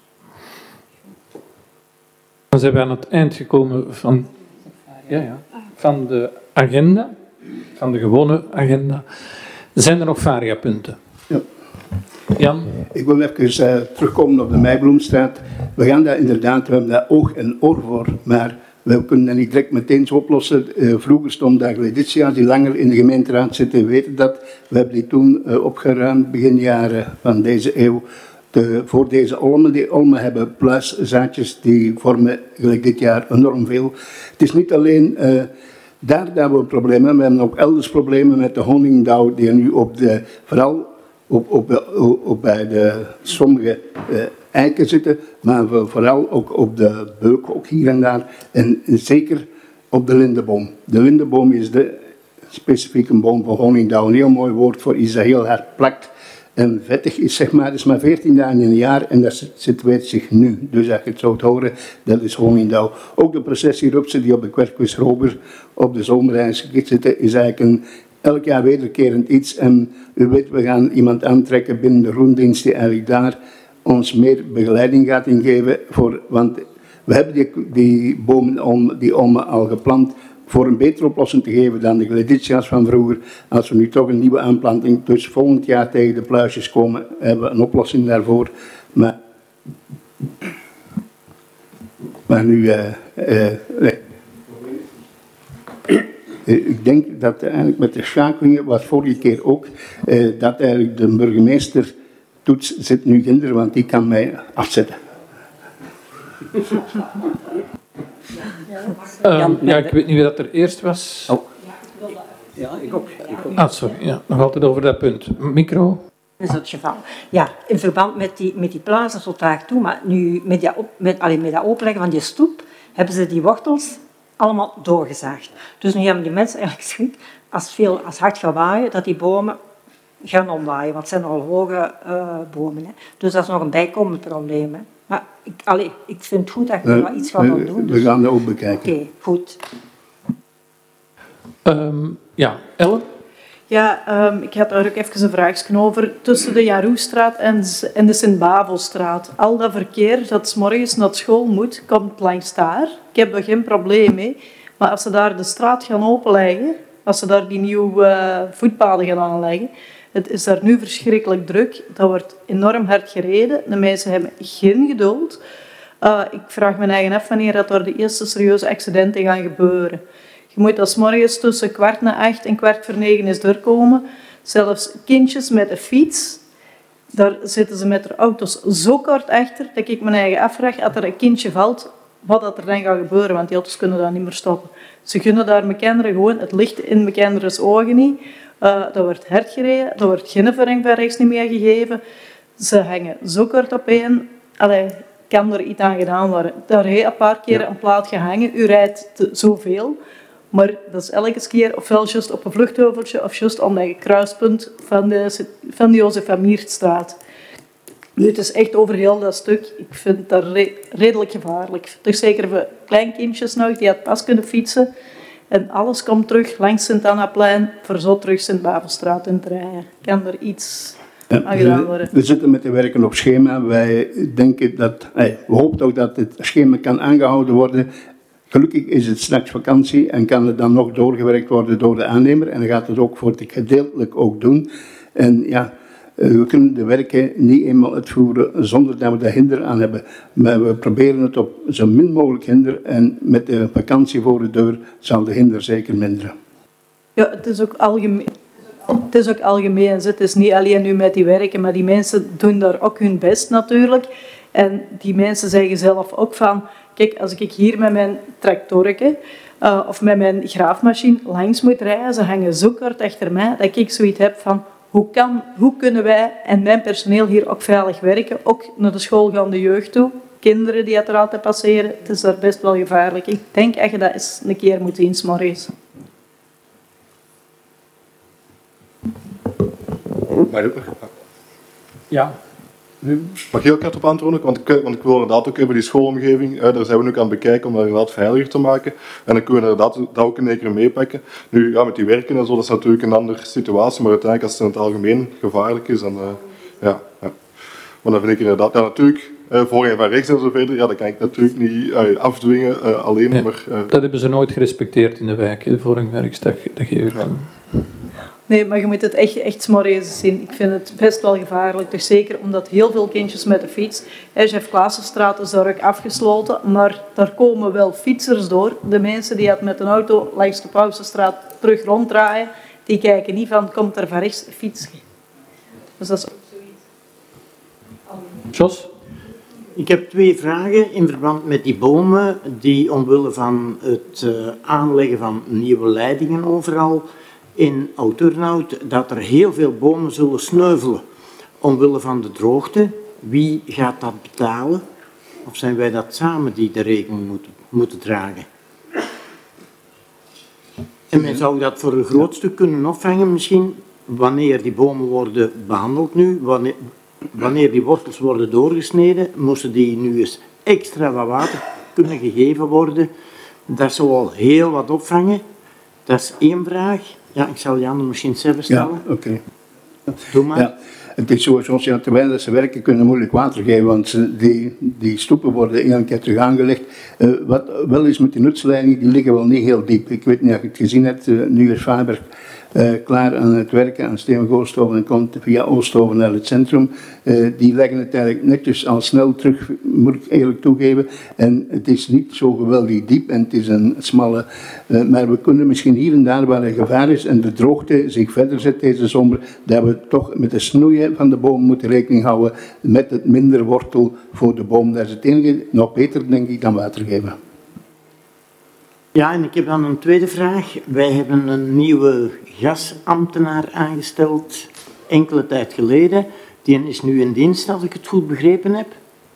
Dan zijn we aan het eind gekomen van, ja, ja, van de agenda, van de gewone agenda. Zijn er nog variapunten? Ja. Jan? Ik wil even uh, terugkomen op de Meibloemstraat. We gaan daar inderdaad, we hebben daar oog en oor voor, maar we kunnen dat niet direct meteen zo oplossen. Uh, vroeger stond daar dit jaar die langer in de gemeenteraad zitten, weten dat. We hebben die toen uh, opgeruimd, begin jaren van deze eeuw. De, voor deze olmen. Die olmen hebben pluiszaadjes, die vormen gelijk dit jaar enorm veel. Het is niet alleen uh, daar dat we een probleem hebben, we hebben ook elders problemen met de honingdauw, die nu op de, vooral op, op, op, op bij de sommige uh, eiken zitten, maar vooral ook op de beuk, ook hier en daar. En zeker op de lindeboom. De lindeboom is de specifieke boom van Honingdouw. Een heel mooi woord voor iets dat heel hard plakt. En vettig is, zeg maar, is maar veertien dagen in een jaar en dat situeert zich nu. Dus als je het zou horen, dat is Honingdouw. Ook de processierupsen die op de Quercus robur op de zomerreis zitten, is eigenlijk een elk jaar wederkerend iets. En u weet, we gaan iemand aantrekken binnen de groendienst die eigenlijk daar ons meer begeleiding gaat ingeven. Voor, want we hebben die, die bomen om, die olmen al geplant voor een betere oplossing te geven dan de gledithia's van vroeger. Als we nu toch een nieuwe aanplanting, dus volgend jaar tegen de pluisjes komen, hebben we een oplossing daarvoor. Maar, maar nu, uh, uh, nee. Ik denk dat eigenlijk met de schakelingen, was vorige keer ook, uh, dat eigenlijk de burgemeester toets zit nu ginder, want die kan mij afzetten. Uh, ja, ik weet niet wie dat er eerst was. Oh. Ja, ik ook. Ik ook. Ah, sorry. Ja, nog altijd over dat punt. Micro. Is het geval. Ja, in verband met die, met die plaatsen tot daar toe, maar nu met, die op, met, alleen met dat openleggen van die stoep, hebben ze die wortels allemaal doorgezaagd. Dus nu hebben die mensen eigenlijk schrik, als, veel, als hard gaat waaien, dat die bomen gaan omwaaien, want het zijn al hoge uh, bomen. Hè. Dus dat is nog een bijkomend probleem. Hè. Maar ik, allee, ik vind het goed dat je er uh, iets gaat doen. Dus. We gaan dat ook bekijken. Oké, okay, goed. Um, ja, Ellen? Ja, um, ik had daar ook even een vraagje over. Tussen de Jaroestraat en, en de Sint-Bavelstraat. Al dat verkeer dat 's morgens naar school moet, komt langs daar. Ik heb er geen probleem mee. Maar als ze daar de straat gaan openleggen, als ze daar die nieuwe uh, voetpaden gaan aanleggen, het is daar nu verschrikkelijk druk. Dat wordt enorm hard gereden. De mensen hebben geen geduld. Uh, ik vraag me eigen af wanneer dat er de eerste serieuze accidenten gaan gebeuren. Je moet als morgens tussen kwart na acht en kwart voor negen is doorkomen. Zelfs kindjes met een fiets, daar zitten ze met hun auto's zo kort achter, dat ik me eigen afvraag, als er een kindje valt, wat dat er dan gaat gebeuren, want die auto's kunnen daar niet meer stoppen. Ze kunnen daar mijn kinderen gewoon het licht in mijn kinders ogen niet. Uh, dat wordt hard gereden, er wordt geen verreng van rechts niet meer gegeven. Ze hangen zo kort op één. Allee, kan er iets aan gedaan worden. Daar heeft een paar keer een plaat gehangen. U rijdt te, zoveel. Maar dat is elke keer ofwel juist op een vluchtheuveltje of juist aan het kruispunt van de, van de Jozef van Miertstraat. Nu, het is echt over heel dat stuk. Ik vind dat re redelijk gevaarlijk. Toch zeker voor kleinkindjes nog die het pas kunnen fietsen. En alles komt terug langs Sint-Annaplein voor zo terug Sint-Bavelstraat in te rijden. Kan er iets aan gedaan worden? We zitten met de werken op schema. Wij denken dat, we hopen ook dat het schema kan aangehouden worden. Gelukkig is het straks vakantie en kan het dan nog doorgewerkt worden door de aannemer. En dan gaat het ook voor het gedeeltelijk ook doen. En ja, we kunnen de werken niet eenmaal uitvoeren zonder dat we daar hinder aan hebben. Maar we proberen het op zo min mogelijk hinder. En met de vakantie voor de deur zal de hinder zeker minderen. Ja, het is ook algemeen. Het is ook algemeen. Het is niet alleen nu met die werken, maar die mensen doen daar ook hun best natuurlijk. En die mensen zeggen zelf ook van, kijk, als ik hier met mijn tractorke uh, of met mijn graafmachine langs moet rijden, ze hangen zo kort achter mij, dat ik zoiets heb van, hoe, kan, hoe kunnen wij en mijn personeel hier ook veilig werken, ook naar de schoolgaande jeugd toe, kinderen die het er altijd passeren, het is daar best wel gevaarlijk. Ik denk echt dat eens een keer moet zien 's morgens. Ja. Mag ik heel kort op antwoorden? Want ik, want ik wil inderdaad ook even die schoolomgeving, eh, daar zijn we nu aan het bekijken om dat inderdaad veiliger te maken. En dan kunnen we inderdaad dat ook in één keer meepakken. Nu, ja, met die werken en zo, dat is natuurlijk een andere situatie, maar uiteindelijk als het in het algemeen gevaarlijk is, dan uh, ja, ja. Maar dan vind ik inderdaad, ja natuurlijk, uh, voorrang van rechts en zo verder, ja, dat kan ik natuurlijk niet uh, afdwingen uh, alleen, ja, maar... Uh, dat hebben ze nooit gerespecteerd in de wijk, de voorrang van rechts, dat, dat geef ik aan. Nee, maar je moet het echt, echt 's morgens zien. Ik vind het best wel gevaarlijk. Dus zeker omdat heel veel kindjes met de fiets... Jeff Klaasenstraat is daar ook afgesloten, maar daar komen wel fietsers door. De mensen die het met een auto langs de Pausenstraat terug ronddraaien, die kijken niet van, komt er van rechts een fiets? Dus dat is ook zoiets. Jos? Ik heb twee vragen in verband met die bomen die omwille van het uh, aanleggen van nieuwe leidingen overal in Oud-Turnhout, dat er heel veel bomen zullen sneuvelen omwille van de droogte. Wie gaat dat betalen? Of zijn wij dat samen die de rekening moeten, moeten dragen? En men zou dat voor een groot stuk kunnen opvangen misschien, wanneer die bomen worden behandeld nu, wanneer, wanneer die wortels worden doorgesneden, moesten die nu eens extra wat water kunnen gegeven worden. Dat zou al heel wat opvangen. Dat is één vraag. Ja, ik zal die andere misschien zelf stellen. Ja, oké. Okay. Doe maar. Ja, het is zo, zoals ja, terwijl ze werken kunnen moeilijk water geven, want ze, die, die stoepen worden één keer terug aangelegd. Uh, wat wel is met die nutsleidingen, die liggen wel niet heel diep. Ik weet niet of je het gezien hebt, uh, nu is Faber uh, klaar aan het werken aan Steenweg-Oosthoven en komt via Oosthoven naar het centrum. Uh, die leggen het eigenlijk netjes al snel terug, moet ik eerlijk toegeven. En het is niet zo geweldig diep en het is een smalle, uh, maar we kunnen misschien hier en daar waar er gevaar is en de droogte zich verder zet deze zomer, dat we toch met de snoeien van de boom moeten rekening houden met het minder wortel voor de boom. Dat is het enige, nog beter denk ik dan water geven. Ja, en ik heb dan een tweede vraag. Wij hebben een nieuwe gasambtenaar aangesteld, enkele tijd geleden. Die is nu in dienst, als ik het goed begrepen heb.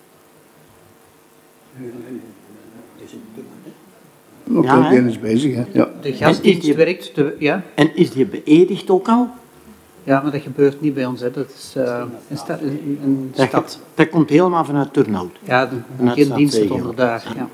Oké, ja, die is bezig, hè. Ja. De gasdienst werkt, de, ja. En is die beëdigd ook al? Ja, maar dat gebeurt niet bij ons, hè. Dat is uh, een, sta een, een dat stad. Gaat, dat komt helemaal vanuit Turnhout. Ja, de, geen dienst onder daar. Ja.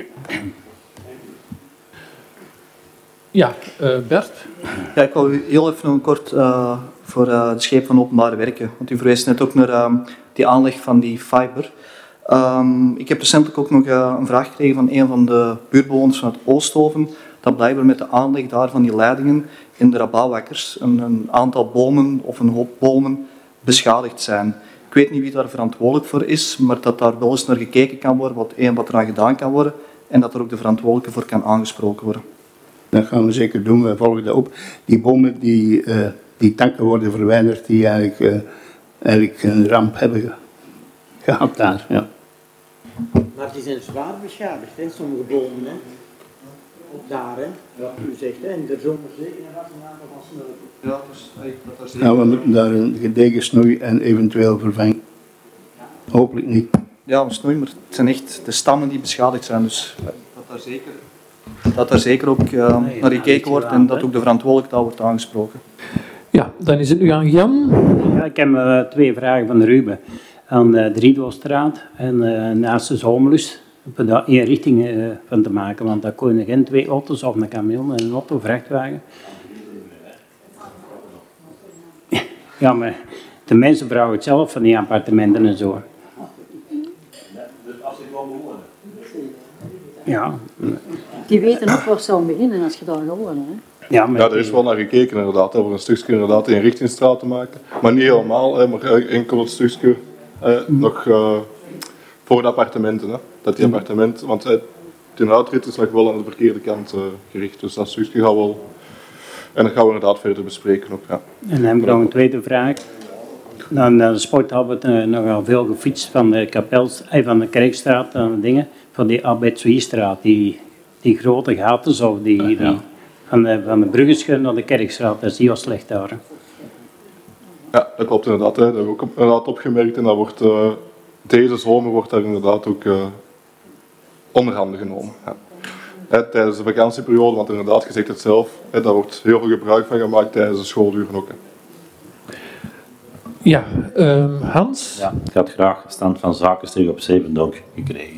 Ja, uh, Bert? Ja, ik wil u heel even nog kort uh, voor uh, de scheep van openbare werken. Want u verwees net ook naar uh, die aanleg van die fiber. Um, ik heb recentelijk ook nog uh, een vraag gekregen van een van de buurtbewoners van het Oosthoven, dat blijkbaar met de aanleg daar van die leidingen in de Rabauwakkers een, een aantal bomen of een hoop bomen beschadigd zijn. Ik weet niet wie daar verantwoordelijk voor is, maar dat daar wel eens naar gekeken kan worden, wat, één, wat eraan gedaan kan worden, en dat er ook de verantwoordelijke voor kan aangesproken worden. Dat gaan we zeker doen, we volgen dat op. Die bomen, die, uh, die takken worden verwijderd die eigenlijk, uh, eigenlijk een ramp hebben ge gehad daar. Ja. Maar die zijn zwaar beschadigd, hè, sommige bomen. Hè. Op daar, hè, wat u zegt, hè, en er zomer zeker een aantal van snurken. Ja, dus, dat is nou, we moeten daar een gedegen snoei en eventueel vervangen. Hopelijk niet. Ja, een snoei, maar het zijn echt de stammen die beschadigd zijn, dus dat daar zeker, dat daar zeker ook uh, nee, naar gekeken wordt en dat ook de verantwoordelijkheid wordt aangesproken. Ja, dan is het nu aan Jan. Ja, ik heb uh, twee vragen van Ruben. Aan uh, de Riedwolstraat en uh, naast de Zomerlust. Om daar één richting uh, van te maken, want daar kunnen geen twee auto's of een camion en een auto vrachtwagen. Ja, maar de mensen vragen het zelf van die appartementen en zo. Als ik wel bewonen. Ja. Die weten ook waar ze aan beginnen als je daar gaat wonen. Hè? Ja, ja, er is wel naar gekeken inderdaad, voor een stukje inderdaad een richtingsstraat te maken. Maar niet helemaal, hè, maar enkel het stukje eh, mm. nog uh, voor de appartementen. Hè. Dat die appartementen, want uh, de uitrit is nog wel aan de verkeerde kant uh, gericht, dus dat stukje gaan we wel. En dat gaan we inderdaad verder bespreken ook. Ja. En dan heb ik nog een tweede vraag. Dan de sport hebben we uh, nogal veel gefietst van de Kapels, eh, van de Kerkstraat en dingen, van die Abetsuïstraat, die, die grote gaten zo, die, die, ja. van, de, van de Bruggenscheur naar de Kerkstraat, dat is heel slecht daar. Ja, dat klopt inderdaad. Hè. Dat hebben we ook inderdaad opgemerkt en dat wordt, uh, deze zomer wordt daar inderdaad ook uh, onderhanden genomen. Ja. Hè, tijdens de vakantieperiode, want inderdaad, je zegt het zelf, hè, daar wordt heel veel gebruik van gemaakt tijdens de schooluren ook. Hè. Ja, um, Hans? Ja, ik had graag stand van zaken terug op Zevendonk gekregen.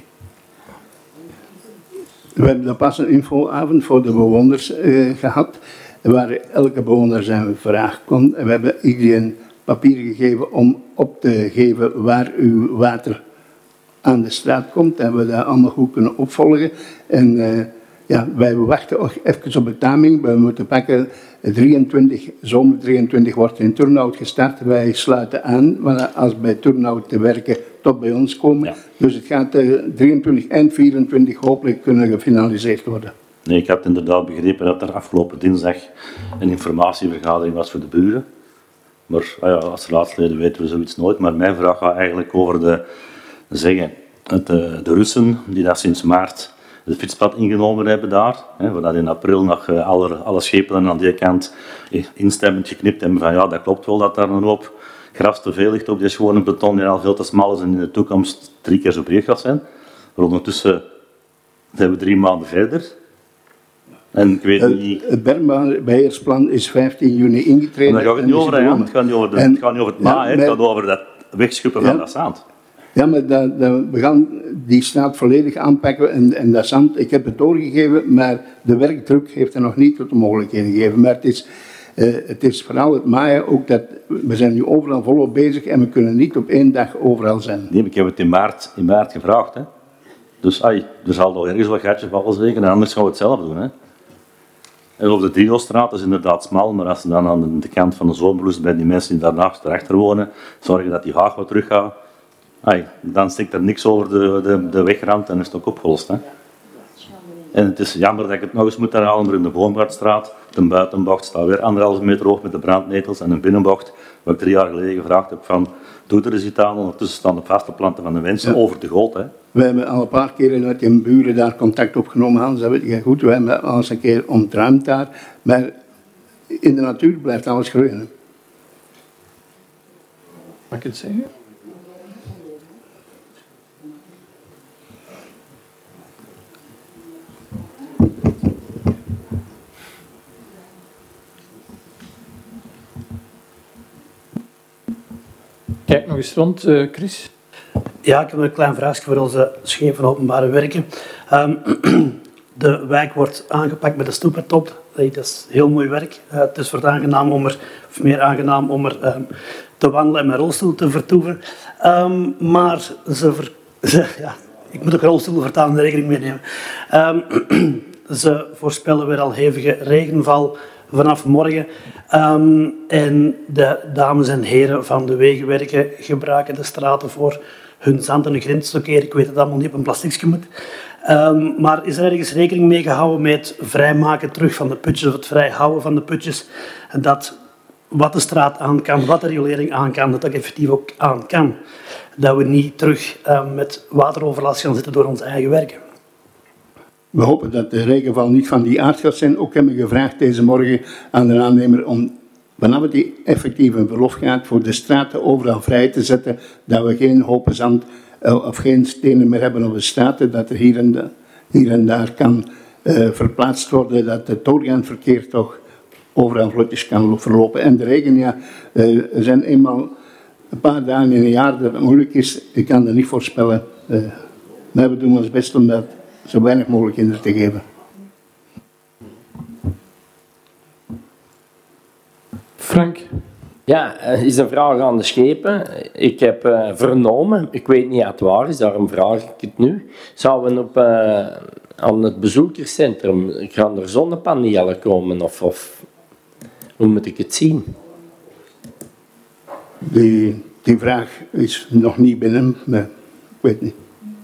We hebben dan pas een infoavond voor de bewoners uh, gehad, waar elke bewoner zijn vraag kon. En we hebben iedereen papier gegeven om op te geven waar uw water aan de straat komt. En we dat allemaal goed kunnen opvolgen. En uh, ja, wij wachten ook even op de timing. We moeten pakken drieëntwintig, zomer drieëntwintig wordt in Turnhout gestart. Wij sluiten aan, want als bij Turnhout te werken tot bij ons komen. Ja. Dus het gaat uh, drieëntwintig en vierentwintig hopelijk kunnen gefinaliseerd worden. Nee, ik had inderdaad begrepen dat er afgelopen dinsdag een informatievergadering was voor de buren. Maar ja, als raadsleden weten we zoiets nooit. Maar mijn vraag gaat eigenlijk over de, zeggen, het, de Russen die dat sinds maart het fietspad ingenomen hebben daar. Hè, waar dat in april nog uh, alle, alle schepen aan die kant instemmend geknipt hebben van ja, dat klopt wel dat daar een hoop gras te veel ligt op die schone beton die al veel te smal is en in de toekomst drie keer zo breed gaat zijn. Maar ondertussen zijn we drie maanden verder. En ik weet het, niet... Het bermbeheersplan is vijftien juni ingetreden. Maar daar gaat het niet over, hè, het gaat niet over, de, en, het gaat niet over het ma, ja, het gaat over dat wegschuppen ja, van dat zand. Ja, maar dat, dat, we gaan die straat volledig aanpakken en, en dat zand, ik heb het doorgegeven, maar de werkdruk heeft er nog niet tot de mogelijkheden gegeven. Maar het is, uh, het is vooral het maaien, ook dat, we zijn nu overal volop bezig en we kunnen niet op één dag overal zijn. Nee, ik heb het in maart, in maart gevraagd. Hè. Dus ai, er zal nog ergens wat gatje vallen zeker, en anders gaan we het zelf doen. Hè. En op de Driehostraat is inderdaad smal, maar als ze dan aan de kant van de Zomerlust bij die mensen die daarnaast erachter wonen, zorgen dat die haag wat terug gaat, ai, dan stikt er niks over de, de, de wegrand en is het ook opgelost. Hè. En het is jammer dat ik het nog eens moet herhalen, maar in de Boomgaardstraat, de buitenbocht, staat weer anderhalve meter hoog met de brandnetels en een binnenbocht, wat ik drie jaar geleden gevraagd heb van, doe er eens iets aan, ondertussen staan de vaste planten van de mensen ja. over de goot. Hè. We hebben al een paar keer met die buren daar contact opgenomen, Hans, dat weet je goed. We hebben al eens een keer ontruimd daar, maar in de natuur blijft alles groeien. Hè. Mag ik het zeggen? Kijk nog eens rond, uh, Chris. Ja, ik heb een klein vraagje voor onze chef van openbare werken. Um, de wijk wordt aangepakt met de stoepertop. Dat is heel mooi werk. Uh, het is voor aangenaam om er, of meer aangenaam om er um, te wandelen en met rolstoel te vertoeven. Um, maar ze, ver, ze, ja, ik moet ook rolstoelen vertalen en rekening meenemen. Um, ze voorspellen weer al hevige regenval vanaf morgen. Um, en de dames en heren van de wegenwerken gebruiken de straten voor hun zand en hun grind te stockeren. Ik weet dat het allemaal niet op een plasticje moet. Um, maar is er ergens rekening mee gehouden met het vrijmaken terug van de putjes, of het vrijhouden van de putjes, en dat wat de straat aan kan, wat de riolering aan kan, dat dat effectief ook aan kan. Dat we niet terug um, met wateroverlast gaan zitten door ons eigen werken. We hopen dat de regenval niet van die aard gaat zijn. Ook hebben we gevraagd deze morgen aan de aannemer om, vanaf het die effectief een verlof gaat, voor de straten overal vrij te zetten, dat we geen hopen zand uh, of geen stenen meer hebben op de straten, dat er hier en, de, hier en daar kan uh, verplaatst worden, dat het doorgaand verkeer toch overal vlotjes kan verlopen. En de regen, ja, uh, er zijn eenmaal een paar dagen in een jaar dat het moeilijk is. Ik kan dat niet voorspellen. Uh, maar we doen ons best om dat zo weinig mogelijk in te geven. Frank? Ja, er is een vraag aan de schepen. Ik heb uh, vernomen, ik weet niet of het waar is, daarom vraag ik het nu. Zouden op, uh, aan het bezoekerscentrum, gaan er zonnepanelen komen of, of hoe moet ik het zien? Die, die vraag is nog niet binnen, maar ik weet niet.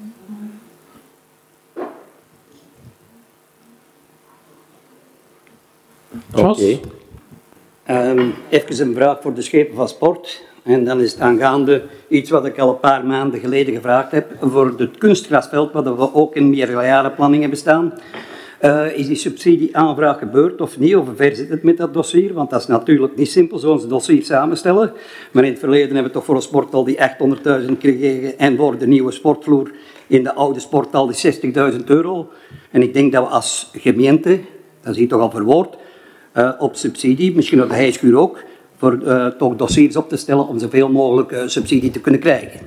Oké. Okay. Um, even een vraag voor de schepen van sport. En dan is het aangaande iets wat ik al een paar maanden geleden gevraagd heb. Voor het kunstgrasveld, wat we ook in meerjarenplanning hebben staan. Uh, is die subsidieaanvraag gebeurd of niet? Of hoe ver zit het met dat dossier? Want dat is natuurlijk niet simpel, zo'n dossier samenstellen. Maar in het verleden hebben we toch voor een sporthal die achthonderdduizend gekregen. En voor de nieuwe sportvloer in de oude sporthal die zestigduizend euro. En ik denk dat we als gemeente, dat is hier toch al verwoord, Uh, op subsidie, misschien op de hijschuur ook, voor uh, toch dossiers op te stellen om zoveel mogelijk uh, subsidie te kunnen krijgen.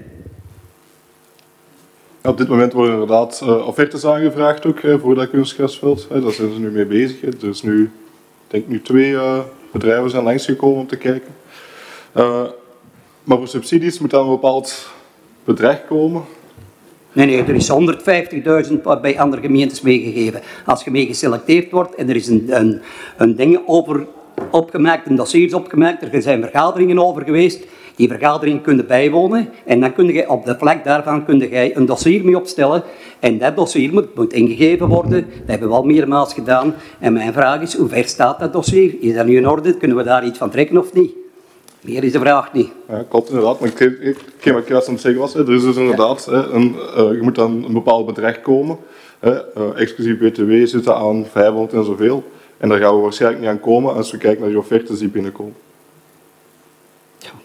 Ja, op dit moment worden inderdaad uh, offertes aangevraagd ook uh, voor dat kunstgrasveld. Uh, daar zijn ze nu mee bezig. Er is nu, ik denk nu twee uh, bedrijven zijn langsgekomen om te kijken. Uh, maar voor subsidies moet dan een bepaald bedrag komen. Nee, nee, er is honderdvijftigduizend bij andere gemeentes meegegeven. Als je mee geselecteerd wordt en er is een, een, een ding over opgemaakt, een dossier opgemaakt, er zijn vergaderingen over geweest, die vergaderingen kun je bijwonen en dan kun je op de vlak daarvan kun je een dossier mee opstellen en dat dossier moet, moet ingegeven worden. Dat hebben we al meermaals gedaan. En mijn vraag is, hoe ver staat dat dossier? Is dat nu in orde? Kunnen we daar iets van trekken of niet? Meer is de vraag niet. Ja, klopt inderdaad. Maar ik, ik, ik, wat ik juist aan het zeggen was, hè, er is dus inderdaad, hè, een, uh, je moet aan een bepaald bedrag komen. Hè, uh, exclusief B T W zit dat aan vijfhonderd en zoveel. En daar gaan we waarschijnlijk niet aan komen als we kijken naar die offertes die binnenkomen. Ja.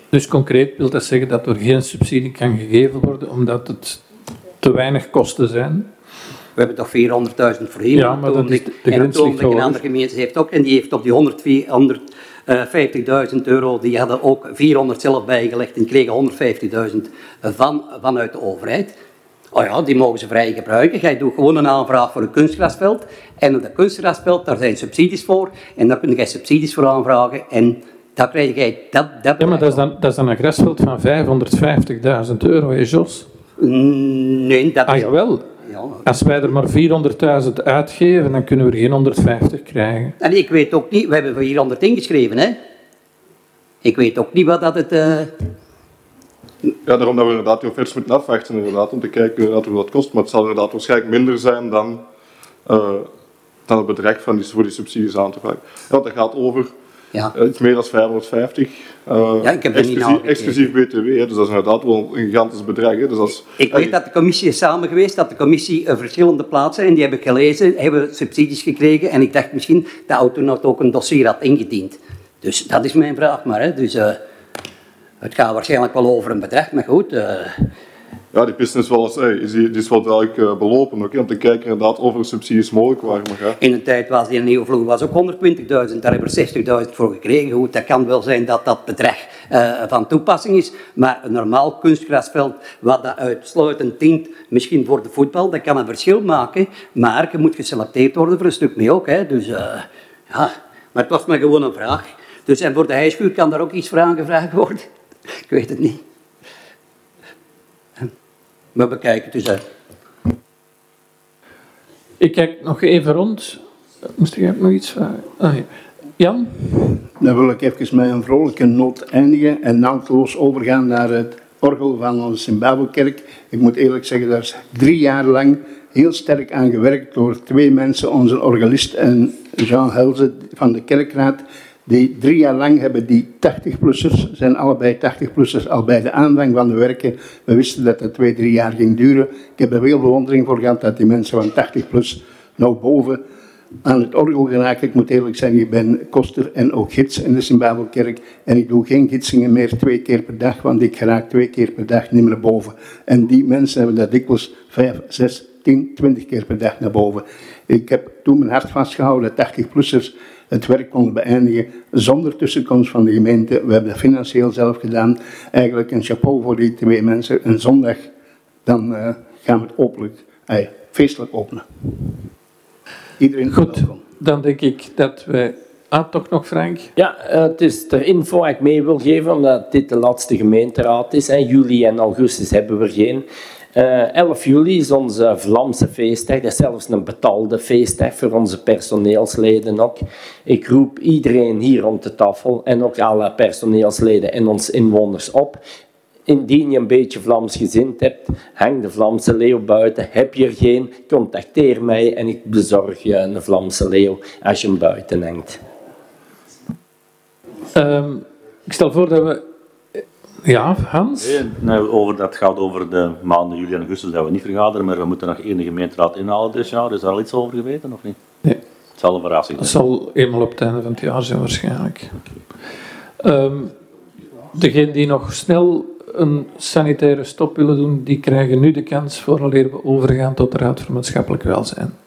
Dus concreet wil dat zeggen dat er geen subsidie kan gegeven worden omdat het te weinig kosten zijn? We hebben toch vierhonderdduizend voorheen. Ja, maar dat is de, de en grens ligt een hoger. andere gemeente heeft ook, en die heeft op die honderdvijftigduizend euro, die hadden ook vierhonderd zelf bijgelegd en kregen honderdvijftigduizend van, vanuit de overheid. Oh ja, die mogen ze vrij gebruiken. Jij doet gewoon een aanvraag voor een kunstgrasveld. En op dat kunstgrasveld, daar zijn subsidies voor. En daar kun je subsidies voor aanvragen. En dan krijg jij dat... dat ja, maar dat is, dan, dat is dan een grasveld van vijfhonderdvijftigduizend euro, hè Jos? Nee, dat is... Ah, jawel. Ja. Als wij er maar vierhonderdduizend uitgeven, dan kunnen we er geen honderdvijftig krijgen. En ik weet ook niet... We hebben vierhonderd ingeschreven, hè. Ik weet ook niet wat dat het... Uh... Ja, daarom dat we inderdaad die offertes moeten afwachten, inderdaad, om te kijken inderdaad hoeveel dat kost. Maar het zal inderdaad waarschijnlijk minder zijn dan, uh, dan het bedrag van die, voor die subsidies aan te vragen. Ja, want dat gaat over ja. uh, iets meer dan vijfhonderdvijftig. Uh, ja, ik heb er niet exclusief, exclusief B T W, hè, dus dat is inderdaad wel een gigantisch bedrag. Hè, dus als, ik weet dat de commissie is samen geweest, dat de commissie uh, verschillende plaatsen, en die heb ik gelezen, hebben subsidies gekregen. En ik dacht misschien dat auto nog ook een dossier had ingediend. Dus dat is mijn vraag maar. Hè. Dus, uh, het gaat waarschijnlijk wel over een bedrag, maar goed. Uh... Ja, die piste is wel eens, hey, is die, die is wel duidelijk uh, belopen, ook, om te kijken inderdaad of er subsidies mogelijk waren. Maar, ja. In een tijd was die nieuwe vloer was ook honderdtwintigduizend, daar hebben we zestigduizend voor gekregen. Goed, dat kan wel zijn dat dat bedrag uh, van toepassing is, maar een normaal kunstgrasveld, wat dat uitsluitend dient, misschien voor de voetbal, dat kan een verschil maken, maar je moet geselecteerd worden voor een stuk mee ook. Hè. Dus uh, ja, maar het was maar gewoon een vraag. Dus en voor de hijschuur kan daar ook iets voor aangevraagd worden. Ik weet het niet. We bekijken het dus uit. Ik kijk nog even rond. Moest ik nog iets vragen? Ah, ja. Jan? Dan wil ik even met een vrolijke noot eindigen en naadloos overgaan naar het orgel van onze Sint-Babelkerk. Ik moet eerlijk zeggen, daar is drie jaar lang heel sterk aan gewerkt door twee mensen, onze organist en Jean Helze van de kerkraad. Die drie jaar lang hebben die tachtig-plussers, zijn allebei tachtig-plussers, al bij de aanvang van de werken. We wisten dat het twee, drie jaar ging duren. Ik heb er veel bewondering voor gehad dat die mensen van tachtig-plus nou boven aan het orgel geraken. Ik moet eerlijk zeggen, ik ben koster en ook gids in de Sint-Babelkerk. En ik doe geen gidsingen meer twee keer per dag, want ik geraak twee keer per dag niet meer boven. En die mensen hebben dat dikwijls vijf, zes, tien, twintig keer per dag naar boven. Ik heb toen mijn hart vastgehouden dat tachtig-plussers het werk konden beëindigen zonder tussenkomst van de gemeente. We hebben dat financieel zelf gedaan. Eigenlijk een chapeau voor die twee mensen. Een zondag, dan uh, gaan we het openlijk, uh, feestelijk openen. Iedereen goed, welkom. Dan denk ik dat wij... Ah, toch nog Frank? Ja, uh, het is de info die ik mee wil geven, omdat dit de laatste gemeenteraad is. Hè. Juli en augustus hebben we geen. Uh, elf juli is onze Vlaamse feestdag. Dat is zelfs een betaalde feestdag voor onze personeelsleden ook. Ik roep iedereen hier rond de tafel en ook alle personeelsleden en onze inwoners op. Indien je een beetje Vlaams gezind hebt, hang de Vlaamse leeuw buiten. Heb je er geen, contacteer mij en ik bezorg je een Vlaamse leeuw als je hem buiten hangt. Um, ik stel voor dat we... Ja, Hans? Nee, nou, over, dat gaat over de maanden juli en augustus dat we niet vergaderen, maar we moeten nog één gemeenteraad inhalen dit jaar. Is daar al iets over geweten of niet? Nee. Het zal een verrassing zijn. zijn. Dat zal eenmaal op het einde van het jaar zijn waarschijnlijk. Okay. Um, degenen die nog snel een sanitaire stop willen doen, die krijgen nu de kans vooraleer we overgaan tot de Raad voor Maatschappelijk Welzijn.